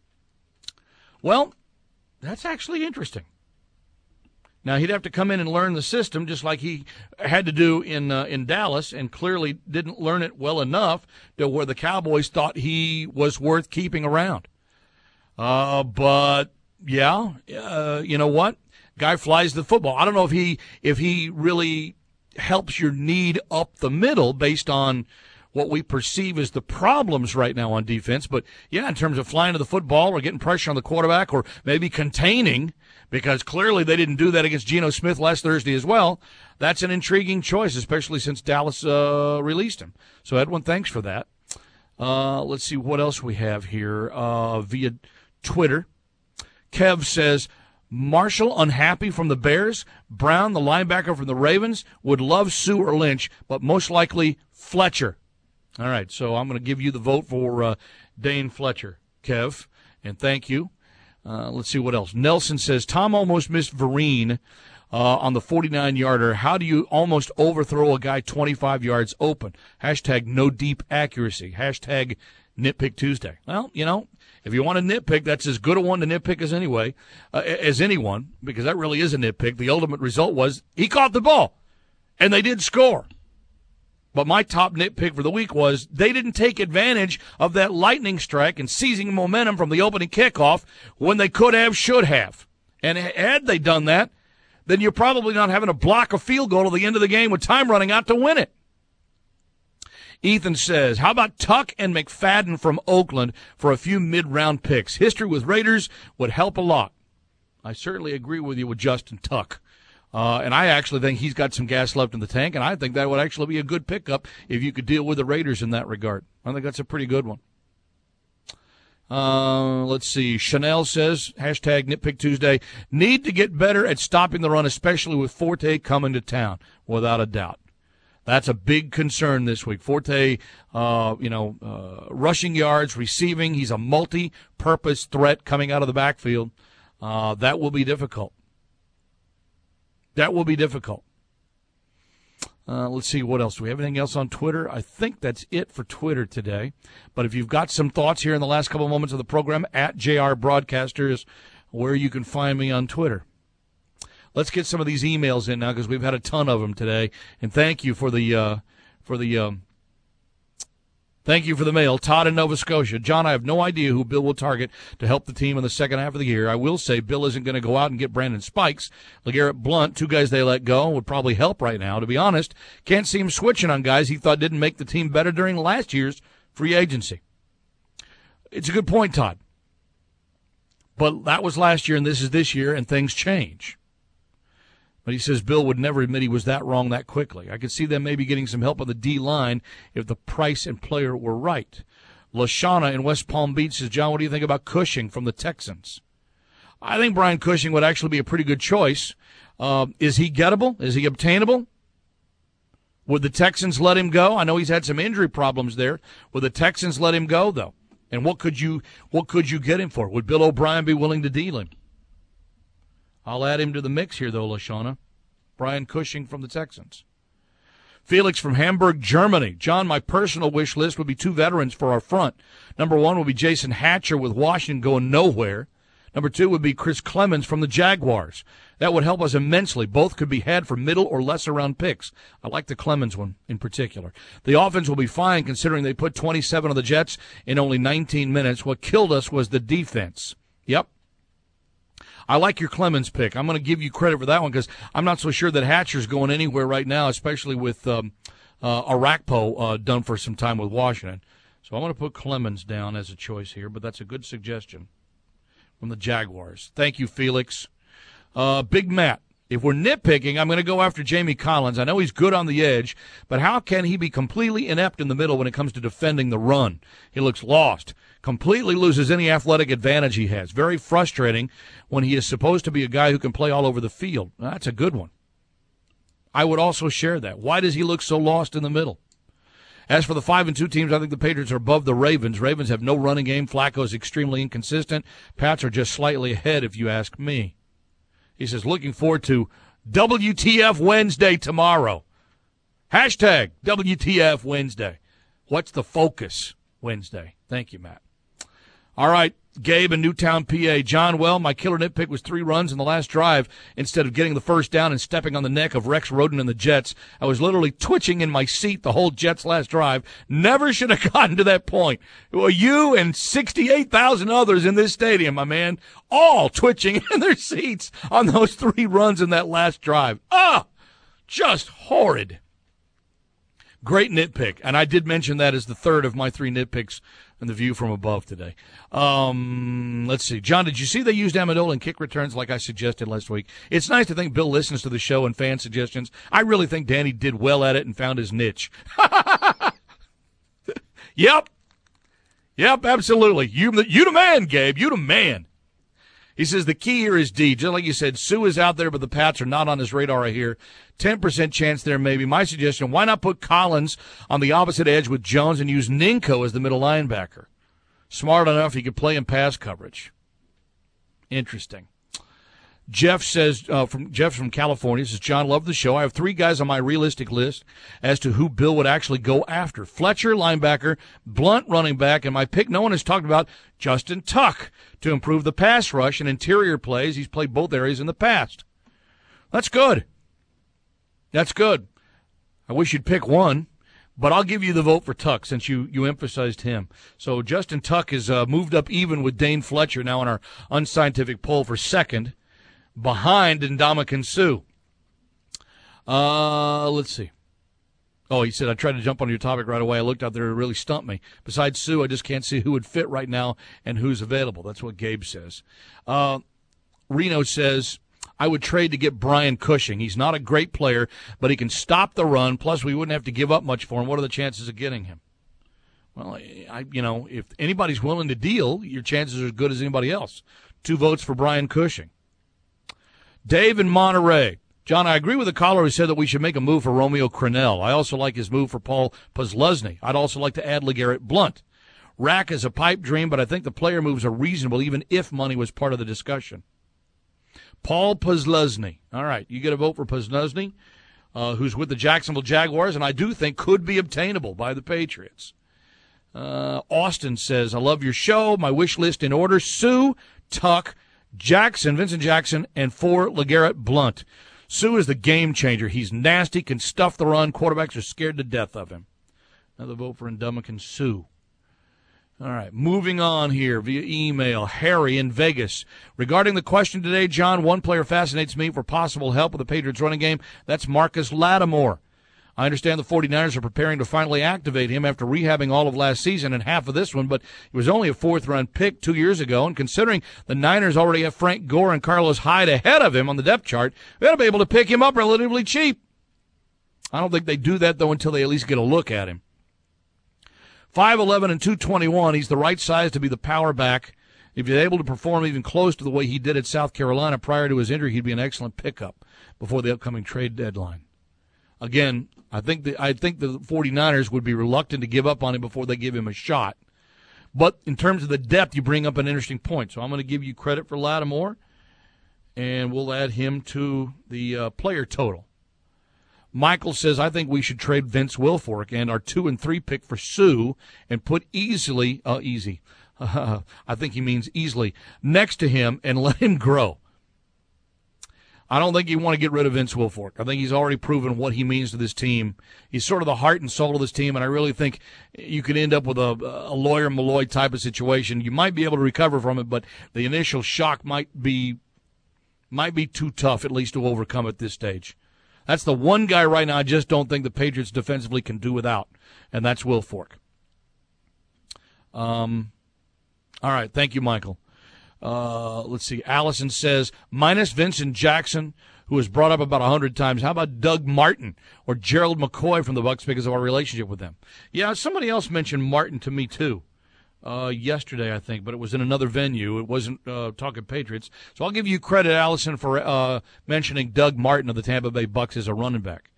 Well, that's actually interesting. Now, he'd have to come in and learn the system just like he had to do in uh, in Dallas, and clearly didn't learn it well enough to where the Cowboys thought he was worth keeping around. Uh, but, yeah, uh, you know what? Guy flies the football. I don't know if he if he really helps your need up the middle based on what we perceive as the problems right now on defense. But, yeah, in terms of flying to the football or getting pressure on the quarterback or maybe containing, because clearly they didn't do that against Geno Smith last Thursday as well, that's an intriguing choice, especially since Dallas uh, released him. So, Edwin, thanks for that. Uh, let's see what else we have here uh, via Twitter. Kev says, Marshall unhappy from the Bears. Brown, the linebacker from the Ravens, would love Sue or Lynch, but most likely Fletcher. All right, so I'm going to give you the vote for uh, Dane Fletcher, Kev, and thank you. Uh, let's see what else. Nelson says, Tom almost missed Vereen uh, on the forty-nine-yarder. How do you almost overthrow a guy twenty-five yards open? Hashtag no deep accuracy. Hashtag nitpick Tuesday. Well, you know, if you want to nitpick, that's as good a one to nitpick as anyway, uh, as anyone, because that really is a nitpick. The ultimate result was he caught the ball, and they did score. But my top nitpick for the week was they didn't take advantage of that lightning strike and seizing momentum from the opening kickoff when they could have, should have. And had they done that, then you're probably not having to block a field goal at the end of the game with time running out to win it. Ethan says, how about Tuck and McFadden from Oakland for a few mid-round picks? History with Raiders would help a lot. I certainly agree with you with Justin Tuck. Uh, and I actually think he's got some gas left in the tank, and I think that would actually be a good pickup if you could deal with the Raiders in that regard. I think that's a pretty good one. Uh, let's see. Chanel says, hashtag Nitpick Tuesday, need to get better at stopping the run, especially with Forte coming to town, without a doubt. That's a big concern this week. Forte, uh, you know, uh, rushing yards, receiving. He's a multi-purpose threat coming out of the backfield. Uh, that will be difficult. That will be difficult. Uh, let's see, what else? Do we have anything else on Twitter? I think that's it for Twitter today. But if you've got some thoughts here in the last couple of moments of the program, at J R Broadcaster is where you can find me on Twitter. Let's get some of these emails in now because we've had a ton of them today. And thank you for the uh, for the um, thank you for the mail. Todd in Nova Scotia. John, I have no idea who Bill will target to help the team in the second half of the year. I will say Bill isn't going to go out and get Brandon Spikes. LeGarrette Blunt, two guys they let go, would probably help right now. To be honest, can't see him switching on guys he thought didn't make the team better during last year's free agency. It's a good point, Todd. But that was last year and this is this year, and things change. But he says Bill would never admit he was that wrong that quickly. I could see them maybe getting some help on the D-line if the price and player were right. LaShawna in West Palm Beach says, John, what do you think about Cushing from the Texans? I think Brian Cushing would actually be a pretty good choice. Uh, is he gettable? Is he obtainable? Would the Texans let him go? I know he's had some injury problems there. Would the Texans let him go, though? And what could you what could you get him for? Would Bill O'Brien be willing to deal him? I'll add him to the mix here, though, LaShawna. Brian Cushing from the Texans. Felix from Hamburg, Germany. John, my personal wish list would be two veterans for our front. Number one would be Jason Hatcher with Washington going nowhere. Number two would be Chris Clemens from the Jaguars. That would help us immensely. Both could be had for middle or lesser round picks. I like the Clemens one in particular. The offense will be fine considering they put twenty-seven of the Jets in only nineteen minutes. What killed us was the defense. Yep. I like your Clemens pick. I'm going to give you credit for that one because I'm not so sure that Hatcher's going anywhere right now, especially with um, uh, Arakpo uh, done for some time with Washington. So I'm going to put Clemens down as a choice here, but that's a good suggestion from the Jaguars. Thank you, Felix. Uh, Big Matt, if we're nitpicking, I'm going to go after Jamie Collins. I know he's good on the edge, but how can he be completely inept in the middle when it comes to defending the run? He looks lost. Completely loses any athletic advantage he has. Very frustrating when he is supposed to be a guy who can play all over the field. That's a good one. I would also share that. Why does he look so lost in the middle? As for the five and two teams, I think the Patriots are above the Ravens. Ravens have no running game. Flacco is extremely inconsistent. Pats are just slightly ahead, if you ask me. He says, looking forward to W T F Wednesday tomorrow. Hashtag W T F Wednesday. What's the focus Wednesday? Thank you, Matt. All right, Gabe in Newtown, P A. John, well, my killer nitpick was three runs in the last drive instead of getting the first down and stepping on the neck of Rex Roden and the Jets. I was literally twitching in my seat the whole Jets last drive. Never should have gotten to that point. Well, you and sixty-eight thousand others in this stadium, my man, all twitching in their seats on those three runs in that last drive. Ah, just horrid. Great nitpick, and I did mention that as the third of my three nitpicks in the view from above today. Um, let's see. John, did you see they used Amendola in kick returns like I suggested last week? It's nice to think Bill listens to the show and fan suggestions. I really think Danny did well at it and found his niche. Yep. Yep, absolutely. You, you the man, Gabe. You the man. He says the key here is D. Just like you said, Sue is out there, but the Pats are not on his radar right here. ten percent chance there maybe. My suggestion, why not put Collins on the opposite edge with Jones and use Ninko as the middle linebacker? Smart enough he could play in pass coverage. Interesting. Jeff says, uh, from Jeff from California, says, John, love the show. I have three guys on my realistic list as to who Bill would actually go after. Fletcher, linebacker, Blunt, running back, and my pick no one has talked about, Justin Tuck, to improve the pass rush and interior plays. He's played both areas in the past. That's good. That's good. I wish you'd pick one, but I'll give you the vote for Tuck since you, you emphasized him. So Justin Tuck is uh, moved up even with Dane Fletcher now in our unscientific poll for second, behind Ndamukong Suh. Uh, let's see. Oh, he said, I tried to jump on your topic right away. I looked out there. It really stumped me. Besides Sue, I just can't see who would fit right now and who's available. That's what Gabe says. Uh, Reno says, I would trade to get Brian Cushing. He's not a great player, but he can stop the run. Plus, we wouldn't have to give up much for him. What are the chances of getting him? Well, I, you know, if anybody's willing to deal, your chances are as good as anybody else. Two votes for Brian Cushing. Dave in Monterey. John, I agree with the caller who said that we should make a move for Romeo Crennel. I also like his move for Paul Posluszny. I'd also like to add LeGarrette Blunt. Rack is a pipe dream, but I think the player moves are reasonable even if money was part of the discussion. Paul Posluszny. All right, you get a vote for Posluszny, uh, who's with the Jacksonville Jaguars, and I do think could be obtainable by the Patriots. Uh, Austin says, I love your show. My wish list in order, Sue, Tuck, Jackson, Vincent Jackson, and four, LeGarrette Blunt. Sue is the game changer. He's nasty, can stuff the run. Quarterbacks are scared to death of him. Another vote for Ndamukong Suh. All right, moving on here via email. Harry in Vegas. Regarding the question today, John, one player fascinates me for possible help with the Patriots running game. That's Marcus Lattimore. I understand the 49ers are preparing to finally activate him after rehabbing all of last season and half of this one, but he was only a fourth-round pick two years ago, and considering the Niners already have Frank Gore and Carlos Hyde ahead of him on the depth chart, we ought to be able to pick him up relatively cheap. I don't think they do that, though, until they at least get a look at him. five eleven and two twenty-one, he's the right size to be the power back. If he's able to perform even close to the way he did at South Carolina prior to his injury, he'd be an excellent pickup before the upcoming trade deadline. Again, I think the I think the 49ers would be reluctant to give up on him before they give him a shot. But in terms of the depth, you bring up an interesting point. So I'm going to give you credit for Lattimore, and we'll add him to the uh, player total. Michael says, I think we should trade Vince Wilfork and our two and three pick for Sue and put easily, uh, easy, uh, I think he means easily, next to him and let him grow. I don't think you want to get rid of Vince Wilfork. I think he's already proven what he means to this team. He's sort of the heart and soul of this team, and I really think you could end up with a, a Lawyer Malloy type of situation. You might be able to recover from it, but the initial shock might be might be too tough, at least to overcome at this stage. That's the one guy right now I just don't think the Patriots defensively can do without, and that's Wilfork. Um, all right, thank you, Michael. Uh, let's see. Allison says, minus Vincent Jackson, who was brought up about a hundred times. How about Doug Martin or Gerald McCoy from the Bucs because of our relationship with them? Yeah, somebody else mentioned Martin to me too uh, yesterday, I think, but it was in another venue. It wasn't uh, talking Patriots. So I'll give you credit, Allison, for uh, mentioning Doug Martin of the Tampa Bay Bucs as a running back.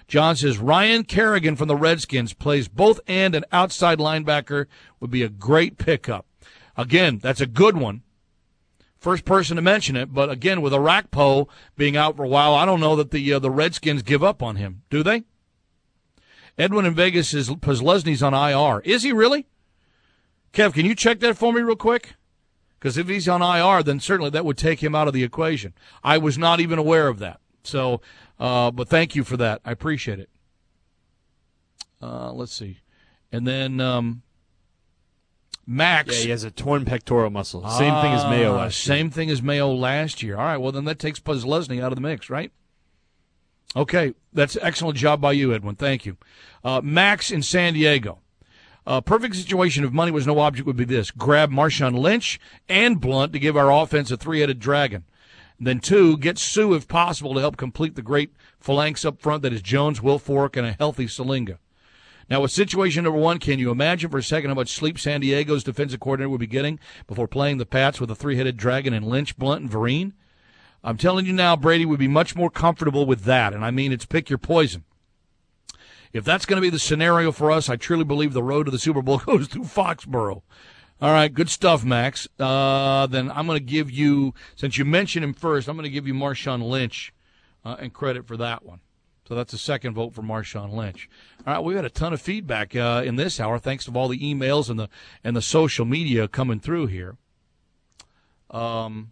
John says Ryan Kerrigan from the Redskins plays both end and outside linebacker, would be a great pickup. Again, that's a good one. First person to mention it, but again, with Arakpo being out for a while, I don't know that the uh, the Redskins give up on him, do they? Edwin in Vegas says Posluszny's on I R. Is he really? Kev, can you check that for me real quick? Because if he's on I R, then certainly that would take him out of the equation. I was not even aware of that. So, uh, but thank you for that. I appreciate it. Uh, let's see. And then um, Max. Yeah, he has a torn pectoral muscle. Same ah, thing as Mayo last year. Same thing as Mayo last year. All right, well, then that takes Posluszny out of the mix, right? Okay, that's an excellent job by you, Edwin. Thank you. Uh, Max in San Diego. A uh, perfect situation if money was no object would be this. Grab Marshawn Lynch and Blunt to give our offense a three-headed dragon. And then, two, get Sue if possible to help complete the great phalanx up front that is Jones, Wilfork, and a healthy Salinga. Now, with situation number one, can you imagine for a second how much sleep San Diego's defensive coordinator would be getting before playing the Pats with a three-headed dragon and Lynch, Blunt, and Vereen? I'm telling you now, Brady would be much more comfortable with that, and I mean it's pick your poison. If that's going to be the scenario for us, I truly believe the road to the Super Bowl goes through Foxborough. All right, good stuff, Max. Uh, then I'm going to give you, since you mentioned him first, I'm going to give you Marshawn Lynch uh, and credit for that one. So that's a second vote for Marshawn Lynch. All right, we had a ton of feedback uh, in this hour, thanks to all the emails and the and the social media coming through here. Um,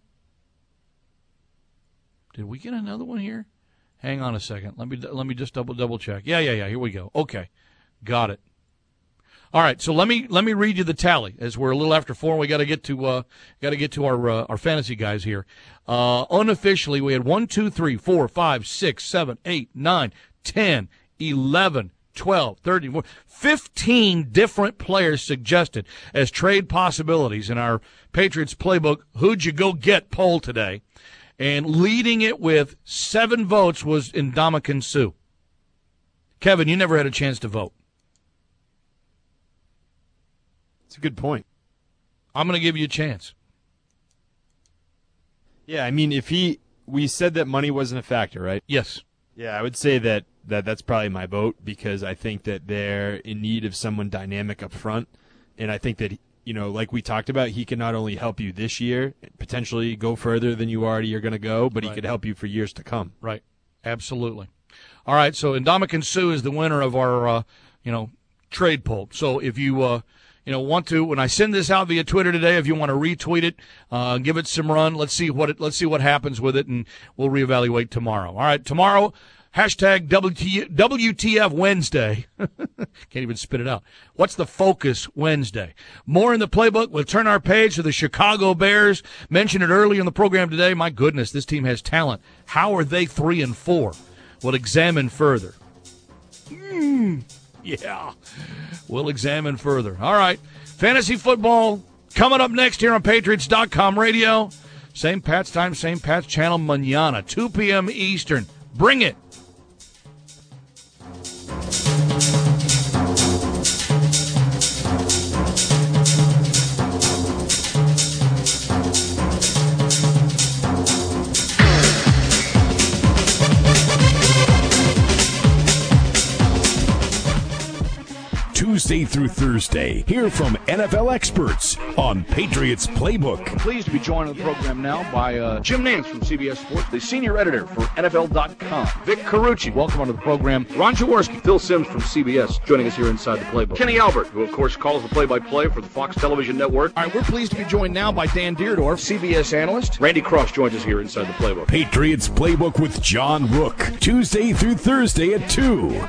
did we get another one here? Hang on a second. Let me let me just double double check. Yeah, yeah, yeah. Here we go. Okay, got it. All right. So let me let me read you the tally as we're a little after four. And we got to get to uh, got to get to our uh, our fantasy guys here. Uh, unofficially, we had one, two, three, four, five, six, seven, eight, nine, ten, eleven, twelve, thirteen, fifteen different players suggested as trade possibilities in our Patriots playbook. Who'd you go get poll today? And leading it with seven votes was Ndamukong Suh. Kevin, you never had a chance to vote. That's a good point. I'm going to give you a chance. Yeah, I mean, if he, we said that money wasn't a factor, right? Yes. Yeah, I would say that, that that's probably my vote because I think that they're in need of someone dynamic up front. And I think that, you know, like we talked about, he can not only help you this year, potentially go further than you already are going to go, but right. he could help you for years to come. Right. Absolutely. All right, so Ndamukong Suh is the winner of our, uh, you know, trade poll. So if you, uh, you know, want to, when I send this out via Twitter today, if you want to retweet it, uh, give it some run. Let's see what it, let's see what happens with it, and we'll reevaluate tomorrow. All right, tomorrow. Hashtag W T F Wednesday. Can't even spit it out. What's the focus Wednesday? More in the playbook. We'll turn our page to the Chicago Bears. Mentioned it earlier in the program today. My goodness, this team has talent. How are they three and four? We'll examine further. Mm, yeah, we'll examine further. All right, fantasy football coming up next here on Patriots dot com radio. Same Pats time, same Pats channel, mañana, two p.m. Eastern. Bring it. Tuesday through Thursday. Hear from N F L experts on Patriots Playbook. I'm pleased to be joined on the program now by uh, Jim Nance from C B S Sports, the senior editor for N F L dot com. Vic Carucci, welcome onto the program. Ron Jaworski, Phil Simms from C B S, joining us here inside the Playbook. Kenny Albert, who of course calls the play-by-play for the Fox Television Network. All right, we're pleased to be joined now by Dan Deerdorf, C B S analyst. Randy Cross joins us here inside the Playbook. Patriots Playbook with John Rook, Tuesday through Thursday at two.